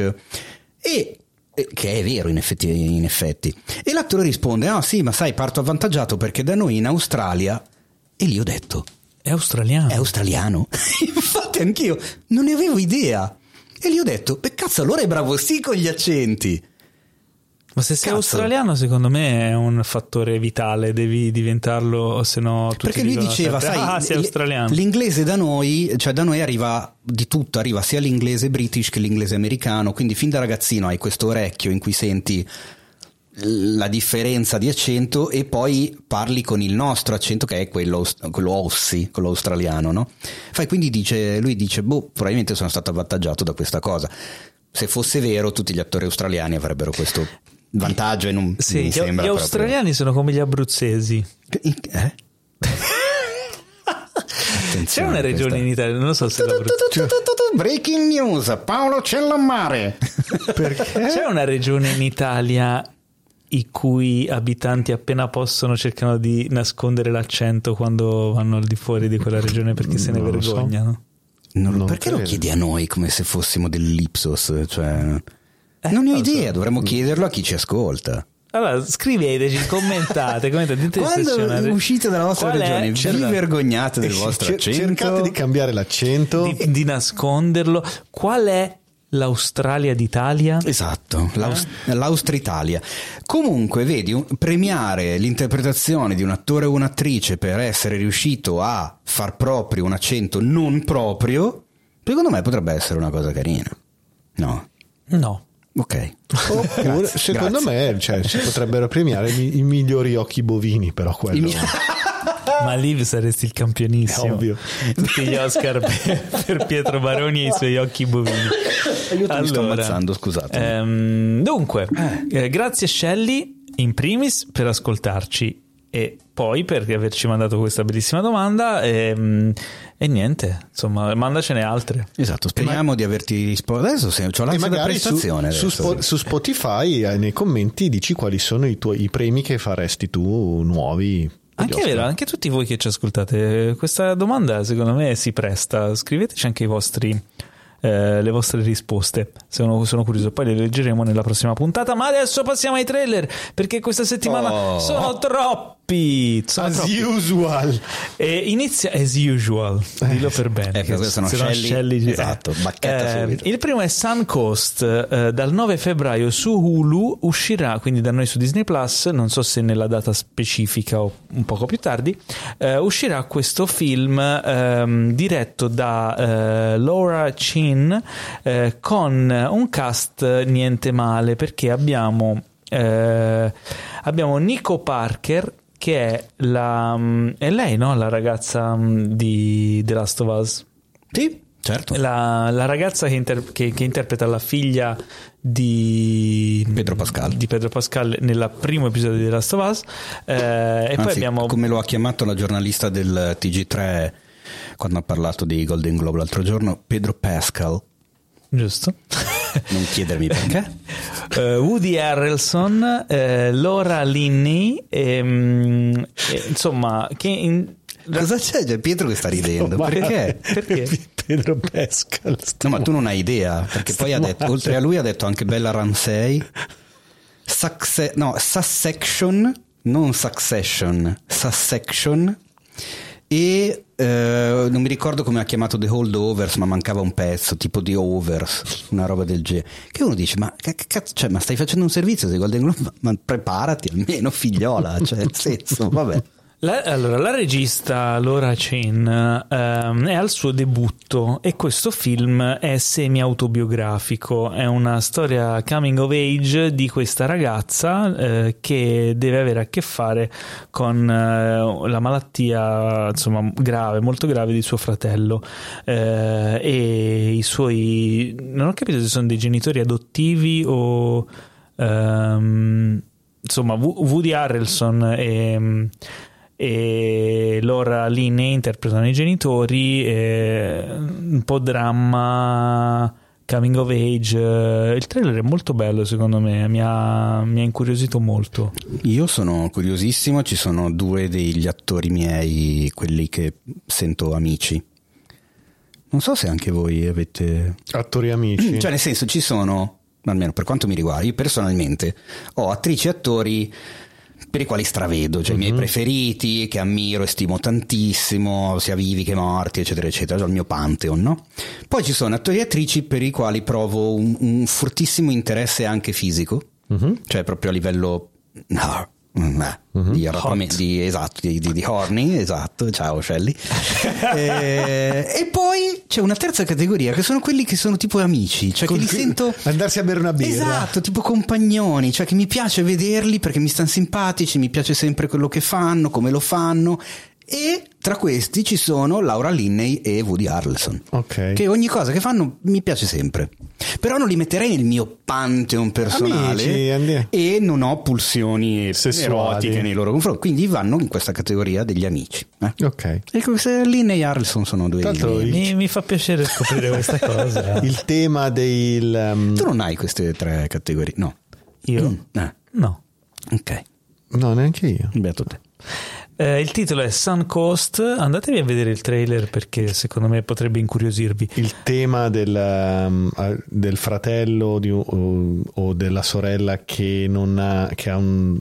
[SPEAKER 2] E che è vero in effetti, in effetti. E l'attore risponde: ah sì, ma sai, parto avvantaggiato perché da noi in Australia. E lì ho detto:
[SPEAKER 1] È australiano.
[SPEAKER 2] è australiano? Infatti anch'io non ne avevo idea. E lì ho detto: beh cazzo, allora è bravo sì con gli accenti.
[SPEAKER 1] Ma se sei
[SPEAKER 2] Cazzo.
[SPEAKER 1] australiano, secondo me è un fattore vitale, devi diventarlo, o se no tutti
[SPEAKER 2] Perché lui
[SPEAKER 1] dicono
[SPEAKER 2] diceva,
[SPEAKER 1] sempre,
[SPEAKER 2] sai,
[SPEAKER 1] ah, sei
[SPEAKER 2] l-
[SPEAKER 1] australiano.
[SPEAKER 2] l'inglese da noi, cioè da noi arriva di tutto, arriva sia l'inglese british che l'inglese americano, quindi fin da ragazzino hai questo orecchio in cui senti la differenza di accento e poi parli con il nostro accento che è quello, aus- quello Aussie, quello australiano, no? Fai, quindi dice, lui dice, boh, probabilmente sono stato avvantaggiato da questa cosa. Se fosse vero, tutti gli attori australiani avrebbero questo vantaggio e non
[SPEAKER 1] Sì,
[SPEAKER 2] mi
[SPEAKER 1] gli,
[SPEAKER 2] sembra
[SPEAKER 1] gli
[SPEAKER 2] proprio...
[SPEAKER 1] australiani sono come gli abruzzesi.
[SPEAKER 2] Eh?
[SPEAKER 1] C'è una regione in Italia, non lo so se l'Abruzzo.
[SPEAKER 2] Breaking news, Paolo Cellammare.
[SPEAKER 3] Perché?
[SPEAKER 1] C'è una regione in Italia i cui abitanti appena possono cercano di nascondere l'accento quando vanno al di fuori di quella regione perché se ne
[SPEAKER 3] Non lo so.
[SPEAKER 1] vergognano.
[SPEAKER 2] Non-
[SPEAKER 3] Non
[SPEAKER 2] perché lo
[SPEAKER 3] credo.
[SPEAKER 2] chiedi a noi come se fossimo dell'Ipsos? Cioè,
[SPEAKER 1] Eh,
[SPEAKER 2] non ne ho
[SPEAKER 1] non lo so.
[SPEAKER 2] idea, dovremmo chiederlo a chi ci ascolta.
[SPEAKER 1] Allora scriveteci, commentate, commentate, dite
[SPEAKER 2] Quando
[SPEAKER 1] se
[SPEAKER 2] uscite dalla vostra
[SPEAKER 1] qual è-
[SPEAKER 2] regione,
[SPEAKER 1] c'è
[SPEAKER 2] vi
[SPEAKER 1] da-
[SPEAKER 2] vergognate del
[SPEAKER 3] Eh sì,
[SPEAKER 2] vostro
[SPEAKER 3] cer-
[SPEAKER 2] accento?
[SPEAKER 3] cercate di cambiare l'accento.
[SPEAKER 1] di, di nasconderlo. Qual è l'Australia d'Italia?
[SPEAKER 2] Esatto, l'Aust- l'Austritalia. Comunque, vedi, un- premiare l'interpretazione di un attore o un'attrice per essere riuscito a far proprio un accento non proprio, secondo me potrebbe essere una cosa carina. No?
[SPEAKER 1] No.
[SPEAKER 2] Ok.
[SPEAKER 3] Oppure,
[SPEAKER 2] Grazie,
[SPEAKER 3] secondo
[SPEAKER 2] grazie.
[SPEAKER 3] me, cioè, si potrebbero premiare i, i migliori occhi bovini, però quello
[SPEAKER 2] I mi-
[SPEAKER 1] Ma lì saresti il campionissimo.
[SPEAKER 3] È ovvio.
[SPEAKER 1] Tutti gli Oscar per, per Pietro Baroni e i suoi occhi bovini.
[SPEAKER 2] Aiuto, mi sto ammazzando, scusate.
[SPEAKER 1] ehm, dunque, eh, grazie Shelley in primis per ascoltarci e poi per averci mandato questa bellissima domanda e, e niente, insomma, mandacene altre.
[SPEAKER 2] Esatto, speriamo di averti risposto. Adesso se c'ho
[SPEAKER 3] E
[SPEAKER 2] l'ansia da
[SPEAKER 3] magari su,
[SPEAKER 2] prestazione.
[SPEAKER 3] su,
[SPEAKER 2] adesso.
[SPEAKER 3] Spo- su Spotify eh, nei commenti dici quali sono i tuoi i premi che faresti tu nuovi.
[SPEAKER 1] Anche è vero, anche tutti voi che ci ascoltate, questa domanda secondo me si presta. Scriveteci anche i vostri eh, le vostre risposte, sono, sono curioso, poi le leggeremo nella prossima puntata. Ma adesso passiamo ai trailer, perché questa settimana
[SPEAKER 2] Oh.
[SPEAKER 1] sono troppi, sono
[SPEAKER 3] As
[SPEAKER 1] troppi.
[SPEAKER 3] usual.
[SPEAKER 1] E inizia as usual, dillo per bene.
[SPEAKER 2] Eh, per questo sono
[SPEAKER 1] se no
[SPEAKER 2] Shelley-
[SPEAKER 1] eh.
[SPEAKER 2] esatto, bacchetta subito.
[SPEAKER 1] Il primo è Suncoast, eh, dal nove febbraio su Hulu, uscirà quindi da noi su Disney Plus, non so se nella data specifica o un poco più tardi, eh, uscirà questo film ehm, diretto da eh, Laura Chin, eh, con un cast niente male, perché abbiamo eh, abbiamo Nico Parker, che è la è lei, no? La ragazza di The Last of Us.
[SPEAKER 2] Sì, certo.
[SPEAKER 1] La, la ragazza che, inter- che, che interpreta la figlia di
[SPEAKER 2] Pedro Pascal.
[SPEAKER 1] di Pedro Pascal nel primo episodio di The Last of Us. Eh, e
[SPEAKER 2] Anzi,
[SPEAKER 1] poi abbiamo
[SPEAKER 2] come lo ha chiamato la giornalista del T G tre quando ha parlato dei Golden Globe l'altro giorno, Pedro Pascal.
[SPEAKER 1] giusto.
[SPEAKER 2] Non chiedermi perché.
[SPEAKER 1] Eh, Woody Harrelson, eh, Laura Linney, ehm, e, insomma, che in-
[SPEAKER 2] Cosa c'è? C'è Pietro che sta ridendo.
[SPEAKER 3] Ma-
[SPEAKER 2] Perché?
[SPEAKER 1] perché?
[SPEAKER 3] Pedro Pascal.
[SPEAKER 2] No, ma tu non hai idea, perché poi ha detto, oltre a lui ha detto anche Bella Ramsey, Succe- no, Sussection, non Succession, Sussection, e eh, non mi ricordo come ha chiamato The Holdovers, ma mancava un pezzo tipo The Overs, una roba del genere, che uno dice ma che cazzo, cioè, ma stai facendo un servizio sei Golden Globe, ma preparati almeno figliola, cioè nel senso vabbè.
[SPEAKER 1] La, allora, la regista Laura Chen ehm, è al suo debutto e questo film è semi-autobiografico, è una storia coming of age di questa ragazza eh, che deve avere a che fare con eh, la malattia, insomma, grave, molto grave di suo fratello eh, e i suoi, non ho capito se sono dei genitori adottivi o ehm, insomma Woody Harrelson e e Laura Linney interpretano i genitori, eh, un po' dramma, coming of age. Il trailer è molto bello, secondo me, mi ha, mi ha incuriosito molto.
[SPEAKER 2] Io sono curiosissimo, ci sono due degli attori miei, quelli che sento amici. Non so se anche voi avete
[SPEAKER 3] attori amici,
[SPEAKER 2] cioè nel senso ci sono, almeno per quanto mi riguarda, io personalmente ho attrici e attori per i quali stravedo, cioè mm-hmm. i miei preferiti, che ammiro e stimo tantissimo, sia vivi che morti, eccetera, eccetera, cioè il mio pantheon, no? Poi ci sono attori e attrici per i quali provo un, un fortissimo interesse anche fisico, mm-hmm. cioè proprio a livello no, mm-hmm. di, di esatto, di, di, di horny, esatto, ciao Shelly. e, e poi c'è una terza categoria che sono quelli che sono tipo amici, cioè Con che li sento
[SPEAKER 3] andarsi a bere una birra,
[SPEAKER 2] esatto, tipo compagnoni, cioè che mi piace vederli perché mi stanno simpatici, mi piace sempre quello che fanno, come lo fanno. E tra questi ci sono Laura Linney e Woody Harrelson,
[SPEAKER 3] okay.
[SPEAKER 2] che ogni cosa che fanno mi piace sempre, però non li metterei nel mio pantheon personale.
[SPEAKER 3] Amici,
[SPEAKER 2] e non ho pulsioni
[SPEAKER 3] sessuali
[SPEAKER 2] erotiche nei loro confronti, quindi vanno in questa categoria degli amici, eh?
[SPEAKER 3] Ok.
[SPEAKER 2] E queste Linney e Harrelson sono due
[SPEAKER 1] il... mi, mi fa piacere scoprire questa cosa.
[SPEAKER 3] Il tema del um...
[SPEAKER 2] tu non hai queste tre categorie? No.
[SPEAKER 1] Io?
[SPEAKER 2] Mm. Eh.
[SPEAKER 1] No.
[SPEAKER 2] Ok.
[SPEAKER 3] No, neanche io.
[SPEAKER 2] Beato te.
[SPEAKER 1] Eh, il titolo è Suncoast, andatevi a vedere il trailer perché secondo me potrebbe incuriosirvi.
[SPEAKER 3] Il tema del, um, del fratello di, o, o della sorella che, non ha, che ha un,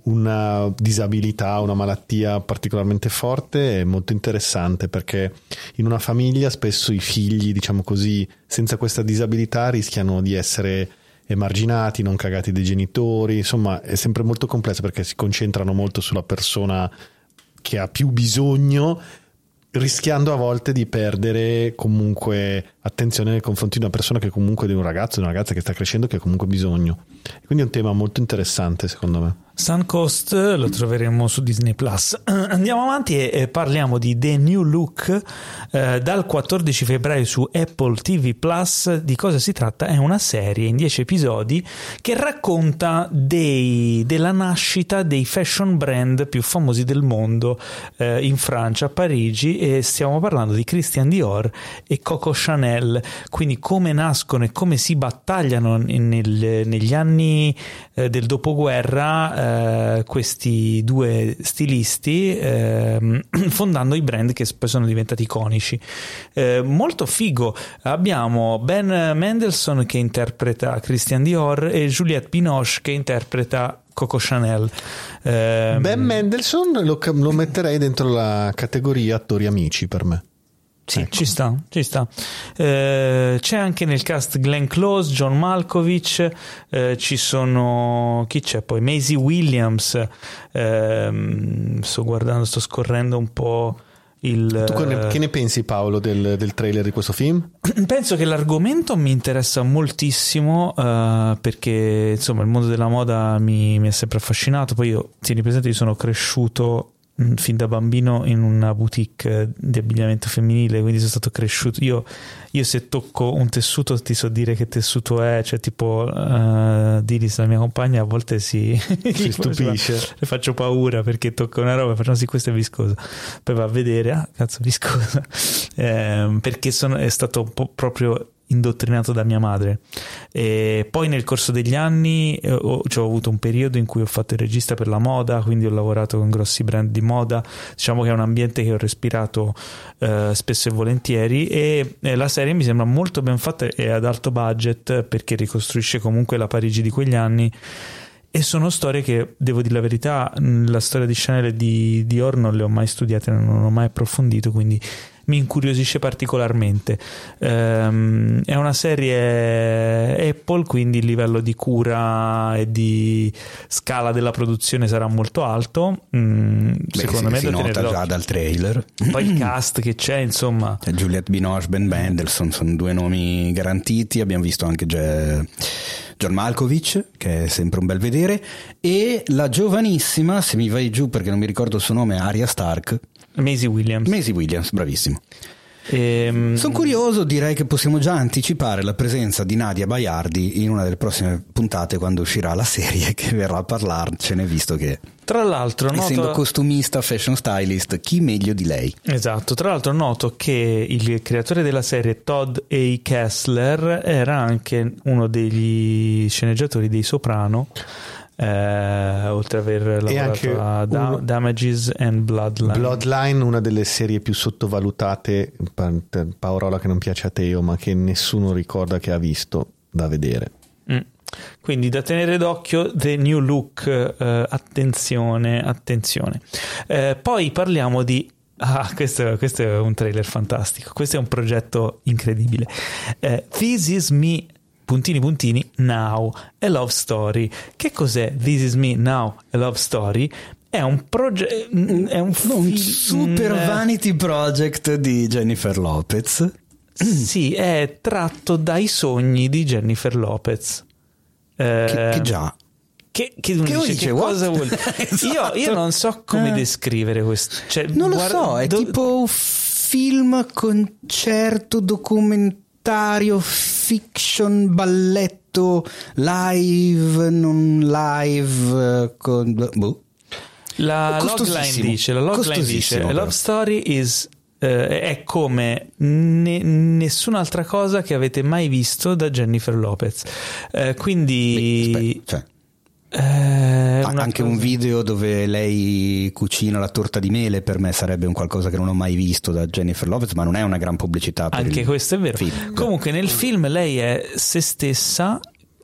[SPEAKER 3] una disabilità, una malattia particolarmente forte è molto interessante, perché in una famiglia spesso i figli, diciamo così, senza questa disabilità rischiano di essere emarginati, non cagati dai genitori, insomma è sempre molto complesso perché si concentrano molto sulla persona che ha più bisogno, rischiando a volte di perdere comunque attenzione nei confronti di una persona che comunque, di un ragazzo, di una ragazza che sta crescendo, che ha comunque bisogno. Quindi è un tema molto interessante secondo me.
[SPEAKER 1] Suncoast lo troveremo su Disney Plus. Andiamo avanti e, e parliamo di The New Look eh, dal quattordici febbraio su Apple T V Plus. Di cosa si tratta? È una serie in dieci episodi che racconta dei, della nascita dei fashion brand più famosi del mondo eh, in Francia, a Parigi, e stiamo parlando di Christian Dior e Coco Chanel, quindi come nascono e come si battagliano nel, negli anni eh, del dopoguerra Uh, questi due stilisti uh, fondando i brand che poi sono diventati iconici. Uh, molto figo. Abbiamo Ben Mendelsohn che interpreta Christian Dior e Juliette Binoche che interpreta Coco Chanel. Uh,
[SPEAKER 3] Ben Mendelsohn lo, lo metterei dentro la categoria attori amici per me.
[SPEAKER 1] Sì,
[SPEAKER 3] ecco. ci
[SPEAKER 1] sta, ci sta. Eh, c'è anche nel cast Glenn Close, John Malkovich, eh, ci sono, chi c'è poi? Maisie Williams, eh, sto guardando, sto scorrendo un po' il...
[SPEAKER 3] Tu ne, che ne pensi, Paolo, del, del trailer di questo film?
[SPEAKER 1] Penso che l'argomento mi interessa moltissimo, uh, perché insomma il mondo della moda mi, mi è sempre affascinato. Poi io, tieni presente, io sono cresciuto fin da bambino in una boutique di abbigliamento femminile, quindi sono stato cresciuto io, io se tocco un tessuto ti so dire che tessuto è, cioè tipo uh, Dilis, la mia compagna, a volte si,
[SPEAKER 3] si stupisce,
[SPEAKER 1] le faccio paura perché tocca una roba e facciamo sì, questa è viscosa, poi va a vedere, ah cazzo viscosa, eh, perché sono, è stato un po' proprio indottrinato da mia madre. E poi nel corso degli anni eh, ho, cioè, ho avuto un periodo in cui ho fatto il regista per la moda, quindi ho lavorato con grossi brand di moda. Diciamo che è un ambiente che ho respirato eh, spesso e volentieri, e eh, la serie mi sembra molto ben fatta e ad alto budget perché ricostruisce comunque la Parigi di quegli anni e sono storie che, devo dire la verità, la storia di Chanel e di Dior non le ho mai studiate, non ho mai approfondito, quindi mi incuriosisce particolarmente. Um, è una serie Apple, quindi il livello di cura e di scala della produzione sarà molto alto. Mm,
[SPEAKER 2] Beh,
[SPEAKER 1] secondo
[SPEAKER 2] si,
[SPEAKER 1] me
[SPEAKER 2] si
[SPEAKER 1] da
[SPEAKER 2] nota
[SPEAKER 1] tenere
[SPEAKER 2] già
[SPEAKER 1] d'occhio.
[SPEAKER 2] dal trailer.
[SPEAKER 1] Poi il cast che c'è, insomma,
[SPEAKER 2] Juliette Binoche, Ben Mendelsohn sono due nomi garantiti. Abbiamo visto anche Ge- John Malkovich, che è sempre un bel vedere, e la giovanissima, se mi vai giù perché non mi ricordo il suo nome, Arya Stark.
[SPEAKER 1] Maisie Williams.
[SPEAKER 2] Maisie Williams, bravissimo.
[SPEAKER 1] Ehm,
[SPEAKER 2] Sono curioso, direi che possiamo già anticipare la presenza di Nadia Baiardi in una delle prossime puntate, quando uscirà la serie, che verrà a parlarcene, visto che,
[SPEAKER 1] tra l'altro,
[SPEAKER 2] essendo
[SPEAKER 1] noto...
[SPEAKER 2] costumista, fashion stylist, chi meglio di lei?
[SPEAKER 1] Esatto, tra l'altro noto che il creatore della serie, Todd A. Kessler, era anche uno degli sceneggiatori dei Soprano, eh, oltre ad aver lavorato a da-
[SPEAKER 3] uno...
[SPEAKER 1] Damages and Bloodline.
[SPEAKER 3] Bloodline, una delle serie più sottovalutate, pa- parola che non piace a Teo, ma che nessuno ricorda che ha visto, da vedere.
[SPEAKER 1] Mm. Quindi da tenere d'occhio, The New Look, eh, attenzione, attenzione. Eh, poi parliamo di Ah, questo, questo è un trailer fantastico, questo è un progetto incredibile. Eh, This Is Me, puntini puntini, Now, a Love Story. Che cos'è This Is Me, Now, a Love Story? È un progetto, è un,
[SPEAKER 2] Un
[SPEAKER 1] film,
[SPEAKER 2] super vanity project di Jennifer Lopez.
[SPEAKER 1] Sì, è tratto dai sogni di Jennifer Lopez. Eh,
[SPEAKER 2] Che, che già.
[SPEAKER 1] Che, che, uno
[SPEAKER 2] Che
[SPEAKER 1] dice,
[SPEAKER 2] dice,
[SPEAKER 1] che
[SPEAKER 2] what?
[SPEAKER 1] cosa vuol
[SPEAKER 2] Esatto.
[SPEAKER 1] io, io non so come
[SPEAKER 2] Eh.
[SPEAKER 1] descrivere questo. Cioè,
[SPEAKER 2] Non lo
[SPEAKER 1] guarda-
[SPEAKER 2] so, è
[SPEAKER 1] do-
[SPEAKER 2] tipo un film, concerto, documentario, fiction, balletto, live, non live, eh, con... boh.
[SPEAKER 1] La logline
[SPEAKER 2] Costosissimo.
[SPEAKER 1] dice, la logline dice,
[SPEAKER 2] Costosissimo,
[SPEAKER 1] a
[SPEAKER 2] però.
[SPEAKER 1] love story is eh, è come ne- nessun'altra cosa che avete mai visto da Jennifer Lopez. Eh, quindi
[SPEAKER 2] Aspetta, cioè,
[SPEAKER 1] eh,
[SPEAKER 2] ah,
[SPEAKER 1] una
[SPEAKER 2] anche
[SPEAKER 1] cosa-
[SPEAKER 2] un video dove lei cucina la torta di mele per me sarebbe un qualcosa che non ho mai visto da Jennifer Lopez, ma non è una gran pubblicità per
[SPEAKER 1] Anche
[SPEAKER 2] il
[SPEAKER 1] questo è vero.
[SPEAKER 2] film.
[SPEAKER 1] Comunque nel film lei è se stessa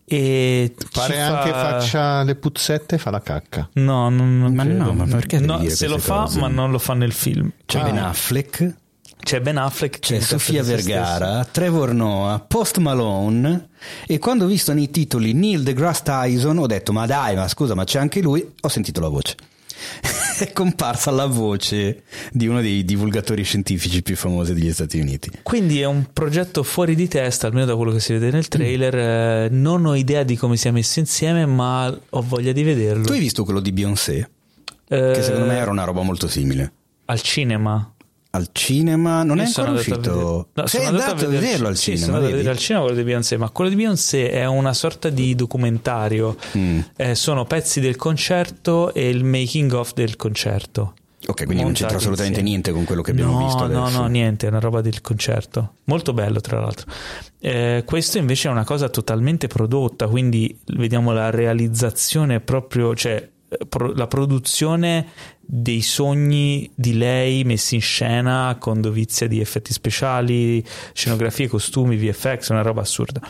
[SPEAKER 1] e
[SPEAKER 3] Pare
[SPEAKER 1] ci
[SPEAKER 3] anche
[SPEAKER 1] fa...
[SPEAKER 3] faccia le puzzette e fa la cacca.
[SPEAKER 1] No, non, non
[SPEAKER 2] Ma
[SPEAKER 1] credo.
[SPEAKER 2] no, ma perché devi
[SPEAKER 1] No,
[SPEAKER 2] dire
[SPEAKER 1] se lo
[SPEAKER 2] queste
[SPEAKER 1] fa,
[SPEAKER 2] cose?
[SPEAKER 1] ma non lo fa nel film.
[SPEAKER 2] C'è
[SPEAKER 1] Ah.
[SPEAKER 2] Ben Affleck,
[SPEAKER 1] C'è Ben Affleck,
[SPEAKER 2] c'è
[SPEAKER 1] che
[SPEAKER 2] Sofia
[SPEAKER 1] interpreta se
[SPEAKER 2] Vergara, Trevor Noah, Post Malone, e quando ho visto nei titoli Neil deGrasse Tyson ho detto ma dai, ma scusa, ma c'è anche lui, ho sentito la voce. È comparsa la voce di uno dei divulgatori scientifici più famosi degli Stati Uniti.
[SPEAKER 1] Quindi è un progetto fuori di testa, almeno da quello che si vede nel trailer. Eh, non ho idea di come sia messo insieme, ma ho voglia di vederlo.
[SPEAKER 2] Tu hai visto quello di Beyoncé?
[SPEAKER 1] Eh,
[SPEAKER 2] Che secondo me era una roba molto simile.
[SPEAKER 1] al cinema.
[SPEAKER 2] Al cinema non
[SPEAKER 1] Io
[SPEAKER 2] è
[SPEAKER 1] sono
[SPEAKER 2] ancora
[SPEAKER 1] andato a vedere-
[SPEAKER 2] uscito.
[SPEAKER 1] No,
[SPEAKER 2] Sei
[SPEAKER 1] sono
[SPEAKER 2] andato a
[SPEAKER 1] vedere-
[SPEAKER 2] vederlo al
[SPEAKER 1] sì,
[SPEAKER 2] cinema?
[SPEAKER 1] sono andato a
[SPEAKER 2] vedi?
[SPEAKER 1] vedere al cinema quello di Beyoncé, ma quello di Beyoncé è una sorta di documentario.
[SPEAKER 2] Mm.
[SPEAKER 1] Eh, sono pezzi del concerto e il making of del concerto.
[SPEAKER 2] Ok, quindi non c'entra
[SPEAKER 1] montati
[SPEAKER 2] assolutamente
[SPEAKER 1] insieme.
[SPEAKER 2] niente con quello che abbiamo
[SPEAKER 1] no,
[SPEAKER 2] visto adesso.
[SPEAKER 1] No, no, niente, è una roba del concerto. Molto bello, tra l'altro. Eh, questo invece è una cosa totalmente prodotta, quindi vediamo la realizzazione proprio, cioè pro- la produzione dei sogni di lei messi in scena con dovizia di effetti speciali, scenografie, costumi, V F X, una roba assurda.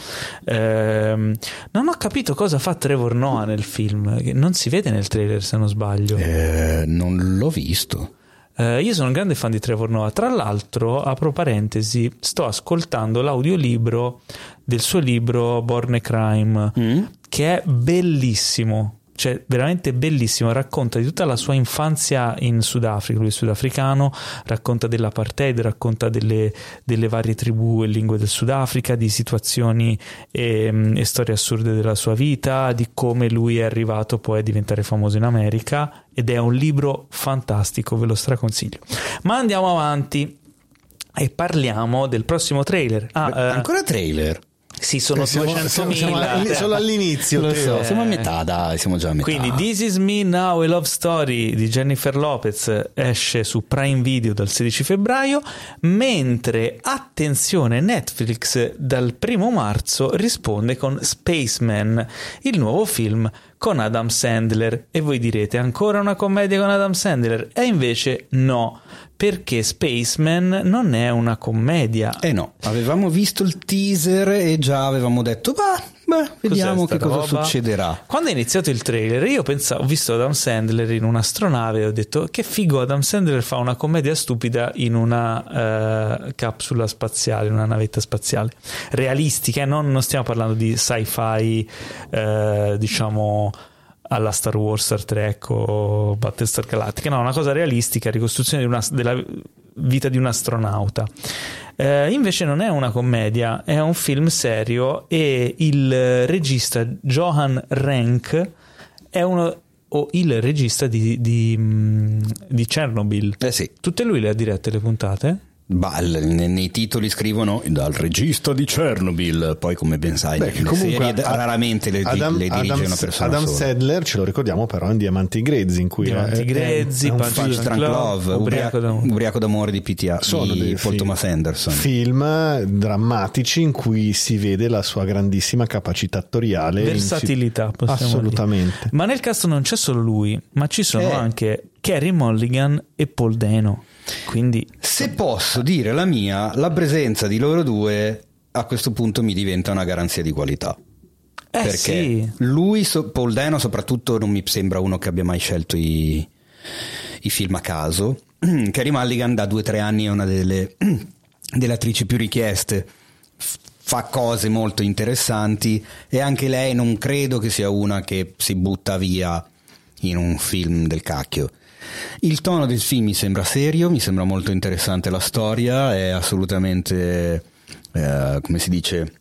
[SPEAKER 1] Ehm, non ho capito cosa fa Trevor Noah nel film, che non si vede nel trailer se non sbaglio.
[SPEAKER 2] Eh, non l'ho visto.
[SPEAKER 1] Eh, io sono un grande fan di Trevor Noah. Tra l'altro, apro parentesi, sto ascoltando l'audiolibro del suo libro Born a Crime,
[SPEAKER 2] Mm?
[SPEAKER 1] che è bellissimo. Cioè, veramente bellissimo, racconta di tutta la sua infanzia in Sudafrica, lui è sudafricano, racconta dell'apartheid, racconta delle, delle varie tribù e lingue del Sudafrica, di situazioni e, e storie assurde della sua vita, di come lui è arrivato poi a diventare famoso in America, ed è un libro fantastico, ve lo straconsiglio. Ma andiamo avanti e parliamo del prossimo trailer. Ah, eh,
[SPEAKER 2] Ancora trailer?
[SPEAKER 1] sì, sono
[SPEAKER 3] Siamo, siamo, siamo
[SPEAKER 1] duecentomila.
[SPEAKER 3] all- solo all'inizio.
[SPEAKER 2] Lo
[SPEAKER 3] Teo.
[SPEAKER 2] so, siamo a metà, dai, siamo già a metà.
[SPEAKER 1] Quindi This Is Me Now, a Love Story di Jennifer Lopez esce su Prime Video dal sedici febbraio, mentre, attenzione, Netflix dal primo marzo risponde con Spaceman, il nuovo film con Adam Sandler. E voi direte, ancora una commedia con Adam Sandler? E invece no, perché Spaceman non è una commedia.
[SPEAKER 2] Eh no, avevamo visto il teaser e già avevamo detto, bah, Beh, vediamo
[SPEAKER 1] Cos'è
[SPEAKER 2] che
[SPEAKER 1] sta
[SPEAKER 2] cosa
[SPEAKER 1] roba?
[SPEAKER 2] succederà.
[SPEAKER 1] Quando è iniziato il trailer, io pensavo, ho visto Adam Sandler in un'astronave e ho detto che figo, Adam Sandler fa una commedia stupida in una uh, capsula spaziale, in una navetta spaziale realistica, non, non stiamo parlando di sci-fi uh, diciamo alla Star Wars, Star Trek o Battlestar Galactica, no, una cosa realistica, ricostruzione di una, della vita di un astronauta. Eh, invece non è una commedia, è un film serio e il regista Johan Renck è uno o il regista di, di, di Chernobyl.
[SPEAKER 2] Eh sì.
[SPEAKER 1] Tutte lui le ha dirette le puntate?
[SPEAKER 2] Bah, nei, nei titoli scrivono dal regista di Chernobyl, poi come ben sai,
[SPEAKER 3] Beh,
[SPEAKER 2] le
[SPEAKER 3] comunque,
[SPEAKER 2] serie
[SPEAKER 3] Ad-
[SPEAKER 2] raramente le,
[SPEAKER 3] Adam,
[SPEAKER 2] le dirige
[SPEAKER 3] Adam,
[SPEAKER 2] una persona
[SPEAKER 3] Adam
[SPEAKER 2] sola.
[SPEAKER 3] Sandler ce lo ricordiamo però in Diamanti Grezzi, in cui
[SPEAKER 1] Diamanti
[SPEAKER 3] è-
[SPEAKER 1] Grezzi,
[SPEAKER 3] è, è un
[SPEAKER 1] Punch
[SPEAKER 3] film-
[SPEAKER 2] Punch Drunk Love,
[SPEAKER 1] Ubriaco
[SPEAKER 2] Ubriaco,
[SPEAKER 1] d'amore.
[SPEAKER 2] Ubriaco d'amore di P T A
[SPEAKER 3] sono
[SPEAKER 2] di
[SPEAKER 3] dei
[SPEAKER 2] Paul
[SPEAKER 3] film,
[SPEAKER 2] Thomas Anderson.
[SPEAKER 3] film drammatici in cui si vede la sua grandissima capacità attoriale,
[SPEAKER 1] Versatilità, possiamo
[SPEAKER 3] assolutamente.
[SPEAKER 1] dire. Ma nel cast non c'è solo lui, ma ci sono
[SPEAKER 2] Eh.
[SPEAKER 1] anche Carey Mulligan e Paul Dano. Quindi
[SPEAKER 2] Se posso dire la mia, la presenza di loro due a questo punto mi diventa una garanzia di qualità.
[SPEAKER 1] eh
[SPEAKER 2] Perché
[SPEAKER 1] sì,
[SPEAKER 2] lui, so- Paul Dano soprattutto, non mi sembra uno che abbia mai scelto i, i film a caso. Carey Mulligan da due o tre anni è una delle, delle attrici più richieste, F- fa cose molto interessanti e anche lei non credo che sia una che si butta via in un film del cacchio. Il tono del film mi sembra serio, mi sembra molto interessante la storia, è assolutamente eh, come si dice,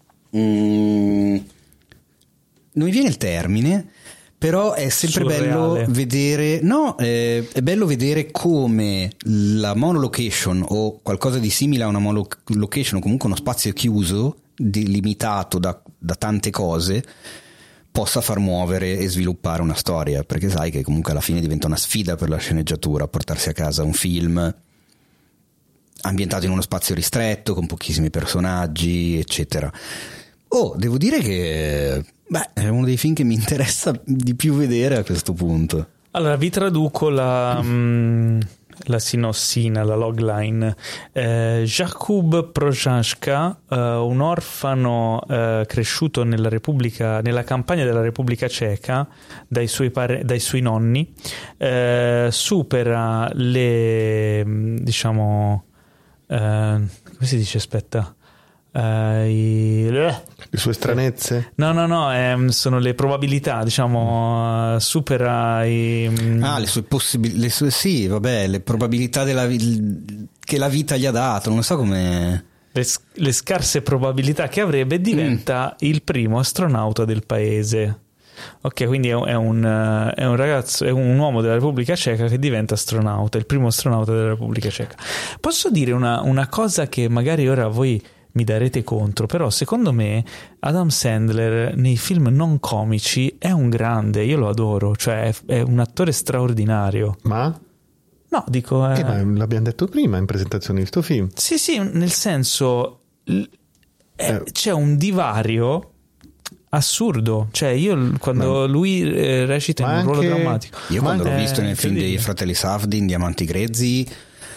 [SPEAKER 2] mm, non mi viene il termine, però è sempre
[SPEAKER 1] Surreale.
[SPEAKER 2] bello vedere, no, eh, è bello vedere come la monolocation o qualcosa di simile a una monolocation o comunque uno spazio chiuso, limitato da, da tante cose, possa far muovere e sviluppare una storia, perché sai che comunque alla fine diventa una sfida per la sceneggiatura portarsi a casa un film ambientato in uno spazio ristretto con pochissimi personaggi eccetera. Oh, devo dire che beh, è uno dei film che mi interessa di più vedere a questo punto.
[SPEAKER 1] allora vi traduco la, mm, la sinossina, la logline. eh, Jakub Prochaska, eh, un orfano eh, cresciuto nella Repubblica, nella campagna della Repubblica Ceca dai suoi, pare, dai suoi nonni, eh, supera le, diciamo, eh, come si dice, aspetta, eh, i,
[SPEAKER 3] Le sue stranezze?
[SPEAKER 1] no no no ehm, sono le probabilità, diciamo, eh, supera i,
[SPEAKER 2] Ah, le sue possibilità, sì, vabbè, le probabilità della vi- che la vita gli ha dato, non so come.
[SPEAKER 1] le, le scarse probabilità che avrebbe, diventa il primo astronauta del paese. Ok, quindi è un, è un, eh, è un ragazzo, è un uomo della Repubblica Ceca che diventa astronauta, il primo astronauta della Repubblica Ceca. Posso dire una, una cosa che magari ora voi mi darete contro, però secondo me Adam Sandler nei film non comici è un grande, io lo adoro, cioè è, è un attore straordinario.
[SPEAKER 3] Ma?
[SPEAKER 1] No, dico... eh,
[SPEAKER 3] Eh, ma l'abbiamo detto prima in presentazione di sto film.
[SPEAKER 1] Sì, sì, nel senso l- eh,
[SPEAKER 3] Eh.
[SPEAKER 1] c'è un divario assurdo, cioè io l- quando
[SPEAKER 3] Ma-
[SPEAKER 1] lui eh, recita in
[SPEAKER 3] ma
[SPEAKER 1] un ruolo
[SPEAKER 3] anche-
[SPEAKER 1] drammatico,
[SPEAKER 2] Io quando
[SPEAKER 1] Ma
[SPEAKER 2] l'ho
[SPEAKER 1] è
[SPEAKER 2] visto nel film dei
[SPEAKER 1] incredibile.
[SPEAKER 2] fratelli Safdie, Diamanti Grezzi,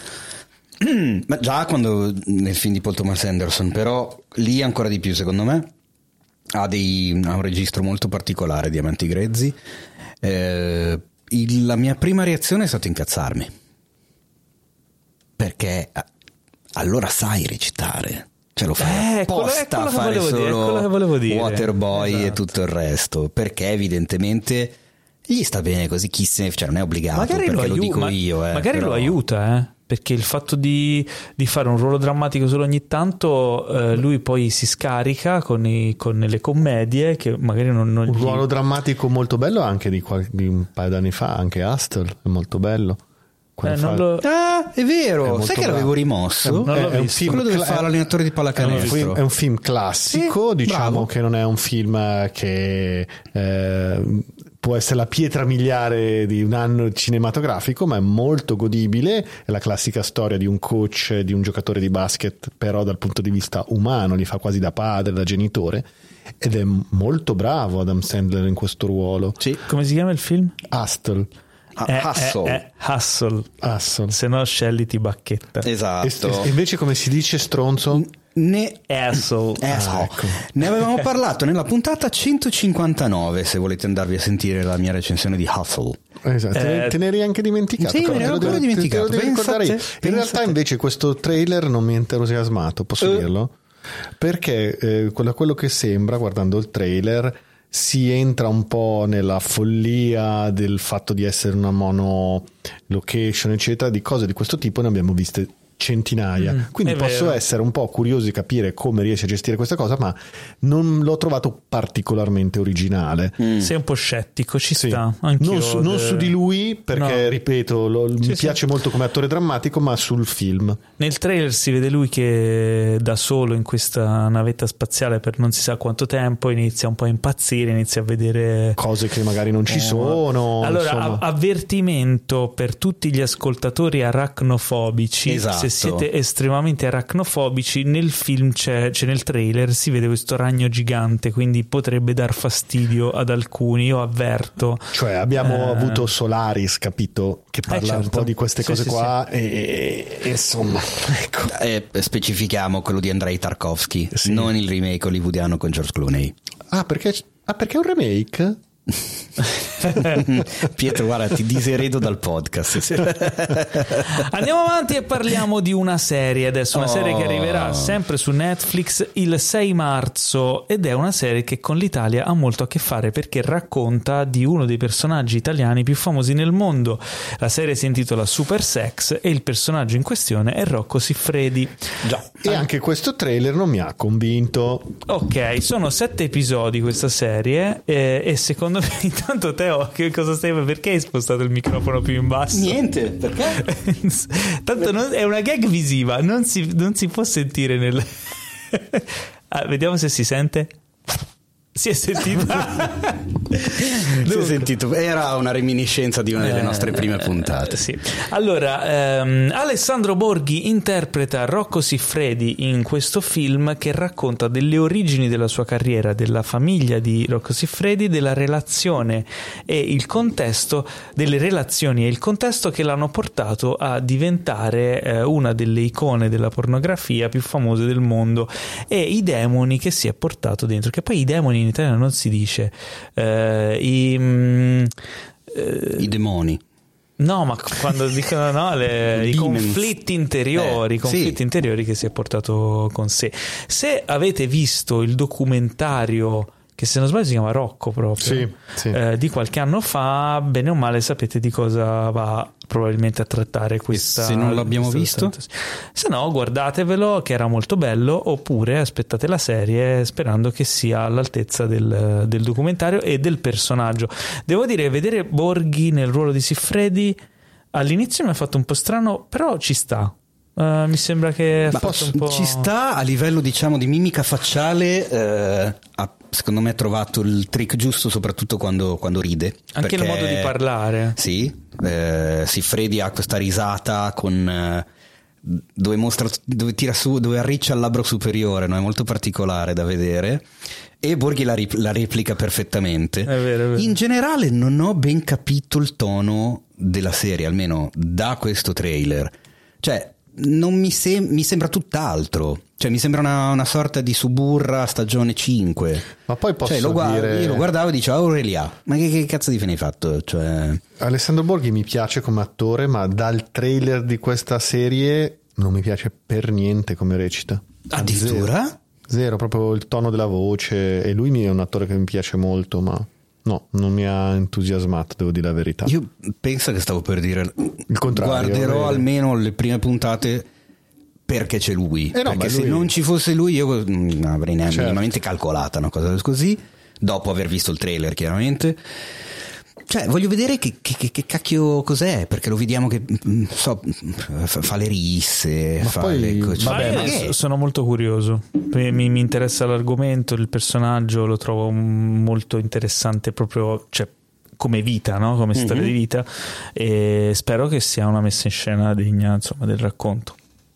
[SPEAKER 2] ma già quando nel film di Paul Thomas Anderson, però lì ancora di più secondo me, ha, dei, ha un registro molto particolare, Diamanti Grezzi. Eh, il- la mia prima reazione è stata incazzarmi, perché eh, allora sai recitare, ce lo fai
[SPEAKER 1] Eh, quello- è
[SPEAKER 2] apposta
[SPEAKER 1] quello
[SPEAKER 2] a
[SPEAKER 1] che
[SPEAKER 2] fare
[SPEAKER 1] volevo dire, è
[SPEAKER 2] solo
[SPEAKER 1] quello che volevo dire.
[SPEAKER 2] Waterboy e
[SPEAKER 1] Esatto.
[SPEAKER 2] tutto il resto, perché evidentemente gli sta bene così, chi se ne, cioè non è obbligato,
[SPEAKER 1] magari lo,
[SPEAKER 2] perché lo,
[SPEAKER 1] aiu-
[SPEAKER 2] dico
[SPEAKER 1] ma-
[SPEAKER 2] io eh,
[SPEAKER 1] magari
[SPEAKER 2] però-
[SPEAKER 1] lo aiuta, eh? Perché il fatto di, di fare un ruolo drammatico solo ogni tanto, eh, lui poi si scarica con, i, con le commedie che magari non, non
[SPEAKER 3] Un
[SPEAKER 1] gli...
[SPEAKER 3] ruolo drammatico molto bello anche di, qual- di un paio d'anni fa, anche Hustle è molto bello.
[SPEAKER 1] Eh,
[SPEAKER 3] Quando
[SPEAKER 1] non
[SPEAKER 3] fa-
[SPEAKER 1] lo-
[SPEAKER 2] Ah, è
[SPEAKER 3] È
[SPEAKER 2] vero,
[SPEAKER 3] molto
[SPEAKER 2] sai che
[SPEAKER 3] bravo.
[SPEAKER 2] l'avevo rimosso?
[SPEAKER 1] Non l'ho
[SPEAKER 3] è un
[SPEAKER 1] visto.
[SPEAKER 3] film
[SPEAKER 2] Quello dove
[SPEAKER 3] cla-
[SPEAKER 2] fa l'allenatore di
[SPEAKER 3] È un,
[SPEAKER 2] pallacanestro.
[SPEAKER 3] film, è un film classico,
[SPEAKER 2] Sì,
[SPEAKER 3] diciamo
[SPEAKER 2] bravo.
[SPEAKER 3] che non è un film che eh, può essere la pietra miliare di un anno cinematografico, ma è molto godibile. È la classica storia di un coach, di un giocatore di basket, però dal punto di vista umano, li fa quasi da padre, da genitore, ed è molto bravo Adam Sandler in questo ruolo.
[SPEAKER 2] Sì.
[SPEAKER 1] Come si chiama il film?
[SPEAKER 3] Hustle.
[SPEAKER 2] Ah,
[SPEAKER 1] È-
[SPEAKER 2] Hustle.
[SPEAKER 1] È, è Hustle.
[SPEAKER 3] Hustle.
[SPEAKER 1] Se no Shelly ti bacchetta.
[SPEAKER 3] E,
[SPEAKER 2] Esatto.
[SPEAKER 3] e invece come si dice stronzo?
[SPEAKER 2] Ne,
[SPEAKER 1] Asshole.
[SPEAKER 2] Asshole.
[SPEAKER 3] Ah, ecco.
[SPEAKER 2] Ne avevamo parlato nella puntata centocinquantanove, se volete andarvi a sentire la mia recensione di Hustle.
[SPEAKER 3] Esatto, te, ne-
[SPEAKER 1] Eh,
[SPEAKER 3] te ne eri anche dimenticato.
[SPEAKER 2] sì, me ne
[SPEAKER 3] Te
[SPEAKER 2] ero
[SPEAKER 3] lo devo-
[SPEAKER 2] ancora dimenticato.
[SPEAKER 3] te lo devo
[SPEAKER 2] Pensa
[SPEAKER 3] ricordare
[SPEAKER 2] te,
[SPEAKER 3] io.
[SPEAKER 2] pensa
[SPEAKER 3] In realtà
[SPEAKER 2] te.
[SPEAKER 3] invece questo trailer non mi ha entusiasmato, posso
[SPEAKER 2] Eh.
[SPEAKER 3] dirlo? Perché eh, quello, quello che sembra, guardando il trailer, si entra un po' nella follia del fatto di essere una mono location, eccetera, di cose di questo tipo ne abbiamo viste centinaia,
[SPEAKER 1] Mm,
[SPEAKER 3] quindi
[SPEAKER 1] è
[SPEAKER 3] posso
[SPEAKER 1] vero.
[SPEAKER 3] essere un po' curioso di capire come riesce a gestire questa cosa, ma non l'ho trovato particolarmente originale.
[SPEAKER 1] Sei un po' scettico, ci
[SPEAKER 3] Sì.
[SPEAKER 1] sta. Anch'io
[SPEAKER 3] Non, su, non
[SPEAKER 1] de-
[SPEAKER 3] su di lui, perché
[SPEAKER 1] No.
[SPEAKER 3] ripeto, lo- mi
[SPEAKER 1] sì.
[SPEAKER 3] piace molto come attore drammatico, ma sul film.
[SPEAKER 1] Nel trailer si vede lui che da solo in questa navetta spaziale per non si sa quanto tempo inizia un po' a impazzire, inizia a vedere
[SPEAKER 3] Cose che magari non ci sono.
[SPEAKER 1] Allora,
[SPEAKER 3] insomma.
[SPEAKER 1] a- avvertimento per tutti gli ascoltatori aracnofobici.
[SPEAKER 2] Esatto.
[SPEAKER 1] Se siete estremamente aracnofobici, nel film c'è, c'è nel trailer si vede questo ragno gigante, quindi potrebbe dar fastidio ad alcuni. Io avverto.
[SPEAKER 3] Cioè abbiamo
[SPEAKER 1] Eh.
[SPEAKER 3] avuto Solaris, capito, che parla un
[SPEAKER 1] certo.
[SPEAKER 3] po' di queste
[SPEAKER 1] Sì,
[SPEAKER 3] cose
[SPEAKER 1] sì,
[SPEAKER 3] qua e, e insomma, ecco.
[SPEAKER 2] Eh, specifichiamo quello di Andrei Tarkovsky,
[SPEAKER 3] Sì.
[SPEAKER 2] non il remake hollywoodiano con George Clooney.
[SPEAKER 3] Ah, perché, ah, perché è un remake?
[SPEAKER 2] Pietro, guarda, ti diseredo dal podcast.
[SPEAKER 1] Andiamo avanti e parliamo di una serie adesso, una
[SPEAKER 2] Oh.
[SPEAKER 1] serie che arriverà sempre su Netflix il sei marzo ed è una serie che con l'Italia ha molto a che fare perché racconta di uno dei personaggi italiani più famosi nel mondo. La serie si intitola Super Sex e il personaggio in questione è Rocco Siffredi.
[SPEAKER 2] Già.
[SPEAKER 3] E anche questo trailer non mi ha convinto.
[SPEAKER 1] Ok, sono sette episodi questa serie e, e secondo me intanto Teo che cosa stai perché hai spostato il microfono più in basso?
[SPEAKER 2] Niente, perché?
[SPEAKER 1] Tanto non- è una gag visiva, non si, non si può sentire nel... Ah, vediamo se si sente. Si è sentita?
[SPEAKER 2] Si è sentito, era una reminiscenza di una delle nostre prime puntate.
[SPEAKER 1] Eh, sì. Allora, ehm, Alessandro Borghi interpreta Rocco Siffredi in questo film che racconta delle origini della sua carriera, della famiglia di Rocco Siffredi, della relazione e il contesto, delle relazioni e il contesto che l'hanno portato a diventare eh, una delle icone della pornografia più famose del mondo e i demoni che si è portato dentro, che poi i demoni in italiano non si dice, eh, i... mm, eh,
[SPEAKER 2] I demoni.
[SPEAKER 1] No, ma quando dicono no, le, i
[SPEAKER 2] Demons.
[SPEAKER 1] conflitti interiori,
[SPEAKER 2] Eh,
[SPEAKER 1] i conflitti
[SPEAKER 2] sì.
[SPEAKER 1] interiori che si è portato con sé. Se avete visto il documentario, che se non sbaglio si chiama Rocco proprio,
[SPEAKER 3] Sì, sì.
[SPEAKER 1] eh, di qualche anno fa, bene o male sapete di cosa va probabilmente a trattare questa.
[SPEAKER 2] se non l'abbiamo
[SPEAKER 1] questa-
[SPEAKER 2] visto?
[SPEAKER 1] Se no, guardatevelo, che era molto bello, oppure aspettate la serie sperando che sia all'altezza del, del documentario e del personaggio. Devo dire, vedere Borghi nel ruolo di Siffredi all'inizio mi ha fatto un po' strano, però ci sta. Eh, mi sembra che ha
[SPEAKER 2] Ma
[SPEAKER 1] fatto un po'...
[SPEAKER 2] ci sta a livello, diciamo, di mimica facciale, eh, ha, secondo me ha trovato il trick giusto, soprattutto quando, quando ride.
[SPEAKER 1] Anche il
[SPEAKER 2] perché-
[SPEAKER 1] modo di parlare.
[SPEAKER 2] Sì, eh, Siffredi ha questa risata con eh, dove mostra, dove tira su, dove arriccia il labbro superiore, no? È molto particolare da vedere. E Borghi la, rip- la replica perfettamente.
[SPEAKER 1] È vero, è vero.
[SPEAKER 2] In generale non ho ben capito il tono della serie, almeno da questo trailer. Cioè, non mi, sem- mi sembra tutt'altro. Cioè, mi sembra una, una sorta di Suburra stagione cinque.
[SPEAKER 3] Ma poi posso
[SPEAKER 2] Cioè, lo guardo,
[SPEAKER 3] dire...
[SPEAKER 2] io lo guardavo e dicevo, Aurelia, ma che, che cazzo di fine hai fatto? Cioè...
[SPEAKER 3] Alessandro Borghi mi piace come attore, ma dal trailer di questa serie non mi piace per niente come recita.
[SPEAKER 2] Addirittura?
[SPEAKER 3] Zero, Zero, proprio il tono della voce. E lui mi è un attore che mi piace molto, ma no, non mi ha entusiasmato, devo dire la verità.
[SPEAKER 2] Io penso che stavo per dire
[SPEAKER 3] Il contrario,
[SPEAKER 2] guarderò
[SPEAKER 3] vero.
[SPEAKER 2] almeno le prime puntate perché c'è lui.
[SPEAKER 3] Eh no,
[SPEAKER 2] perché
[SPEAKER 3] ma
[SPEAKER 2] se
[SPEAKER 3] lui-
[SPEAKER 2] non ci fosse lui io non avrei neanche
[SPEAKER 3] Certo.
[SPEAKER 2] minimamente calcolata una cosa così, dopo aver visto il trailer chiaramente. Cioè, voglio vedere che, che, che- che cacchio cos'è, perché lo vediamo che mm, so, fa, fa le risse,
[SPEAKER 3] Ma
[SPEAKER 2] fa
[SPEAKER 3] poi-
[SPEAKER 2] le co- cioè,
[SPEAKER 1] Vabbè,
[SPEAKER 2] ma
[SPEAKER 1] ma
[SPEAKER 2] che è?
[SPEAKER 1] sono molto curioso. Mi, mi interessa l'argomento, il personaggio lo trovo molto interessante proprio, cioè, come vita, no? Come storia di vita, e spero che sia una messa in scena degna, insomma, del racconto.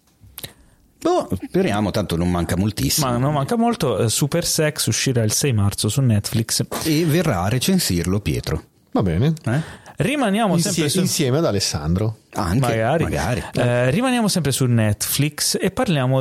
[SPEAKER 2] Boh, speriamo, tanto non manca moltissimo.
[SPEAKER 1] Ma non manca molto. eh, Super Sex uscirà il sei marzo su Netflix.
[SPEAKER 2] E verrà a recensirlo Pietro.
[SPEAKER 3] Va bene.
[SPEAKER 2] Eh?
[SPEAKER 1] Rimaniamo
[SPEAKER 3] Insie-
[SPEAKER 1] sempre su...
[SPEAKER 3] insieme ad Alessandro.
[SPEAKER 2] Anche,
[SPEAKER 1] magari,
[SPEAKER 2] magari.
[SPEAKER 1] Eh, rimaniamo sempre su Netflix e parliamo di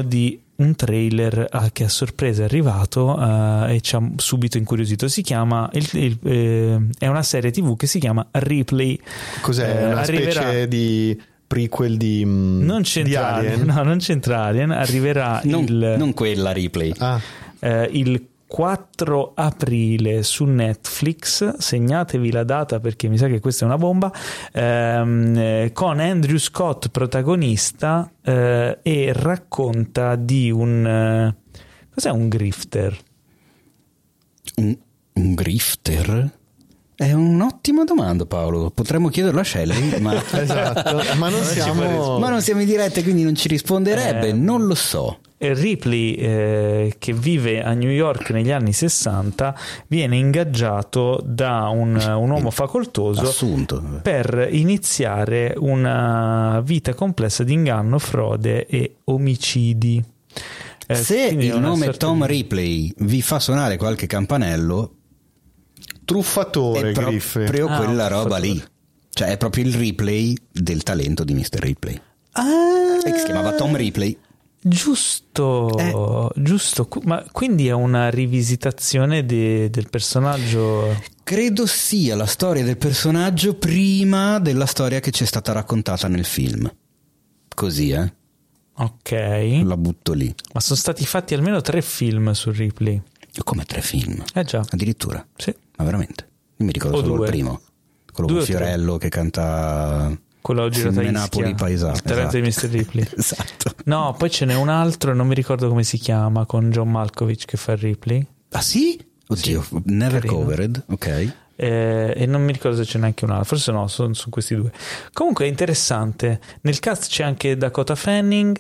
[SPEAKER 1] un trailer uh, che a sorpresa è arrivato uh, e ci ha subito incuriosito. Si chiama il, il, eh, è una serie tivù che si chiama Ripley.
[SPEAKER 3] Cos'è?
[SPEAKER 1] Eh,
[SPEAKER 3] una
[SPEAKER 1] arriverà...
[SPEAKER 3] specie di prequel di
[SPEAKER 1] non c'entra
[SPEAKER 3] di Alien?
[SPEAKER 1] No, non c'entra Alien. Arriverà
[SPEAKER 2] non,
[SPEAKER 1] il
[SPEAKER 2] non quella Ripley.
[SPEAKER 3] Ah.
[SPEAKER 1] eh, il quattro aprile su Netflix, segnatevi la data perché mi sa che questa è una bomba, ehm, eh, con Andrew Scott protagonista, eh, e racconta di un eh, cos'è un grifter?
[SPEAKER 2] Un, un grifter? È un'ottima domanda, Paolo. Potremmo chiederlo a Shelley, ma
[SPEAKER 3] Esatto, ma non siamo
[SPEAKER 2] ma non siamo in diretta, quindi non ci risponderebbe.
[SPEAKER 1] Eh,
[SPEAKER 2] non lo so.
[SPEAKER 1] Ripley, eh, che vive a New York negli anni sessanta, viene ingaggiato da un, un uomo facoltoso
[SPEAKER 2] Assunto.
[SPEAKER 1] per iniziare una vita complessa di inganno, frode e omicidi. Eh,
[SPEAKER 2] Se
[SPEAKER 1] quindi è
[SPEAKER 2] il
[SPEAKER 1] una
[SPEAKER 2] nome
[SPEAKER 1] sorta
[SPEAKER 2] Tom
[SPEAKER 1] di-
[SPEAKER 2] Ripley vi fa suonare qualche campanello,
[SPEAKER 3] truffatore,
[SPEAKER 2] è
[SPEAKER 3] Griffe.
[SPEAKER 2] proprio
[SPEAKER 1] Ah,
[SPEAKER 2] quella
[SPEAKER 1] un
[SPEAKER 2] roba
[SPEAKER 1] truffatore.
[SPEAKER 2] lì. Cioè è proprio il Ripley del talento di mister Ripley.
[SPEAKER 1] Ah,
[SPEAKER 2] E che si chiamava Tom Ripley.
[SPEAKER 1] giusto,
[SPEAKER 2] Eh.
[SPEAKER 1] giusto. Qu- Ma quindi è una rivisitazione de- del personaggio.
[SPEAKER 2] Credo sia la storia del personaggio prima della storia che ci è stata raccontata nel film. Così, eh?
[SPEAKER 1] Ok,
[SPEAKER 2] La butto lì.
[SPEAKER 1] ma sono stati fatti almeno tre film su Ripley.
[SPEAKER 2] Come tre film.
[SPEAKER 1] Eh già,
[SPEAKER 2] Addirittura.
[SPEAKER 1] sì.
[SPEAKER 2] Ma veramente? Io mi ricordo
[SPEAKER 1] O
[SPEAKER 2] solo
[SPEAKER 1] due.
[SPEAKER 2] il primo. Quello
[SPEAKER 1] Due
[SPEAKER 2] con
[SPEAKER 1] o tre.
[SPEAKER 2] Fiorello che canta
[SPEAKER 1] Quello girato a
[SPEAKER 2] Film
[SPEAKER 1] Ischia,
[SPEAKER 2] Napoli Paesano.
[SPEAKER 1] il talento di mister Ripley.
[SPEAKER 2] Esatto.
[SPEAKER 1] No, poi ce n'è un altro, non mi ricordo come si chiama, con John Malkovich che fa Ripley.
[SPEAKER 2] Ah sì? Oddio,
[SPEAKER 1] Sì,
[SPEAKER 2] Never
[SPEAKER 1] carino.
[SPEAKER 2] Covered, ok.
[SPEAKER 1] Eh, e non mi ricordo se c'è neanche un altro, forse no, sono, sono questi due. Comunque è interessante. Nel cast c'è anche Dakota Fanning,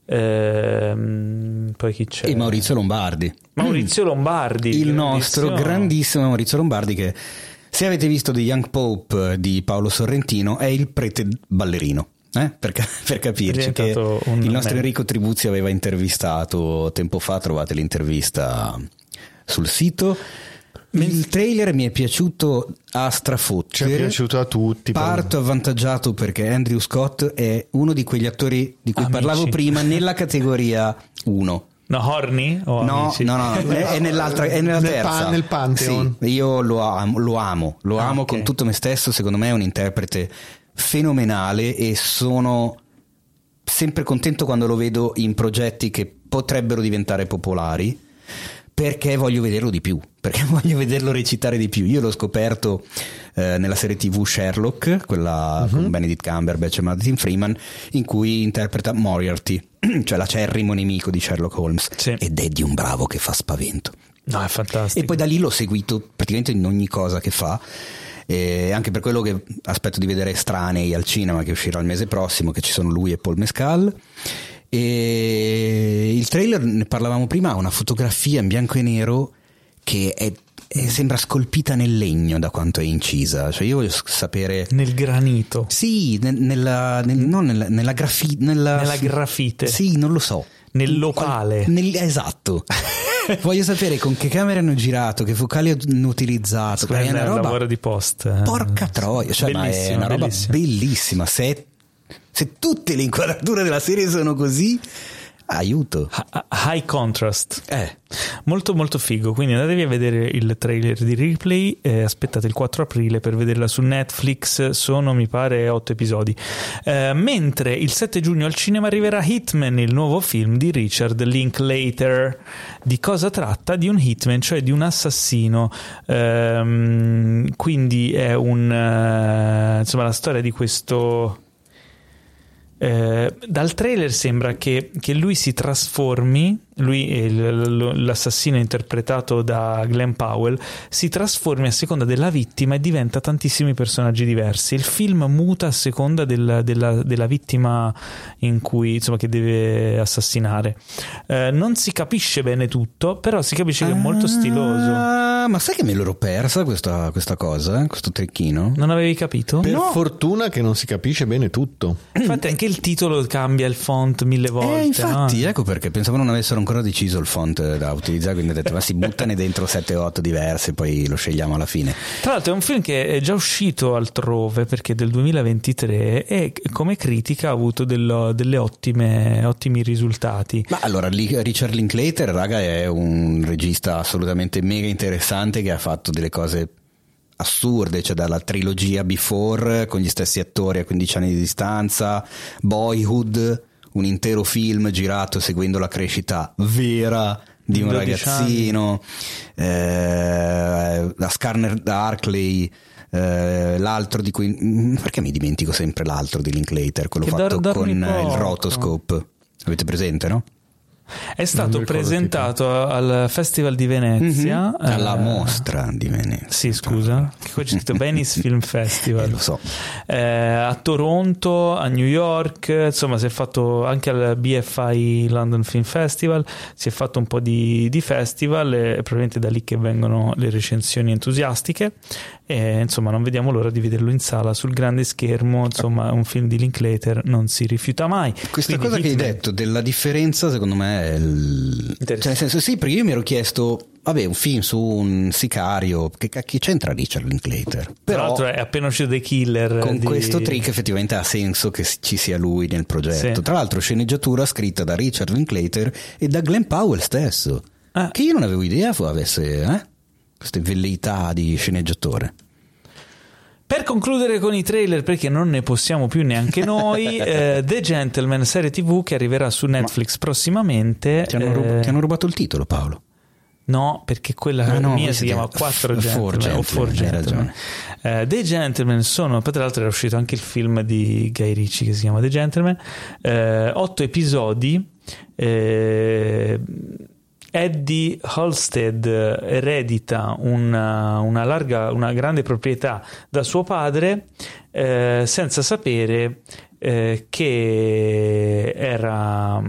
[SPEAKER 1] ehm, poi chi c'è?
[SPEAKER 2] E Maurizio Lombardi.
[SPEAKER 1] Maurizio Lombardi,
[SPEAKER 2] Il
[SPEAKER 1] grandissimo.
[SPEAKER 2] nostro grandissimo Maurizio Lombardi, che se avete visto The Young Pope di Paolo Sorrentino è il prete ballerino. Eh? Per, ca- per capirci,
[SPEAKER 1] È
[SPEAKER 2] che
[SPEAKER 1] diventato un
[SPEAKER 2] il nostro
[SPEAKER 1] meme.
[SPEAKER 2] Enrico Tribuzzi aveva intervistato tempo fa, trovate l'intervista sul sito. Il trailer mi è piaciuto a strafottere.
[SPEAKER 3] Ci è piaciuto a tutti.
[SPEAKER 2] Parto avvantaggiato perché Andrew Scott è uno di quegli attori di cui
[SPEAKER 1] Amici.
[SPEAKER 2] parlavo prima nella categoria uno.
[SPEAKER 1] No, Horny o
[SPEAKER 2] No,
[SPEAKER 1] Amici?
[SPEAKER 2] no, no, è, è nell'altra, è nella
[SPEAKER 3] Nel
[SPEAKER 2] terza.
[SPEAKER 3] pa- nel Pantheon.
[SPEAKER 2] Sì, io lo amo, lo amo, lo
[SPEAKER 1] Ah,
[SPEAKER 2] amo
[SPEAKER 1] ok.
[SPEAKER 2] con tutto me stesso. Secondo me è un interprete fenomenale e sono sempre contento quando lo vedo in progetti che potrebbero diventare popolari, perché voglio vederlo di più, perché voglio vederlo recitare di più. Io l'ho scoperto eh, nella serie tivù Sherlock, quella
[SPEAKER 3] Mhm.
[SPEAKER 2] con Benedict Cumberbatch e Martin Freeman, in cui interpreta Moriarty, cioè l'acerrimo nemico di Sherlock Holmes,
[SPEAKER 1] Sì.
[SPEAKER 2] ed è di un bravo che fa spavento.
[SPEAKER 1] No, è fantastico.
[SPEAKER 2] E poi da lì l'ho seguito praticamente in ogni cosa che fa, e anche per quello che aspetto di vedere Estranei al cinema, che uscirà il mese prossimo, che ci sono lui e Paul Mescal. E il trailer, ne parlavamo prima, ha una fotografia in bianco e nero che è, è- sembra scolpita nel legno da quanto è incisa. Cioè io voglio s- sapere.
[SPEAKER 1] Nel granito.
[SPEAKER 2] Sì, ne- nella, nel- no, nella, nella, grafi- nella,
[SPEAKER 1] Nella grafite.
[SPEAKER 2] Sì, non lo so.
[SPEAKER 1] Nell'opale.
[SPEAKER 2] Nel- esatto. Voglio sapere con che camere hanno girato, che focali hanno utilizzato.
[SPEAKER 1] Quello
[SPEAKER 2] È
[SPEAKER 1] è
[SPEAKER 2] una
[SPEAKER 1] il
[SPEAKER 2] roba.
[SPEAKER 1] lavoro di post. eh.
[SPEAKER 2] Porca troia, cioè, ma è
[SPEAKER 1] Bellissimo,
[SPEAKER 2] una roba
[SPEAKER 1] bellissimo.
[SPEAKER 2] bellissima. Se, se tutte le inquadrature della serie sono così, aiuto.
[SPEAKER 1] Ha- High contrast.
[SPEAKER 2] Eh.
[SPEAKER 1] Molto molto figo, quindi andatevi a vedere il trailer di Ripley, eh, aspettate il quattro aprile per vederla su Netflix, sono mi pare otto episodi. Eh, mentre il sette giugno al cinema arriverà Hitman, il nuovo film di Richard Linklater. Di cosa tratta? Di un hitman, cioè di un assassino. Ehm, quindi è un eh, insomma la storia di questo. Eh, dal trailer sembra che, che lui si trasformi, lui il- l- l'assassino interpretato da Glenn Powell si trasformi a seconda della vittima e diventa tantissimi personaggi diversi. Il film muta a seconda del- della, della vittima in cui, insomma, che deve assassinare. Eh, non si capisce bene tutto, però si capisce che è molto stiloso.
[SPEAKER 2] Ah, ma sai che me l'ero persa questa, questa cosa, eh? Questo trecchino?
[SPEAKER 1] Non avevi capito?
[SPEAKER 3] Per
[SPEAKER 2] No.
[SPEAKER 3] fortuna che non si capisce bene tutto.
[SPEAKER 1] Infatti anche il titolo cambia il font mille volte.
[SPEAKER 2] Eh, infatti,
[SPEAKER 1] no?
[SPEAKER 2] ecco perché pensavo non avessero ancora ancora deciso il font da utilizzare, quindi ho detto ma si buttane dentro sette o otto diverse, poi lo scegliamo alla fine.
[SPEAKER 1] Tra l'altro è un film che è già uscito altrove, perché è del duemilaventitré, e come critica ha avuto dello, delle ottime ottimi risultati.
[SPEAKER 2] Ma allora Richard Linklater, raga, è un regista assolutamente mega interessante che ha fatto delle cose assurde, cioè dalla trilogia Before con gli stessi attori a quindici anni di distanza, Boyhood, un intero film girato seguendo la crescita vera di un ragazzino, eh, la Scanner Darkly, eh, l'altro di cui, perché mi dimentico sempre l'altro di Linklater, quello che fatto dar, con il Rotoscope, avete presente, no?
[SPEAKER 1] È stato presentato al Festival di Venezia,
[SPEAKER 2] mm-hmm. alla eh, mostra di Venezia.
[SPEAKER 1] Sì, scusa, che qua c'è scritto Venice Film Festival.
[SPEAKER 2] Eh, lo so.
[SPEAKER 1] Eh, a Toronto, a New York, insomma, si è fatto anche al B F I London Film Festival. Si è fatto un po' di, di festival, e probabilmente da lì che vengono le recensioni entusiastiche. E insomma, non vediamo l'ora di vederlo in sala sul grande schermo. Insomma, un film di Linklater non si rifiuta mai.
[SPEAKER 2] Questa
[SPEAKER 1] Quindi,
[SPEAKER 2] cosa che hai
[SPEAKER 1] Hitman...
[SPEAKER 2] detto della differenza, secondo me è il... cioè, nel senso, sì, perché io mi ero chiesto, vabbè, un film su un sicario, che cacchio c'entra Richard Linklater? Però
[SPEAKER 1] tra l'altro è appena uscito The Killer,
[SPEAKER 2] con
[SPEAKER 1] di...
[SPEAKER 2] questo trick effettivamente ha senso che ci sia lui nel progetto. Sì. Tra l'altro sceneggiatura scritta da Richard Linklater e da Glenn Powell stesso, ah. che io non avevo idea avesse eh? queste velleità di sceneggiatore.
[SPEAKER 1] Per concludere con i trailer, perché non ne possiamo più neanche noi, eh, The Gentleman, serie tv che arriverà su Netflix Ma prossimamente.
[SPEAKER 2] Ti hanno, rub-
[SPEAKER 1] eh...
[SPEAKER 2] ti hanno rubato il titolo, Paolo?
[SPEAKER 1] No, perché quella ah, no, mia si chiama quattro Gentleman o four Gentleman. Uh, The Gentleman sono, tra l'altro era uscito anche il film di Guy Ritchie che si chiama The Gentleman, uh, otto episodi. Uh, Eddie Halstead eredita una, una larga, una grande proprietà da suo padre, eh, senza sapere eh, che era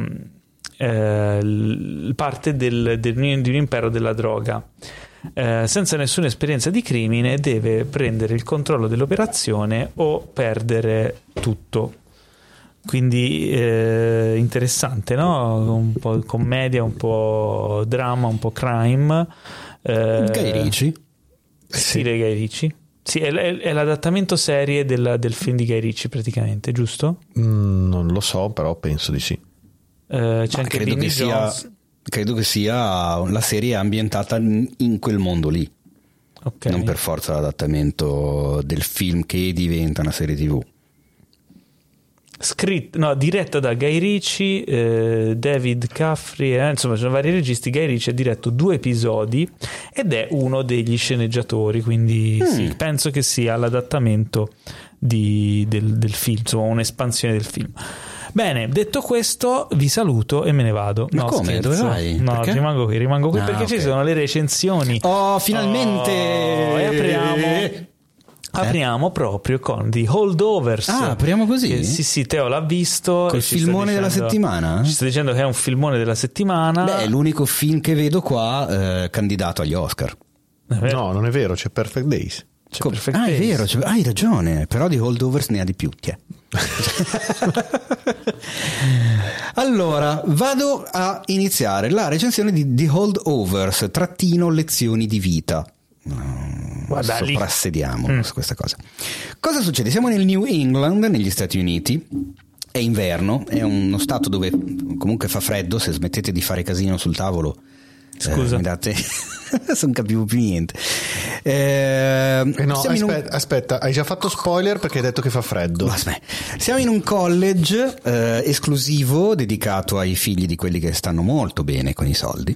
[SPEAKER 1] eh, parte del, del, di un impero della droga. Eh, senza nessuna esperienza di crimine, deve prendere il controllo dell'operazione o perdere tutto. Quindi eh, interessante, no? Un po' commedia, un po' dramma, un po' crime. Eh,
[SPEAKER 2] Guy Ritchie.
[SPEAKER 1] Stile sì. Guy Ritchie. Sì, è, è, è l'adattamento serie del, del film di Guy Ritchie praticamente, giusto?
[SPEAKER 3] Mm, non lo so, però penso di sì.
[SPEAKER 1] Eh, c'è
[SPEAKER 2] Ma
[SPEAKER 1] anche
[SPEAKER 2] credo
[SPEAKER 1] Vinnie
[SPEAKER 2] che
[SPEAKER 1] Jones.
[SPEAKER 2] sia, credo che sia la serie ambientata in quel mondo lì. Okay. Non per forza l'adattamento del film che diventa una serie tv.
[SPEAKER 1] Scritto, no, diretta da Guy Ritchie, eh, David Caffrey, eh, insomma ci sono vari registi. Guy Ritchie ha diretto due episodi ed è uno degli sceneggiatori, quindi mm. sì, penso che sia l'adattamento di, del, del film, insomma un'espansione del film. Bene, detto questo vi saluto e me ne vado.
[SPEAKER 2] Ma
[SPEAKER 1] no,
[SPEAKER 2] come?
[SPEAKER 1] Scherzo.
[SPEAKER 2] Dove vai?
[SPEAKER 1] No,
[SPEAKER 2] perché?
[SPEAKER 1] rimango qui, rimango qui ah, perché okay. ci sono le recensioni.
[SPEAKER 2] Oh, finalmente!
[SPEAKER 1] Oh, e apriamo... Apriamo eh? proprio con The Holdovers.
[SPEAKER 2] Ah, apriamo così?
[SPEAKER 1] Che, sì, sì, Teo l'ha visto.
[SPEAKER 2] Col filmone dicendo, della settimana?
[SPEAKER 1] Ci sta dicendo che è un filmone della settimana.
[SPEAKER 2] Beh, è l'unico film che vedo qua eh, candidato agli Oscar.
[SPEAKER 3] No, non è vero, c'è Perfect Days.
[SPEAKER 1] C'è Perfect
[SPEAKER 2] ah,
[SPEAKER 1] Days.
[SPEAKER 2] è vero, c'è, hai ragione, però The Holdovers ne ha di più. Chi è? Allora, vado a iniziare la recensione di The Holdovers, trattino lezioni di vita.
[SPEAKER 1] Guarda,
[SPEAKER 2] soprassediamo mm. su questa cosa. Cosa succede? Siamo nel New England, negli Stati Uniti. È inverno, è uno stato dove comunque fa freddo. Se smettete di fare casino sul tavolo,
[SPEAKER 1] scusa,
[SPEAKER 2] eh, mi date. Non capivo più niente. Eh,
[SPEAKER 3] eh no, aspetta,
[SPEAKER 2] un...
[SPEAKER 3] aspetta, hai già fatto spoiler perché hai detto che fa freddo.
[SPEAKER 2] Aspetta. Siamo in un college eh, esclusivo dedicato ai figli di quelli che stanno molto bene con i soldi.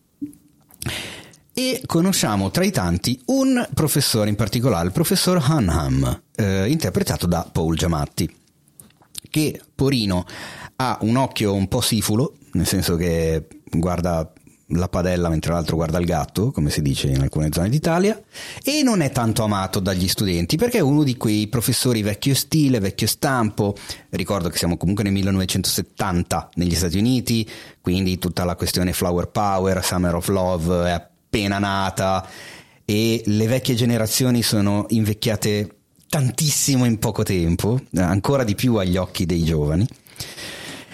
[SPEAKER 2] E conosciamo tra i tanti un professore in particolare, il professor Hunham, eh, interpretato da Paul Giamatti, che porino ha un occhio un po' sifulo, nel senso che guarda la padella mentre l'altro guarda il gatto, come si dice in alcune zone d'Italia, e non è tanto amato dagli studenti perché è uno di quei professori vecchio stile, vecchio stampo. Ricordo che siamo comunque nel millenovecentosettanta negli Stati Uniti, quindi tutta la questione Flower Power, Summer of Love è appena nata e le vecchie generazioni sono invecchiate tantissimo in poco tempo, ancora di più agli occhi dei giovani.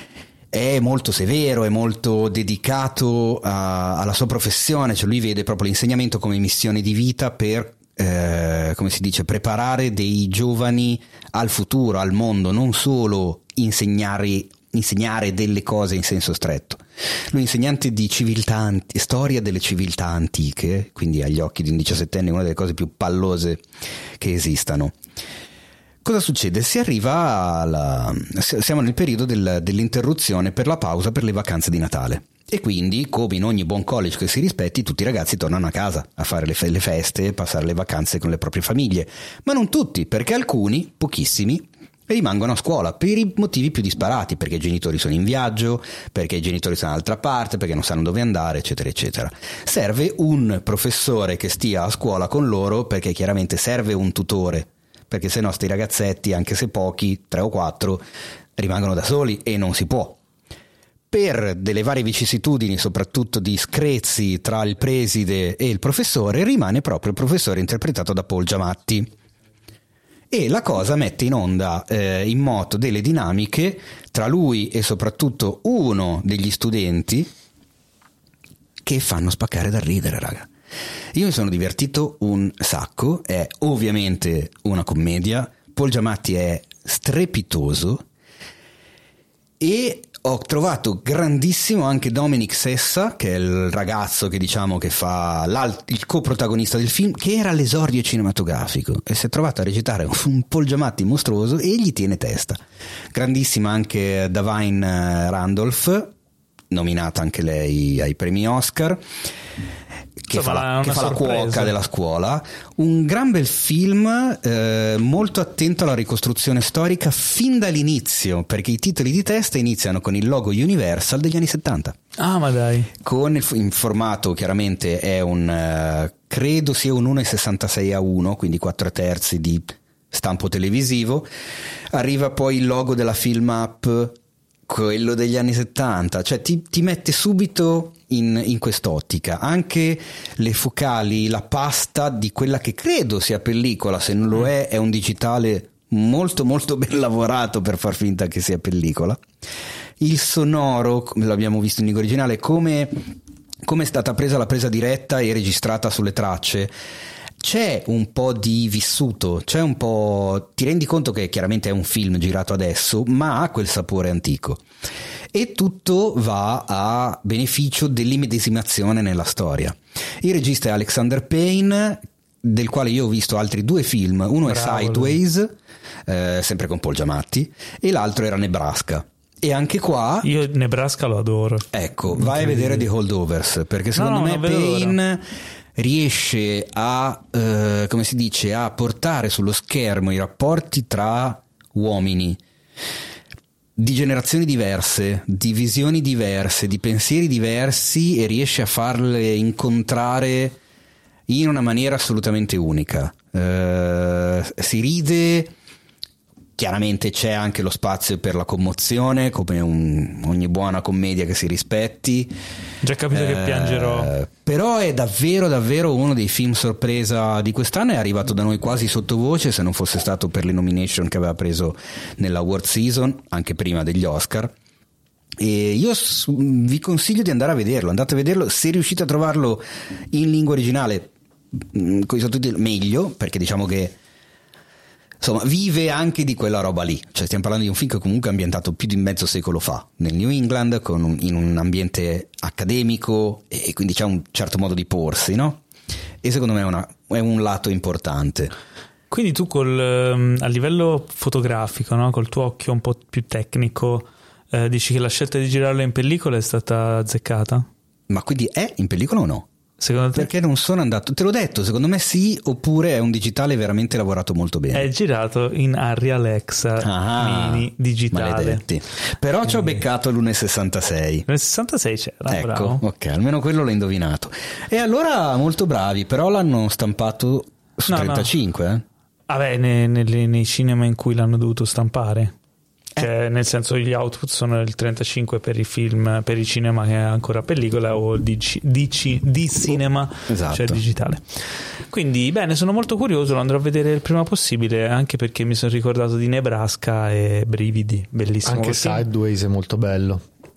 [SPEAKER 2] è molto severo, è molto dedicato a, alla sua professione, cioè lui vede proprio l'insegnamento come missione di vita per, eh, come si dice, preparare dei giovani al futuro, al mondo, non solo insegnare, insegnare delle cose in senso stretto. Lui è insegnante di civiltà, storia delle civiltà antiche, quindi agli occhi di un diciassettenne una delle cose più pallose che esistano. Cosa succede? Si arriva alla... siamo nel periodo del, dell'interruzione per la pausa per le vacanze di Natale e quindi, come in ogni buon college che si rispetti, tutti i ragazzi tornano a casa a fare le, fe- le feste, passare le vacanze con le proprie famiglie, ma non tutti, perché alcuni, pochissimi, rimangono a scuola per i motivi più disparati, perché i genitori sono in viaggio, perché i genitori sono dall'altra parte, perché non sanno dove andare, eccetera eccetera. Serve un professore che stia a scuola con loro, perché chiaramente serve un tutore, perché se no sti ragazzetti, anche se pochi, tre o quattro, rimangono da soli e non si può. Per delle varie vicissitudini, soprattutto di screzi tra il preside e il professore, rimane proprio il professore interpretato da Paul Giamatti. E la cosa mette in onda, eh, in moto delle dinamiche tra lui e soprattutto uno degli studenti che fanno spaccare dal ridere, raga. Io mi sono divertito un sacco, è ovviamente una commedia, Paul Giamatti è strepitoso e ho trovato grandissimo anche Dominic Sessa, che è il ragazzo che diciamo che fa il coprotagonista del film, che era all'esordio cinematografico e si è trovato a recitare un Paul Giamatti mostruoso e gli tiene testa. Grandissima anche Davine Randolph, nominata anche lei ai premi Oscar, che
[SPEAKER 1] Insomma,
[SPEAKER 2] fa la, che fa la
[SPEAKER 1] sorpresa.
[SPEAKER 2] cuoca della scuola. Un gran bel film, eh, molto attento alla ricostruzione storica fin dall'inizio, perché i titoli di testa iniziano con il logo Universal degli anni settanta.
[SPEAKER 1] Ah, ma dai.
[SPEAKER 2] Con il in formato, chiaramente è un uh, credo sia un uno virgola sessantasei a uno, quindi quattro terzi di stampo televisivo. Arriva poi il logo della Film Up, quello degli anni settanta, cioè ti, ti mette subito in, in quest'ottica. Anche le focali, la pasta di quella che credo sia pellicola, se non lo è è un digitale molto molto ben lavorato per far finta che sia pellicola. Il sonoro, come l'abbiamo visto in lingua originale, come, come è stata presa la presa diretta e registrata sulle tracce. C'è un po' di vissuto, c'è un po', ti rendi conto che chiaramente è un film girato adesso, ma ha quel sapore antico e tutto va a beneficio dell'immedesimazione nella storia. Il regista è Alexander Payne, del quale io ho visto altri due film, uno
[SPEAKER 1] Bravo,
[SPEAKER 2] è Sideways, eh, sempre con Paul Giamatti, e l'altro era Nebraska. E anche qua
[SPEAKER 1] Io Nebraska lo adoro.
[SPEAKER 2] ecco, vai a vedere The Holdovers, perché secondo
[SPEAKER 1] No, no,
[SPEAKER 2] me
[SPEAKER 1] non vedo l'ora.
[SPEAKER 2] Payne riesce a, eh, come si dice, a portare sullo schermo i rapporti tra uomini di generazioni diverse, di visioni diverse, di pensieri diversi, e riesce a farle incontrare in una maniera assolutamente unica. Eh, si ride, chiaramente c'è anche lo spazio per la commozione, come un, ogni buona commedia che si rispetti.
[SPEAKER 1] Già capito che
[SPEAKER 2] Eh,
[SPEAKER 1] piangerò.
[SPEAKER 2] Però è davvero davvero uno dei film sorpresa di quest'anno, è arrivato da noi quasi sottovoce, se non fosse stato per le nomination che aveva preso nella award season, anche prima degli Oscar. E io s- vi consiglio di andare a vederlo, andate a vederlo, se riuscite a trovarlo in lingua originale con i sottotitoli meglio, perché diciamo che insomma vive anche di quella roba lì, cioè stiamo parlando di un film che comunque è ambientato più di mezzo secolo fa nel New England, con un, in un ambiente accademico, e quindi c'è un certo modo di porsi, no? E secondo me è, una, è un lato importante.
[SPEAKER 1] Quindi tu col, ehm, a livello fotografico, no? Col tuo occhio un po' più tecnico, eh, dici che la scelta di girarlo in pellicola è stata azzeccata?
[SPEAKER 2] Ma quindi è in pellicola o no?
[SPEAKER 1] Secondo te?
[SPEAKER 2] Perché non sono andato, te l'ho detto, secondo me sì, oppure è un digitale veramente lavorato molto bene.
[SPEAKER 1] È girato in Arri Alexa
[SPEAKER 2] Ah,
[SPEAKER 1] mini digitale.
[SPEAKER 2] maledetti. Però ci ho beccato l'uno virgola sessantasei.
[SPEAKER 1] Nel sessantasei c'era,
[SPEAKER 2] Ecco,
[SPEAKER 1] bravo.
[SPEAKER 2] ok, almeno quello l'ho indovinato. E allora molto bravi, però l'hanno stampato su
[SPEAKER 1] No, no.
[SPEAKER 2] trentacinque, eh?
[SPEAKER 1] Vabbè, ne- nelle- nei cinema in cui l'hanno dovuto stampare. Cioè, nel senso, gli output sono il trentacinque per i film, per i cinema che è ancora pellicola, o di, ci- di, ci- di cinema,
[SPEAKER 2] Esatto.
[SPEAKER 1] cioè digitale. Quindi, bene, sono molto curioso, lo andrò a vedere il prima possibile, anche perché mi sono ricordato di Nebraska e brividi, bellissimo.
[SPEAKER 3] Anche
[SPEAKER 1] quel film.
[SPEAKER 3] Sideways è molto bello.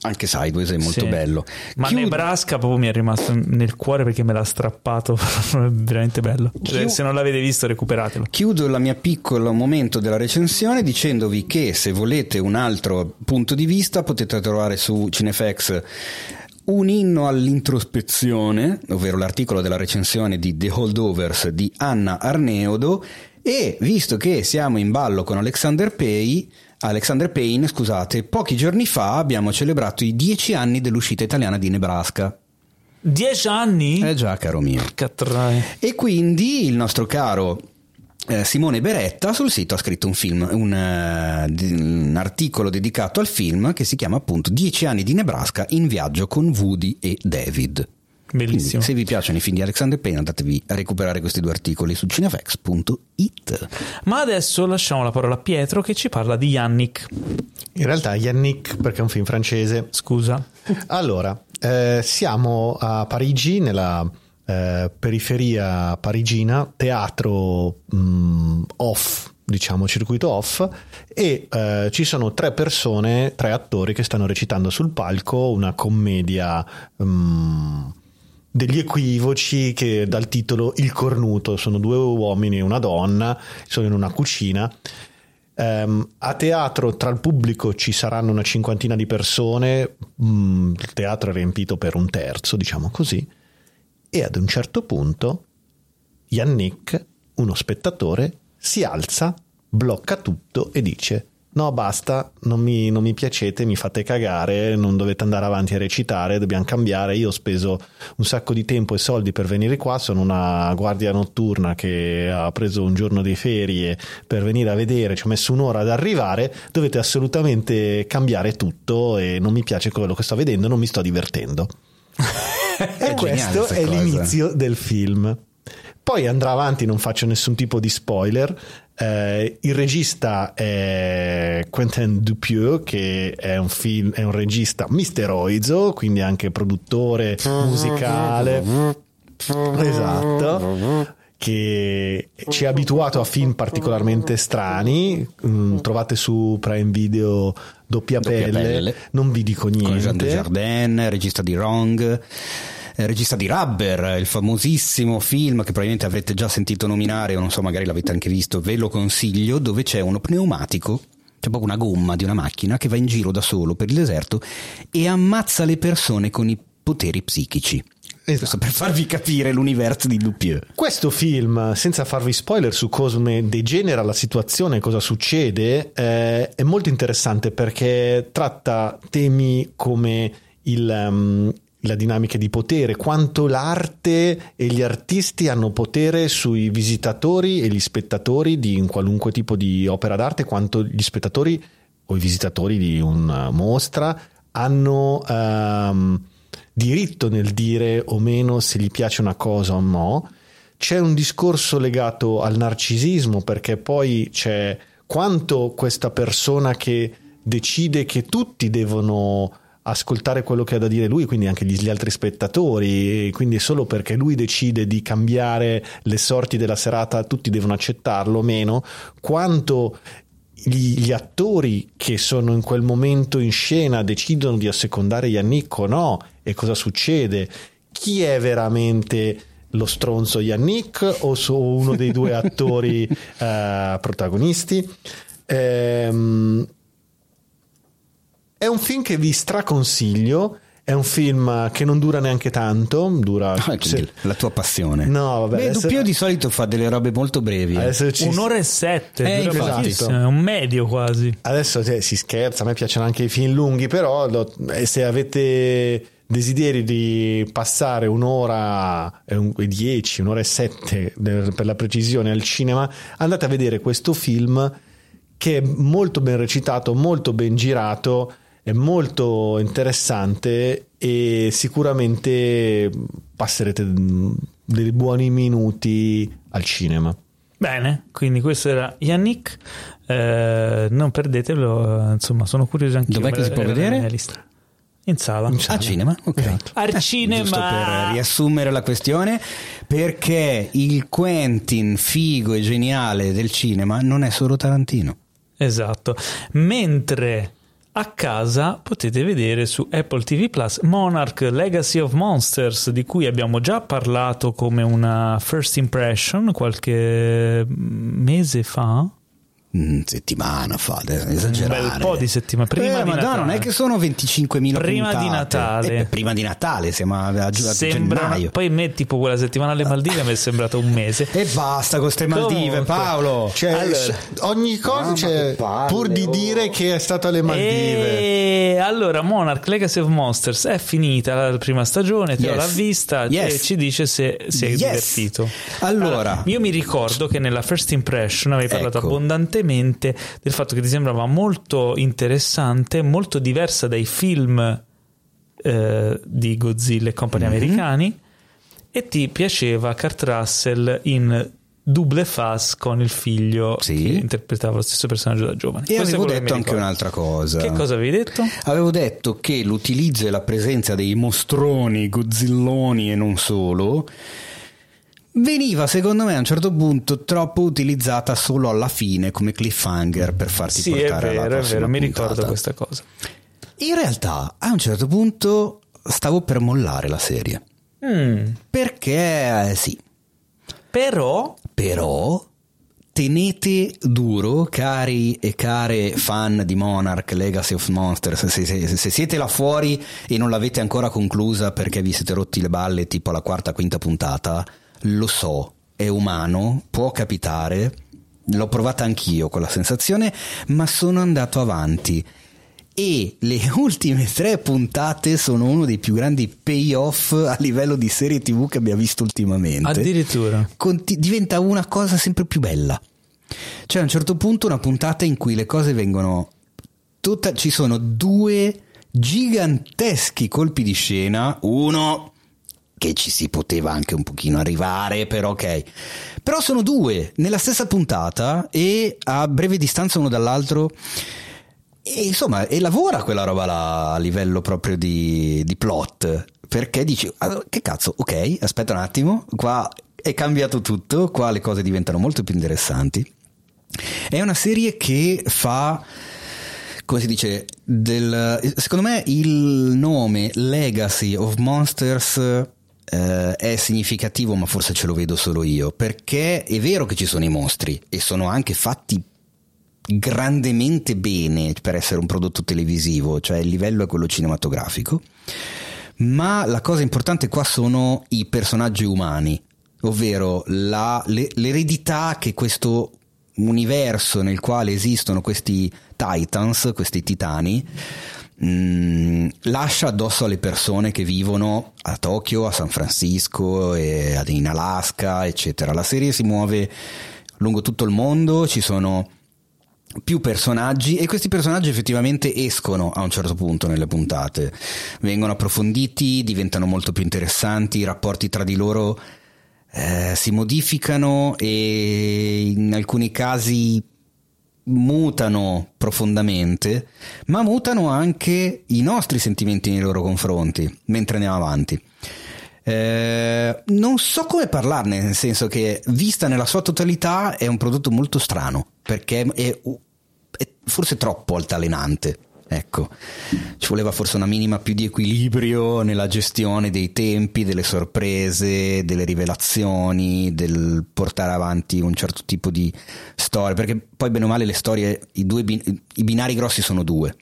[SPEAKER 2] Anche Sideways è molto
[SPEAKER 1] Sì.
[SPEAKER 2] bello.
[SPEAKER 1] Ma
[SPEAKER 2] Chiudo-
[SPEAKER 1] Nebraska proprio mi è rimasto nel cuore perché me l'ha strappato. È veramente bello.
[SPEAKER 2] Chiu-
[SPEAKER 1] Se non l'avete visto, recuperatelo.
[SPEAKER 2] Chiudo il mio piccolo momento della recensione dicendovi che se volete un altro punto di vista potete trovare su Cinefx un inno all'introspezione, ovvero l'articolo della recensione di The Holdovers di Anna Arneodo, e visto che siamo in ballo con Alexander Payne, Alexander Payne, scusate, pochi giorni fa abbiamo celebrato i dieci anni dell'uscita italiana di Nebraska.
[SPEAKER 1] Dieci anni?
[SPEAKER 2] Eh già, caro mio.
[SPEAKER 1] Cattrae.
[SPEAKER 2] E quindi il nostro caro eh, Simone Beretta sul sito ha scritto un film, un, eh, di- un articolo dedicato al film che si chiama appunto dieci anni di Nebraska in viaggio con Woody e David.
[SPEAKER 1] Bellissimo.
[SPEAKER 2] Quindi, se vi piacciono i film di Alexander Payne, andatevi a recuperare questi due articoli su cinefx punto it.
[SPEAKER 1] Ma adesso lasciamo la parola a Pietro che ci parla di Yannick.
[SPEAKER 3] In realtà Yannick, perché è un film francese.
[SPEAKER 1] Scusa.
[SPEAKER 3] Allora, eh, siamo a Parigi, nella eh, periferia parigina, teatro mh, off, diciamo circuito off, e eh, ci sono tre persone, tre attori che stanno recitando sul palco una commedia mh, degli equivoci che dal titolo Il cornuto. Sono due uomini e una donna, sono in una cucina. Um, a teatro tra il pubblico ci saranno una cinquantina di persone, mm, il teatro è riempito per un terzo, diciamo così, e ad un certo punto Yannick, uno spettatore, si alza, blocca tutto e dice: no, basta, non mi, non mi piacete, mi fate cagare, non dovete andare avanti a recitare, dobbiamo cambiare, io ho speso un sacco di tempo e soldi per venire qua, sono una guardia notturna che ha preso un giorno di ferie per venire a vedere, ci ho messo un'ora ad arrivare, dovete assolutamente cambiare tutto e non mi piace quello che sto vedendo, non mi sto divertendo. E questo
[SPEAKER 2] sta
[SPEAKER 3] è
[SPEAKER 2] cosa.
[SPEAKER 3] l'inizio del film. Poi andrà avanti, non faccio nessun tipo di spoiler. Eh, il regista è Quentin Dupieux, che è un film, è un regista misterioso, quindi anche produttore musicale. Esatto. Che ci ha abituato a film particolarmente strani. Mm, trovate su Prime Video Doppia,
[SPEAKER 2] Doppia
[SPEAKER 3] Pelle.
[SPEAKER 2] Pelle.
[SPEAKER 3] Non vi dico niente.
[SPEAKER 2] Con Jean Dujardin, regista di Wrong, eh, regista di Rubber, il famosissimo film che probabilmente avrete già sentito nominare o non so, magari l'avete anche visto, ve lo consiglio, dove c'è uno pneumatico, c'è proprio una gomma di una macchina che va in giro da solo per il deserto e ammazza le persone con i poteri psichici. Questo per farvi capire l'universo di Dupieux.
[SPEAKER 3] Questo film, senza farvi spoiler su come degenera la situazione e cosa succede, eh, è molto interessante perché tratta temi come il, um, la dinamica di potere, quanto l'arte e gli artisti hanno potere sui visitatori e gli spettatori di un qualunque tipo di opera d'arte, quanto gli spettatori o i visitatori di una mostra hanno um, diritto nel dire o meno se gli piace una cosa o no. C'è un discorso legato al narcisismo, perché poi c'è quanto questa persona che decide che tutti devono ascoltare quello che ha da dire lui, quindi anche gli, gli altri spettatori, e quindi solo perché lui decide di cambiare le sorti della serata tutti devono accettarlo o meno, quanto Gli, gli attori che sono in quel momento in scena decidono di assecondare Yannick o no, e cosa succede, chi è veramente lo stronzo, Yannick o so uno dei due attori uh, protagonisti. Ehm, è un film che vi straconsiglio. È un film che non dura neanche tanto, dura
[SPEAKER 2] Ah,
[SPEAKER 3] se...
[SPEAKER 2] la tua passione.
[SPEAKER 3] No, vabbè,
[SPEAKER 2] Beh,
[SPEAKER 3] adesso...
[SPEAKER 2] Dupieux di solito fa delle robe molto brevi. eh.
[SPEAKER 3] adesso ci...
[SPEAKER 1] Un'ora e sette,
[SPEAKER 2] Eh,
[SPEAKER 1] dura
[SPEAKER 2] infatti.
[SPEAKER 1] pochissimo, è un medio quasi.
[SPEAKER 3] Adesso cioè, si scherza, a me piacciono anche i film lunghi, però lo, eh, se avete desideri di passare un'ora e un, dieci, un'ora e sette per la precisione al cinema, andate a vedere questo film che è molto ben recitato, molto ben girato, è molto interessante e sicuramente passerete dei buoni minuti al cinema.
[SPEAKER 1] Bene, quindi questo era Yannick, eh, non perdetelo, insomma sono curioso anche io.
[SPEAKER 2] Dov'è che si può vedere?
[SPEAKER 1] In sala.
[SPEAKER 2] In sala. A cinema? Ok.
[SPEAKER 1] Al cinema.
[SPEAKER 2] Giusto per riassumere la questione, perché il Quentin figo e geniale del cinema non è solo Tarantino.
[SPEAKER 1] Esatto, mentre a casa potete vedere su Apple T V Plus Monarch Legacy of Monsters, di cui abbiamo già parlato come una first impression qualche mese fa.
[SPEAKER 2] Mm, settimana fa, esagerare.
[SPEAKER 1] Un bel po' di settimane prima
[SPEAKER 2] eh,
[SPEAKER 1] di
[SPEAKER 2] ma
[SPEAKER 1] Natale.
[SPEAKER 2] no, non è che sono venticinquemila
[SPEAKER 1] prima
[SPEAKER 2] puntate.
[SPEAKER 1] di Natale.
[SPEAKER 2] Eh, prima di Natale siamo a, a, a
[SPEAKER 1] Sembra,
[SPEAKER 2] gennaio.
[SPEAKER 1] poi me tipo quella settimana alle Maldive mi è sembrato un mese.
[SPEAKER 2] E basta con ste Maldive.
[SPEAKER 1] Comunque,
[SPEAKER 2] Paolo,
[SPEAKER 3] cioè,
[SPEAKER 1] allora,
[SPEAKER 3] ogni cosa,
[SPEAKER 2] mamma,
[SPEAKER 3] cioè,
[SPEAKER 2] che palle,
[SPEAKER 3] pur di
[SPEAKER 2] oh.
[SPEAKER 3] dire che è stato alle Maldive.
[SPEAKER 1] E allora Monarch Legacy of Monsters è finita la prima stagione, Teo
[SPEAKER 2] Yes.
[SPEAKER 1] l'ha vista
[SPEAKER 2] Yes.
[SPEAKER 1] e ci dice se si è
[SPEAKER 2] Yes.
[SPEAKER 1] divertito.
[SPEAKER 2] Allora,
[SPEAKER 1] io mi ricordo che nella first impression avevi parlato
[SPEAKER 2] Ecco.
[SPEAKER 1] abbondantemente del fatto che ti sembrava molto interessante, molto diversa dai film eh, di Godzilla e compagni
[SPEAKER 2] Mm-hmm.
[SPEAKER 1] americani, e ti piaceva Kurt Russell in double face con il figlio
[SPEAKER 2] Sì.
[SPEAKER 1] che interpretava lo stesso personaggio da giovane.
[SPEAKER 2] e
[SPEAKER 1] Questo è
[SPEAKER 2] avevo
[SPEAKER 1] quello che
[SPEAKER 2] detto
[SPEAKER 1] mi
[SPEAKER 2] anche
[SPEAKER 1] ricordo.
[SPEAKER 2] un'altra cosa.
[SPEAKER 1] Che cosa avevi detto?
[SPEAKER 2] Avevo detto che l'utilizzo e la presenza dei mostroni, godzilloni e non solo, veniva secondo me a un certo punto troppo utilizzata solo alla fine come cliffhanger per farti
[SPEAKER 1] Sì, è
[SPEAKER 2] portare alla
[SPEAKER 1] vero, è
[SPEAKER 2] prossima
[SPEAKER 1] vero, mi
[SPEAKER 2] puntata.
[SPEAKER 1] ricordo questa cosa.
[SPEAKER 2] In realtà a un certo punto stavo per mollare la serie
[SPEAKER 1] Mm,
[SPEAKER 2] perché eh, sì,
[SPEAKER 1] però
[SPEAKER 2] però tenete duro, cari e care fan di Monarch Legacy of Monsters, se, se, se siete là fuori e non l'avete ancora conclusa perché vi siete rotti le balle tipo alla quarta quinta puntata, lo so, è umano, può capitare, l'ho provata anch'io quella sensazione, ma sono andato avanti e le ultime tre puntate sono uno dei più grandi payoff a livello di serie tv che abbia visto ultimamente.
[SPEAKER 1] addirittura
[SPEAKER 2] Conti- diventa una cosa sempre più bella. C'è a un certo punto una puntata in cui le cose vengono tutta, ci sono due giganteschi colpi di scena, uno che ci si poteva anche un pochino arrivare, però ok, però sono due nella stessa puntata e a breve distanza uno dall'altro. E insomma, e lavora quella roba là a livello proprio di, di plot, perché dici, ah, che cazzo, ok, aspetta un attimo, qua è cambiato tutto, qua le cose diventano molto più interessanti. È una serie che fa, come si dice, del, secondo me il nome Legacy of Monsters eh, è significativo, ma forse ce lo vedo solo io, perché è vero che ci sono i mostri e sono anche fatti grandemente bene per essere un prodotto televisivo, cioè il livello è quello cinematografico, ma la cosa importante qua sono i personaggi umani, ovvero la, le, l'eredità che questo universo nel quale esistono questi Titans, questi titani, mh, lascia addosso alle persone che vivono a Tokyo, a San Francisco, e in Alaska, eccetera. La serie si muove lungo tutto il mondo, ci sono più personaggi e questi personaggi effettivamente escono a un certo punto nelle puntate, vengono approfonditi, diventano molto più interessanti, i rapporti tra di loro eh, si modificano e in alcuni casi mutano profondamente, ma mutano anche i nostri sentimenti nei loro confronti mentre andiamo avanti. Eh, non so come parlarne, nel senso che vista nella sua totalità è un prodotto molto strano, perché è, è forse troppo altalenante, ecco, ci voleva forse una minima più di equilibrio nella gestione dei tempi, delle sorprese, delle rivelazioni, del portare avanti un certo tipo di storia, perché poi bene o male le storie, i, due, i binari grossi sono due,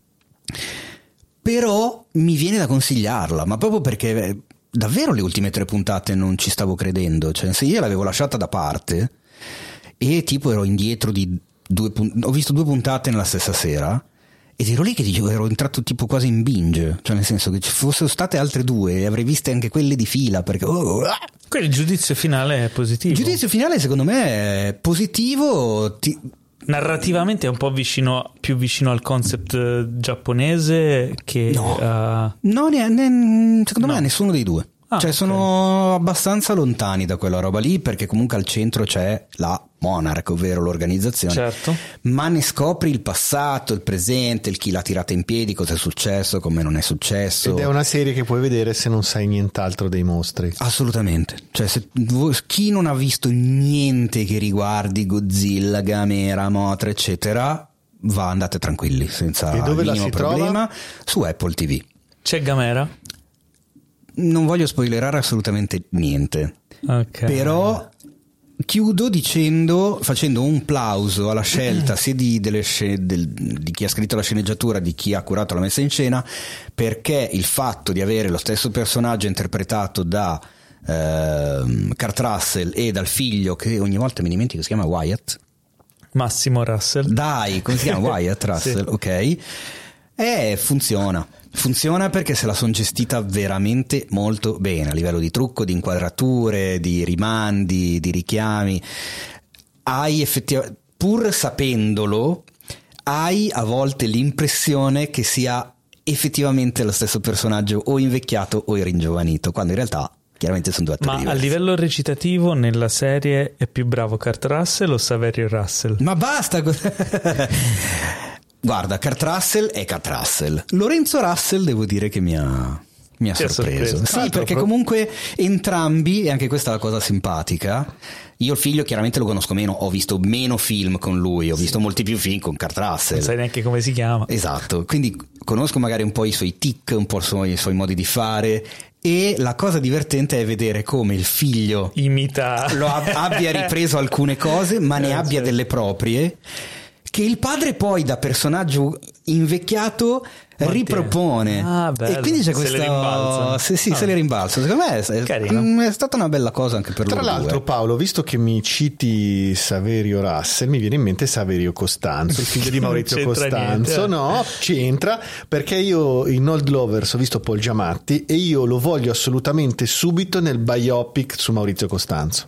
[SPEAKER 2] però mi viene da consigliarla, ma proprio perché davvero le ultime tre puntate non ci stavo credendo, cioè se io l'avevo lasciata da parte e tipo ero indietro di due puntate, ho visto due puntate nella stessa sera ed ero lì che dicevo, ero entrato tipo quasi in binge, cioè nel senso che ci fossero state altre due e avrei viste anche quelle di fila, perché oh, ah.
[SPEAKER 1] Quindi il giudizio finale è positivo.
[SPEAKER 2] Il giudizio finale secondo me è positivo, ti...
[SPEAKER 1] narrativamente è un po' vicino, più vicino al concept giapponese che
[SPEAKER 2] no,
[SPEAKER 1] uh...
[SPEAKER 2] no ne, ne, secondo
[SPEAKER 1] no.
[SPEAKER 2] me nessuno dei due.
[SPEAKER 1] Ah,
[SPEAKER 2] cioè
[SPEAKER 1] okay.
[SPEAKER 2] sono abbastanza lontani da quella roba lì, perché comunque al centro c'è la Monarch, ovvero l'organizzazione,
[SPEAKER 1] certo.
[SPEAKER 2] Ma ne scopri il passato, il presente, il chi l'ha tirata in piedi, cosa è successo, come non è successo.
[SPEAKER 3] Ed è una serie che puoi vedere se non sai nient'altro dei mostri.
[SPEAKER 2] Assolutamente, cioè se, chi non ha visto niente che riguardi Godzilla, Gamera, Mothra eccetera, va, andate tranquilli, senza
[SPEAKER 3] E dove
[SPEAKER 2] il
[SPEAKER 3] la
[SPEAKER 2] minimo
[SPEAKER 3] si
[SPEAKER 2] problema.
[SPEAKER 3] trova?
[SPEAKER 2] Su Apple T V.
[SPEAKER 1] C'è Gamera?
[SPEAKER 2] Non voglio spoilerare assolutamente niente,
[SPEAKER 1] Ok.
[SPEAKER 2] però chiudo dicendo, facendo un plauso alla scelta sia di, delle scene, del, di chi ha scritto la sceneggiatura, di chi ha curato la messa in scena, perché il fatto di avere lo stesso personaggio interpretato da eh, Kurt Russell e dal figlio, che ogni volta mi dimentico, si chiama Wyatt.
[SPEAKER 1] Massimo Russell.
[SPEAKER 2] Dai, come si chiama? Wyatt Russell,
[SPEAKER 1] Sì.
[SPEAKER 2] ok. E funziona. Funziona perché se la sono gestita veramente molto bene a livello di trucco, di inquadrature, di rimandi, di richiami. Hai effettivamente, pur sapendolo, hai a volte l'impressione che sia effettivamente lo stesso personaggio o invecchiato o ringiovanito, quando in realtà chiaramente sono due attori
[SPEAKER 1] Ma
[SPEAKER 2] diversi.
[SPEAKER 1] a livello recitativo nella serie è più bravo Kurt Russell o Saverio Russell?
[SPEAKER 2] Ma basta! Guarda, Kurt Russell è Kurt Russell. Lorenzo Russell devo dire che mi ha, mi ha
[SPEAKER 1] Ti ha
[SPEAKER 2] sorpreso.
[SPEAKER 1] sorpreso.
[SPEAKER 2] Sì,
[SPEAKER 3] Ah,
[SPEAKER 2] perché
[SPEAKER 3] proprio-
[SPEAKER 2] comunque entrambi, e anche questa è la cosa simpatica, io il figlio chiaramente lo conosco meno, ho visto meno film con lui, ho visto molti più film con Kurt Russell.
[SPEAKER 1] Non sai neanche come si chiama.
[SPEAKER 2] Esatto, quindi conosco magari un po' i suoi tic, un po' i suoi, i suoi modi di fare, e la cosa divertente è vedere come il figlio
[SPEAKER 1] Imita.
[SPEAKER 2] lo ab- abbia ripreso alcune cose, ma ne
[SPEAKER 1] Eh,
[SPEAKER 2] abbia
[SPEAKER 1] certo.
[SPEAKER 2] delle proprie, che il padre poi da personaggio invecchiato
[SPEAKER 1] Mantiene.
[SPEAKER 2] ripropone.
[SPEAKER 1] Ah, bello.
[SPEAKER 2] E quindi c'è
[SPEAKER 1] Se
[SPEAKER 2] questa
[SPEAKER 1] le rimbalza.
[SPEAKER 2] sì, sì,
[SPEAKER 1] Ah.
[SPEAKER 2] se le rimbalza. Secondo me è,
[SPEAKER 1] Carino.
[SPEAKER 2] mm, è stata una bella cosa anche per
[SPEAKER 3] Tra
[SPEAKER 2] loro
[SPEAKER 3] l'altro,
[SPEAKER 2] due.
[SPEAKER 3] Paolo, visto che mi citi Saverio Russell, mi viene in mente Saverio Costanzo, il figlio di Maurizio
[SPEAKER 1] Non c'entra
[SPEAKER 3] Costanzo.
[SPEAKER 1] niente, eh.
[SPEAKER 3] No, c'entra, perché io in Old Lovers ho visto Paul Giamatti e io lo voglio assolutamente subito nel biopic su Maurizio Costanzo.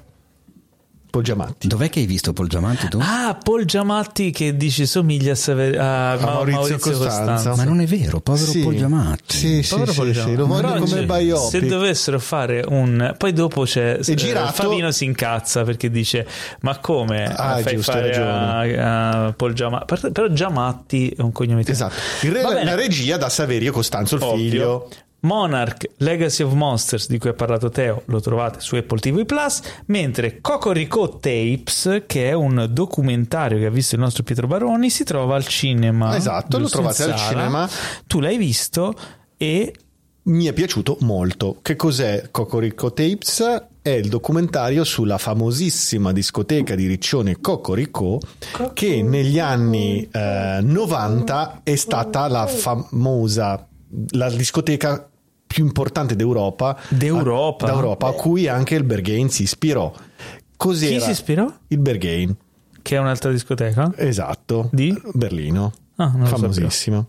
[SPEAKER 3] Paul Giamatti.
[SPEAKER 2] Dov'è che hai visto Paul Giamatti tu?
[SPEAKER 1] Ah, Paul Giamatti che dice somiglia a, Saver- a Ma-
[SPEAKER 3] Maurizio
[SPEAKER 1] Maurizio,
[SPEAKER 3] Costanzo.
[SPEAKER 1] Costanzo.
[SPEAKER 2] Ma non è vero, povero
[SPEAKER 3] Sì.
[SPEAKER 2] Paul Giamatti.
[SPEAKER 3] Sì, sì,
[SPEAKER 1] Povero
[SPEAKER 3] sì,
[SPEAKER 1] Paul
[SPEAKER 3] sì,
[SPEAKER 1] Giamatti.
[SPEAKER 3] lo voglio
[SPEAKER 1] Però,
[SPEAKER 3] come
[SPEAKER 1] cioè,
[SPEAKER 3] biopic.
[SPEAKER 1] se dovessero fare un poi dopo c'è eh,
[SPEAKER 3] girato-
[SPEAKER 1] Favino si incazza perché dice ma come
[SPEAKER 3] Ah,
[SPEAKER 1] fai
[SPEAKER 3] giusto, hai
[SPEAKER 1] fare a, a Paul Giamatti? Però Giamatti è un cognome italiano.
[SPEAKER 3] Esatto. In re-
[SPEAKER 1] Va bene.
[SPEAKER 3] la regia da Saverio Costanzo, il
[SPEAKER 1] Ovvio.
[SPEAKER 3] figlio.
[SPEAKER 1] Monarch Legacy of Monsters, di cui ha parlato Teo, lo trovate su Apple T V Plus, mentre Cocorico Tapes, che è un documentario che ha visto il nostro Pietro Baroni, si trova al cinema.
[SPEAKER 3] Esatto, lo
[SPEAKER 1] giusto, in
[SPEAKER 3] trovate al
[SPEAKER 1] sala.
[SPEAKER 3] cinema.
[SPEAKER 1] Tu l'hai visto e
[SPEAKER 3] Mi è piaciuto molto. Che cos'è Cocorico Tapes? È il documentario sulla famosissima discoteca di Riccione Cocorico, che negli anni eh, novanta è stata la famosa la discoteca più importante d'Europa,
[SPEAKER 1] D'Europa?
[SPEAKER 3] a, d'Europa, a cui anche il Berghain si ispirò. Cos'era?
[SPEAKER 1] Chi si ispirò?
[SPEAKER 3] Il Berghain,
[SPEAKER 1] Che è un'altra discoteca?
[SPEAKER 3] esatto,
[SPEAKER 1] Di?
[SPEAKER 3] Berlino,
[SPEAKER 1] Ah, non lo
[SPEAKER 3] famosissima.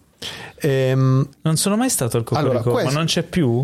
[SPEAKER 3] Ehm,
[SPEAKER 1] Non sono mai stato al Cocorico,
[SPEAKER 3] Allora, questo-
[SPEAKER 1] ma non c'è più?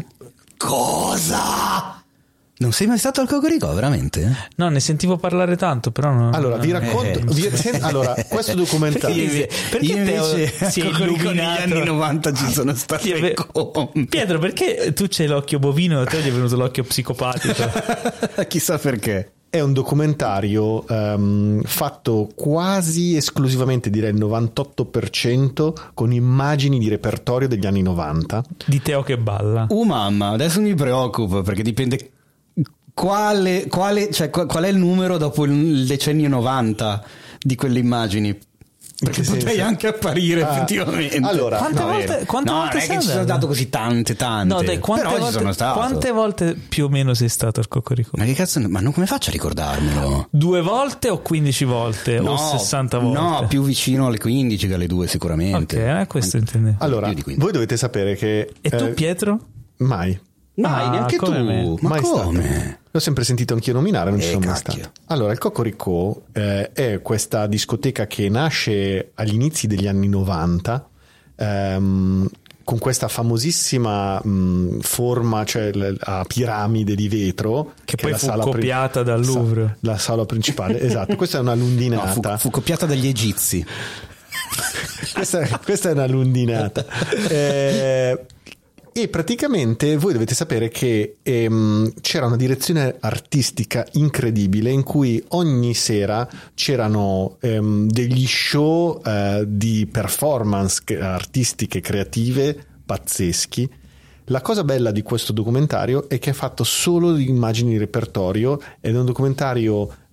[SPEAKER 2] Cosa? Non sei mai stato al Cocorico, veramente?
[SPEAKER 1] No, ne sentivo parlare tanto, però non...
[SPEAKER 3] allora, vi racconto.
[SPEAKER 2] Eh.
[SPEAKER 3] vi- sen- allora, questo documentario.
[SPEAKER 1] Perché- perché
[SPEAKER 2] Io invece
[SPEAKER 1] Teo si è
[SPEAKER 2] al Cocorico negli
[SPEAKER 1] illuminato?
[SPEAKER 2] anni novanta ci sono
[SPEAKER 1] Ti
[SPEAKER 2] state
[SPEAKER 1] è ve-
[SPEAKER 2] compie.
[SPEAKER 1] Pietro, perché tu c'hai l'occhio bovino e a te gli è venuto l'occhio psicopatico?
[SPEAKER 2] Chissà perché.
[SPEAKER 3] È un documentario ehm, fatto quasi esclusivamente, direi il novantotto per cento, con immagini di repertorio degli anni novanta.
[SPEAKER 1] Di Teo che balla.
[SPEAKER 2] Uh mamma, adesso mi preoccupo perché dipende quale, quale, cioè, qual qual è il numero dopo il decennio novanta di quelle immagini. Perché
[SPEAKER 3] che
[SPEAKER 2] potrei
[SPEAKER 3] senso?
[SPEAKER 2] anche apparire
[SPEAKER 3] Ah,
[SPEAKER 2] effettivamente.
[SPEAKER 3] allora,
[SPEAKER 1] Quante
[SPEAKER 2] No,
[SPEAKER 1] volte-
[SPEAKER 2] vero.
[SPEAKER 1] quante
[SPEAKER 2] no,
[SPEAKER 1] volte
[SPEAKER 2] non è
[SPEAKER 1] sei
[SPEAKER 2] che ci sono
[SPEAKER 1] andato?
[SPEAKER 2] stato così tante tante.
[SPEAKER 1] No, dai, quante
[SPEAKER 2] Però
[SPEAKER 1] volte,
[SPEAKER 2] ci sono stato.
[SPEAKER 1] quante volte più o meno sei stato al Cocorico?
[SPEAKER 2] Ma che cazzo, ma non come faccio a ricordarmelo?
[SPEAKER 1] Due volte o quindici volte? o sessanta volte?
[SPEAKER 2] No, più vicino alle quindici che alle due
[SPEAKER 1] Ok,
[SPEAKER 2] sicuramente.
[SPEAKER 1] eh, questo intendevo.
[SPEAKER 3] Allora,
[SPEAKER 2] Più di quindici.
[SPEAKER 3] voi dovete sapere che.
[SPEAKER 1] E tu
[SPEAKER 3] eh,
[SPEAKER 1] Pietro?
[SPEAKER 3] Mai.
[SPEAKER 2] Mai,
[SPEAKER 1] Ah,
[SPEAKER 2] neanche tu.
[SPEAKER 1] come me.
[SPEAKER 2] Ma
[SPEAKER 3] Mai
[SPEAKER 2] come?
[SPEAKER 3] stato. L'ho sempre sentito anch'io nominare, non ci
[SPEAKER 2] Eh,
[SPEAKER 3] sono mai
[SPEAKER 2] cacchio.
[SPEAKER 3] stato. Allora, il Cocorico eh, è questa discoteca che nasce agli inizi degli anni novanta, ehm, con questa famosissima mh, forma, cioè l- a piramide di vetro,
[SPEAKER 1] Che
[SPEAKER 3] è
[SPEAKER 1] poi
[SPEAKER 3] la
[SPEAKER 1] fu
[SPEAKER 3] sala pri-
[SPEAKER 1] copiata dal
[SPEAKER 3] sa-
[SPEAKER 1] Louvre.
[SPEAKER 3] la sala principale, esatto. Questa è una
[SPEAKER 2] No, fu,
[SPEAKER 3] lundinata.
[SPEAKER 2] fu copiata dagli egizi.
[SPEAKER 3] questa, questa è una lundinata. Eh, e praticamente voi dovete sapere che ehm, c'era una direzione artistica incredibile in cui ogni sera c'erano ehm, degli show eh, di performance che- artistiche creative pazzeschi. La cosa bella di questo documentario è che è fatto solo di immagini di repertorio ed è un documentario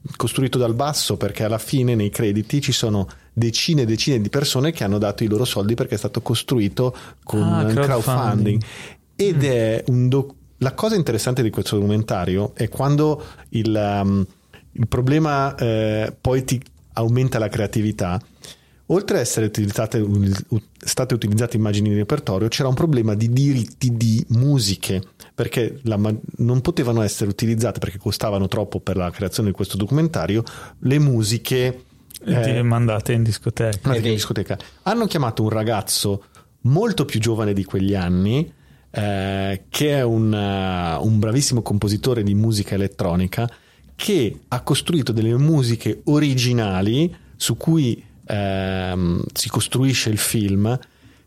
[SPEAKER 3] costruito dal basso, perché alla fine nei crediti ci sono decine e decine di persone che hanno dato i loro soldi perché è stato costruito con
[SPEAKER 1] ah,
[SPEAKER 3] crowdfunding.
[SPEAKER 1] crowdfunding
[SPEAKER 3] ed
[SPEAKER 1] mm.
[SPEAKER 3] è un doc- la cosa interessante di questo documentario è quando il, um, il problema eh, poi ti aumenta la creatività. Oltre ad essere utilizzate, state utilizzate immagini di repertorio, c'era un problema di diritti di musiche, perché la, non potevano essere utilizzate perché costavano troppo per la creazione di questo documentario le musiche
[SPEAKER 1] eh, mandate in discoteca.
[SPEAKER 3] Mandate in discoteca. Hanno chiamato un ragazzo molto più giovane di quegli anni, eh, che è un, uh, un bravissimo compositore di musica elettronica, che ha costruito delle musiche originali su cui ehm, si costruisce il film,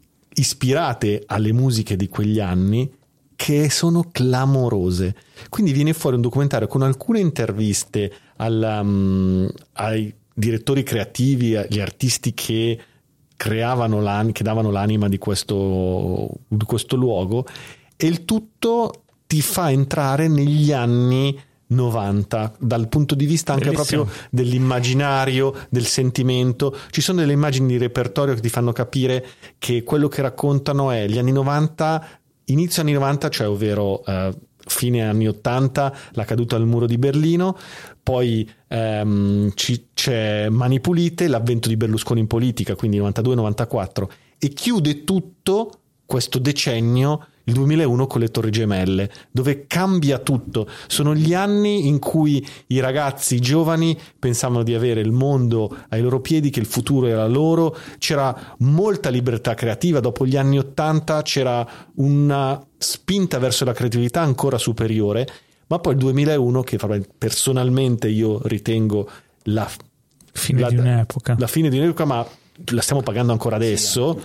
[SPEAKER 3] ispirate alle musiche di quegli anni, che sono clamorose. Quindi viene fuori un documentario con alcune interviste alla, um, ai direttori creativi, agli artisti che creavano l'anima, che davano l'anima di questo, di questo luogo, e il tutto ti fa entrare negli anni novanta dal punto di vista anche Bellissimo. proprio dell'immaginario, del sentimento. Ci sono delle immagini di repertorio che ti fanno capire che quello che raccontano è gli anni novanta, inizio anni novanta, cioè ovvero eh, fine anni ottanta, la caduta del muro di Berlino, poi ehm, ci, c'è Mani Pulite, l'avvento di Berlusconi in politica, quindi novantadue novantaquattro, e chiude tutto questo decennio il duemilauno con le Torri Gemelle, dove cambia tutto. Sono gli anni in cui i ragazzi i giovani pensavano di avere il mondo ai loro piedi, che il futuro era loro, c'era molta libertà creativa. Dopo gli anni ottanta c'era una spinta verso la creatività ancora superiore, ma poi il duemilauno, che personalmente io ritengo la
[SPEAKER 1] fine
[SPEAKER 3] la,
[SPEAKER 1] di un'epoca,
[SPEAKER 3] la fine di un'epoca, ma la stiamo pagando ancora adesso.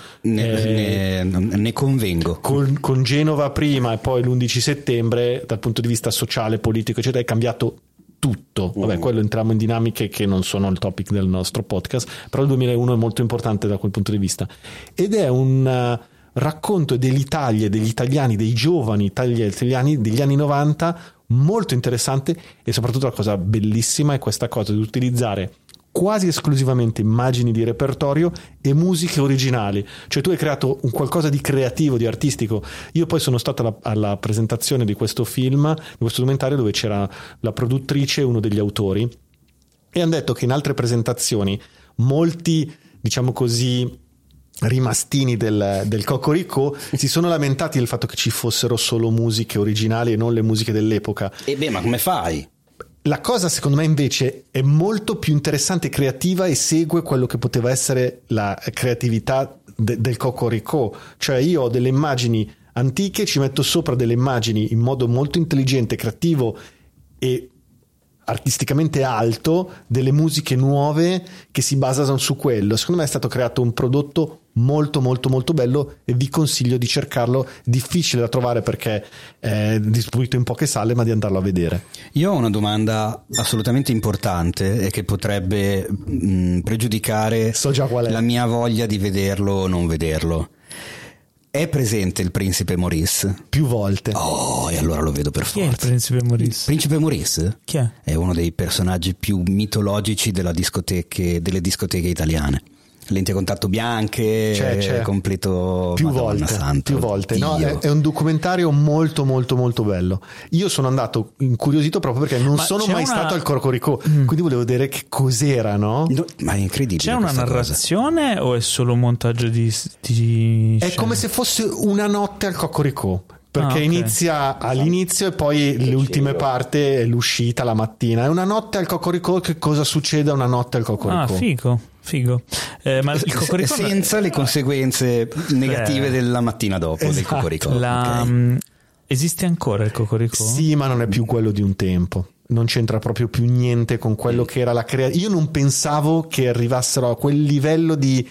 [SPEAKER 2] Ne,
[SPEAKER 3] eh,
[SPEAKER 2] ne, ne convengo.
[SPEAKER 3] Con, con Genova prima e poi l'undici settembre, dal punto di vista sociale, politico, eccetera, è cambiato tutto. Vabbè, quello entriamo in dinamiche che non sono il topic del nostro podcast, però il duemilauno è molto importante da quel punto di vista. Ed è un uh, racconto dell'Italia, degli italiani, dei giovani italiani degli anni novanta, molto interessante, e soprattutto la cosa bellissima è questa cosa di utilizzare quasi esclusivamente immagini di repertorio e musiche originali. Cioè tu hai creato un qualcosa di creativo, di artistico. Io poi sono stato alla, alla presentazione di questo film, di questo documentario, dove c'era la produttrice e uno degli autori, e hanno detto che in altre presentazioni molti, diciamo così, rimastini del, del Cocorico si sono lamentati del fatto che ci fossero solo musiche originali e non le musiche dell'epoca.
[SPEAKER 2] E beh, ma come fai?
[SPEAKER 3] La cosa secondo me invece è molto più interessante e creativa, e segue quello che poteva essere la creatività de- del Cocorico. Cioè io ho delle immagini antiche, ci metto sopra delle immagini in modo molto intelligente, creativo e artisticamente alto, delle musiche nuove che si basano su quello. Secondo me è stato creato un prodotto molto molto molto bello, e vi consiglio di cercarlo. Difficile da trovare perché è distribuito in poche sale, ma di andarlo a vedere.
[SPEAKER 2] Io ho una domanda assolutamente importante e che potrebbe mh, pregiudicare
[SPEAKER 3] so già qual è.
[SPEAKER 2] la mia voglia di vederlo o non vederlo. È presente il principe Maurice?
[SPEAKER 3] Più volte.
[SPEAKER 2] Oh, e allora lo vedo per
[SPEAKER 1] Chi
[SPEAKER 2] forza.
[SPEAKER 1] è il principe Maurice?
[SPEAKER 2] Principe Maurice?
[SPEAKER 1] Chi è?
[SPEAKER 2] È uno dei personaggi più mitologici della discoteche, delle discoteche italiane. Lenti a contatto bianche,
[SPEAKER 3] c'è, c'è.
[SPEAKER 2] completo
[SPEAKER 3] più
[SPEAKER 2] Madonna
[SPEAKER 3] volte,
[SPEAKER 2] Santa,
[SPEAKER 3] più volte. No, è, è un documentario molto molto molto bello. Io sono andato incuriosito proprio perché non
[SPEAKER 1] ma
[SPEAKER 3] sono mai
[SPEAKER 1] una...
[SPEAKER 3] stato al Cocorico, mm. quindi volevo vedere che cos'era, no?
[SPEAKER 2] no ma è incredibile.
[SPEAKER 1] C'è una narrazione cosa. O è solo un montaggio di, di
[SPEAKER 3] è
[SPEAKER 1] scene?
[SPEAKER 3] come se fosse una notte al Cocorico, perché
[SPEAKER 1] ah, okay.
[SPEAKER 3] inizia all'inizio e poi le ultime parti è l'uscita la mattina. È una notte al Cocorico. Che cosa succede a una notte al Cocorico?
[SPEAKER 1] Ah, figo, figo. Eh, ma il Cocorico
[SPEAKER 2] senza le conseguenze negative
[SPEAKER 1] eh,
[SPEAKER 2] della mattina dopo esatto. del Cocorico.
[SPEAKER 1] La, okay. Esiste ancora il Cocorico?
[SPEAKER 3] Sì, ma non è più quello di un tempo. Non c'entra proprio più niente con quello mm. che era la creazione. Io non pensavo che arrivassero a quel livello di...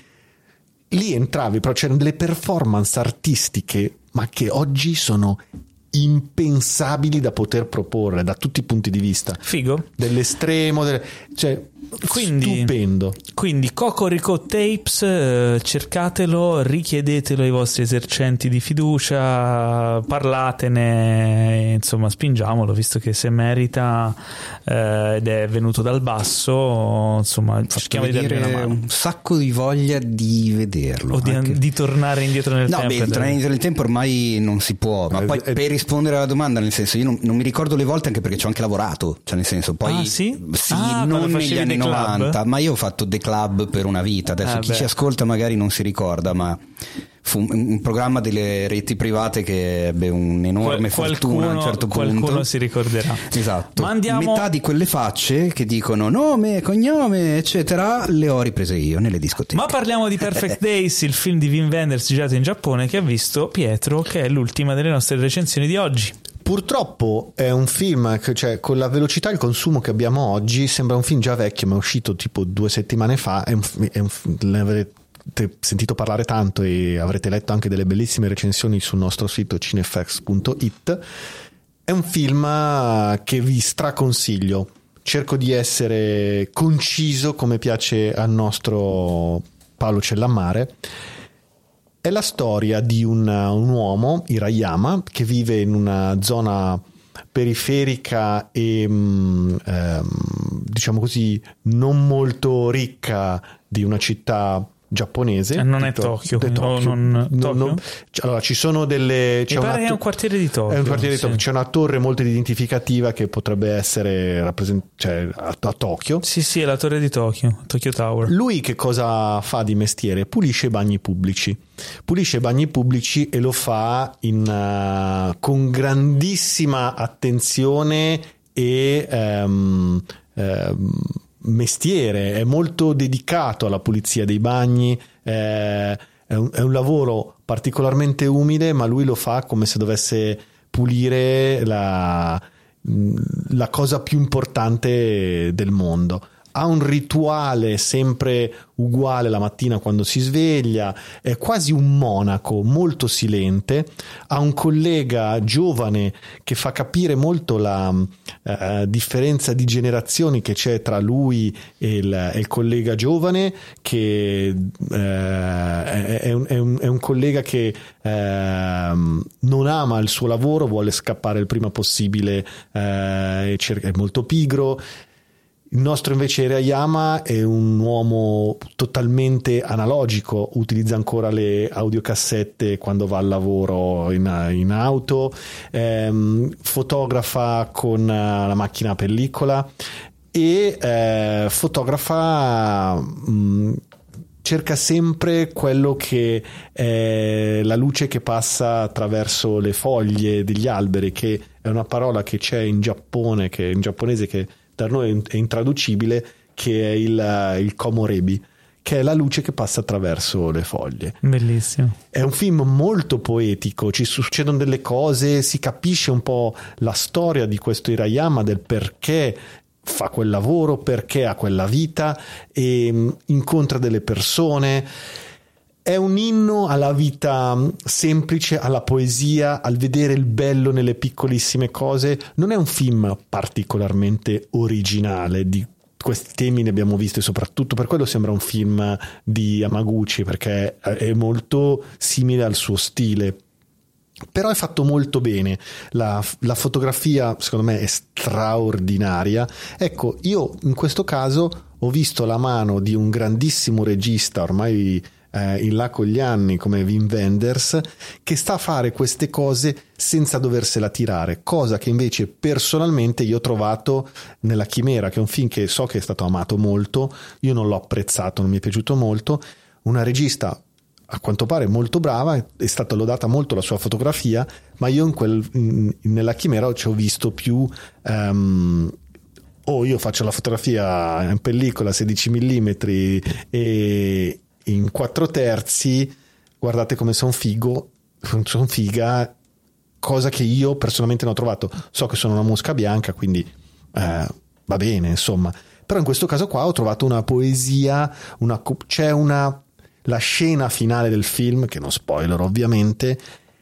[SPEAKER 3] Lì entravi, però c'erano delle performance artistiche, ma che oggi sono impensabili da poter proporre da tutti i punti di vista.
[SPEAKER 1] Figo.
[SPEAKER 3] Dell'estremo, delle... cioè...
[SPEAKER 1] Quindi,
[SPEAKER 3] stupendo.
[SPEAKER 1] quindi Cocorico Tapes, eh, cercatelo, richiedetelo ai vostri esercenti di fiducia, parlatene, insomma spingiamolo, visto che se merita eh, ed è venuto dal basso, insomma cerchiamo di dargli una mano.
[SPEAKER 2] Un sacco di voglia di vederlo
[SPEAKER 1] o di,
[SPEAKER 2] anche...
[SPEAKER 1] di tornare indietro nel
[SPEAKER 2] no,
[SPEAKER 1] tempo.
[SPEAKER 2] No, beh, tornare indietro nel tempo ormai non si può, ma eh, poi eh, per rispondere alla domanda, nel senso, io non, non mi ricordo le volte, anche perché ci ho anche lavorato, cioè nel senso, poi
[SPEAKER 1] ah, sì?
[SPEAKER 2] sì
[SPEAKER 1] ah,
[SPEAKER 2] non negli anni novanta, ma io ho fatto The Club per una vita, adesso ah, chi beh. ci ascolta magari non si ricorda, ma fu un, un programma delle reti private che ebbe un'enorme
[SPEAKER 1] Qual,
[SPEAKER 2] fortuna a un certo punto.
[SPEAKER 1] Qualcuno si ricorderà.
[SPEAKER 2] Esatto.
[SPEAKER 1] Ma andiamo...
[SPEAKER 2] Metà di quelle facce che dicono nome, cognome, eccetera, le ho riprese io nelle discoteche.
[SPEAKER 1] Ma parliamo di Perfect Days, il film di Wim Wenders girato in Giappone, che ha visto Pietro, che è l'ultima delle nostre recensioni di oggi.
[SPEAKER 3] Purtroppo è un film che, cioè, con la velocità e il consumo che abbiamo oggi, sembra un film già vecchio, ma è uscito tipo due settimane fa. È un, è un, ne avrete sentito parlare tanto e avrete letto anche delle bellissime recensioni sul nostro sito cinefx punto it. È un film che vi straconsiglio. Cerco di essere conciso come piace al nostro Paolo Cellammare. È la storia di un, un uomo, Hirayama, che vive in una zona periferica e ehm, diciamo così non molto ricca di una città giapponese.
[SPEAKER 1] E non è Tokyo,
[SPEAKER 3] Tokyo.
[SPEAKER 1] No, non,
[SPEAKER 3] No,
[SPEAKER 1] Tokyo?
[SPEAKER 3] no. Allora ci sono delle c'è
[SPEAKER 1] Mi pare
[SPEAKER 3] una,
[SPEAKER 1] che è un quartiere di Tokyo.
[SPEAKER 3] È un quartiere di Tokyo.
[SPEAKER 1] Sì.
[SPEAKER 3] C'è una torre molto identificativa che potrebbe essere rappresent- cioè, a, a Tokyo.
[SPEAKER 1] Sì, sì, è la torre di Tokyo, Tokyo Tower.
[SPEAKER 3] Lui che cosa fa di mestiere? Pulisce i bagni pubblici. Pulisce i bagni pubblici e lo fa in, uh, con grandissima attenzione e um, um, mestiere. È molto dedicato alla pulizia dei bagni. Eh, è, un, è un lavoro particolarmente umile, ma lui lo fa come se dovesse pulire la, la cosa più importante del mondo. Ha un rituale sempre uguale la mattina quando si sveglia, è quasi un monaco, molto silente. Ha un collega giovane che fa capire molto la uh, differenza di generazioni che c'è tra lui e il, e il collega giovane, che uh, è, è, un, è, un, è un collega che uh, non ama il suo lavoro, vuole scappare il prima possibile, uh, e cerca, è molto pigro. Il nostro invece Hirayama è un uomo totalmente analogico, utilizza ancora le audiocassette quando va al lavoro in, in auto, ehm, fotografa con la macchina a pellicola e eh, fotografa... Mh, cerca sempre quello che è la luce che passa attraverso le foglie degli alberi, che è una parola che c'è in Giappone, che in giapponese che da noi è intraducibile, che è il, il komorebi, che è la luce che passa attraverso le foglie.
[SPEAKER 1] Bellissimo.
[SPEAKER 3] È un film molto poetico, ci succedono delle cose, si capisce un po' la storia di questo Hirayama, del perché fa quel lavoro, perché ha quella vita e incontra delle persone. È un inno alla vita semplice, alla poesia, al vedere il bello nelle piccolissime cose. Non è un film particolarmente originale, di questi temi ne abbiamo visti, soprattutto per quello sembra un film di Yamaguchi, perché è molto simile al suo stile. Però è fatto molto bene, la, la fotografia secondo me è straordinaria. Ecco, io in questo caso ho visto la mano di un grandissimo regista ormai eh, in là con gli anni come Wim Wenders, che sta a fare queste cose senza doversela tirare, cosa che invece personalmente io ho trovato nella Chimera, che è un film che so che è stato amato molto, io non l'ho apprezzato, non mi è piaciuto molto. Una regista a quanto pare molto brava, è stata lodata molto la sua fotografia, ma io in quel, in, nella Chimera ci ho visto più um, oh io faccio la fotografia in pellicola sedici millimetri e in quattro terzi, guardate come sono figo, sono figa, cosa che io personalmente non ho trovato. So che sono una mosca bianca, quindi eh, va bene, insomma, però in questo caso qua ho trovato una poesia, una, c'è una la scena finale del film, che non spoiler ovviamente,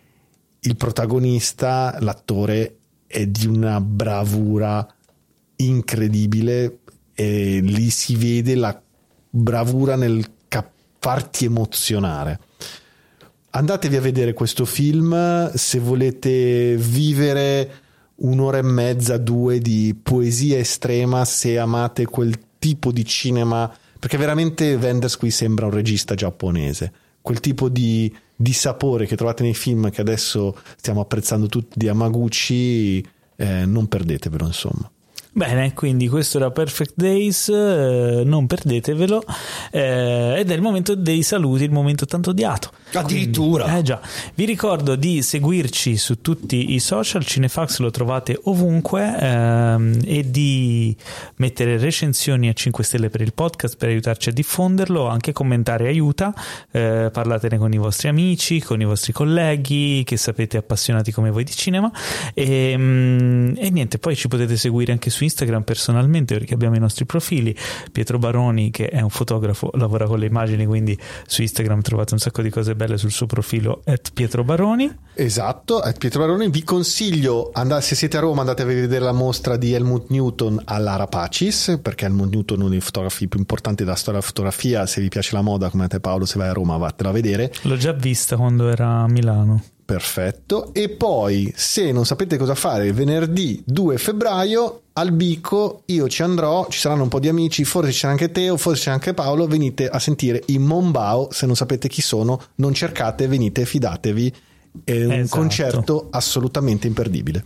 [SPEAKER 3] il protagonista, l'attore, è di una bravura incredibile e lì si vede la bravura nel cap- farti emozionare. Andatevi a vedere questo film se volete vivere un'ora e mezza, due di poesia estrema, se amate quel tipo di cinema, perché veramente Wenders qui sembra un regista giapponese, quel tipo di, di sapore che trovate nei film che adesso stiamo apprezzando tutti di Hamaguchi, eh, non perdetevelo, insomma.
[SPEAKER 1] Bene, quindi questo era Perfect Days, eh, non perdetevelo, eh, ed è il momento dei saluti, il momento tanto odiato.
[SPEAKER 2] Addirittura.
[SPEAKER 1] Quindi, eh già, vi ricordo di seguirci su tutti i social, Cinefax lo trovate ovunque, ehm, e di mettere recensioni a cinque stelle per il podcast per aiutarci a diffonderlo, anche commentare aiuta, eh, parlatene con i vostri amici, con i vostri colleghi che sapete appassionati come voi di cinema, e, mm, e niente, poi ci potete seguire anche su Instagram personalmente, perché abbiamo i nostri profili. Pietro Baroni, che è un fotografo, lavora con le immagini, quindi su Instagram trovate un sacco di cose belle sul suo profilo at Pietro Baroni.
[SPEAKER 3] Esatto, at Pietro Baroni. Vi consiglio, andate, se siete a Roma, andate a vedere la mostra di Helmut Newton all'Ara Pacis, perché Helmut Newton è uno dei fotografi più importanti della storia della fotografia. Se vi piace la moda come te Paolo, se vai a Roma vattela a vedere.
[SPEAKER 1] L'ho già vista quando era a Milano.
[SPEAKER 3] Perfetto. E poi, se non sapete cosa fare, venerdì due febbraio al Bico io ci andrò, ci saranno un po' di amici, forse c'è anche Teo, forse c'è anche Paolo. Venite a sentire i Monbao, se non sapete chi sono non cercate, venite, fidatevi, è un
[SPEAKER 1] Esatto.
[SPEAKER 3] concerto assolutamente imperdibile.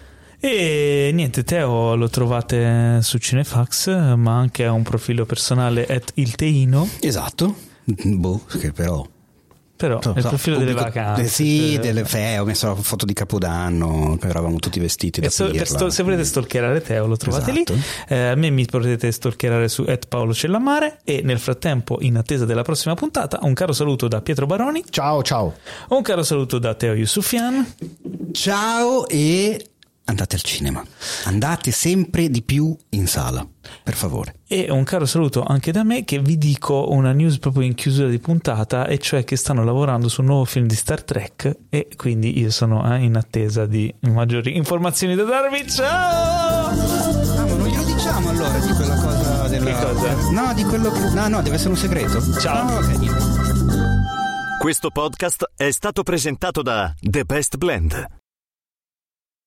[SPEAKER 1] E niente, Teo lo trovate su Cinefax, ma anche ha un profilo personale at il Teino.
[SPEAKER 2] Esatto. Boh, che però
[SPEAKER 1] Però
[SPEAKER 2] So,
[SPEAKER 1] è il
[SPEAKER 2] so,
[SPEAKER 1] profilo
[SPEAKER 2] pubblico-
[SPEAKER 1] delle vacanze.
[SPEAKER 2] eh, sì,
[SPEAKER 1] cioè-
[SPEAKER 2] delle fe, ho messo la foto di Capodanno, che eravamo tutti vestiti da
[SPEAKER 1] E so- per
[SPEAKER 2] pirla.
[SPEAKER 1] sto- se volete stalkerare Teo lo trovate
[SPEAKER 2] Esatto.
[SPEAKER 1] lì, eh, a me mi potete stalkerare su at Paolo Cellamare, e nel frattempo, in attesa della prossima puntata, un caro saluto da Pietro Baroni,
[SPEAKER 3] Ciao ciao.
[SPEAKER 1] un caro saluto da Teo Yusufian.
[SPEAKER 2] Ciao, e andate al cinema. Andate sempre di più in sala, per favore.
[SPEAKER 1] E un caro saluto anche da me, che vi dico una news proprio in chiusura di puntata, e cioè che stanno lavorando su un nuovo film di Star Trek, e quindi io sono eh, in attesa di maggiori informazioni da darvi. Ciao!
[SPEAKER 2] Ah, ma non glielo diciamo allora di quella cosa della...
[SPEAKER 1] Che cosa?
[SPEAKER 2] No, di quello che... No, no, deve essere un segreto.
[SPEAKER 1] Ciao.
[SPEAKER 2] No, ok, niente.
[SPEAKER 8] Questo podcast è stato presentato da The Best Blend.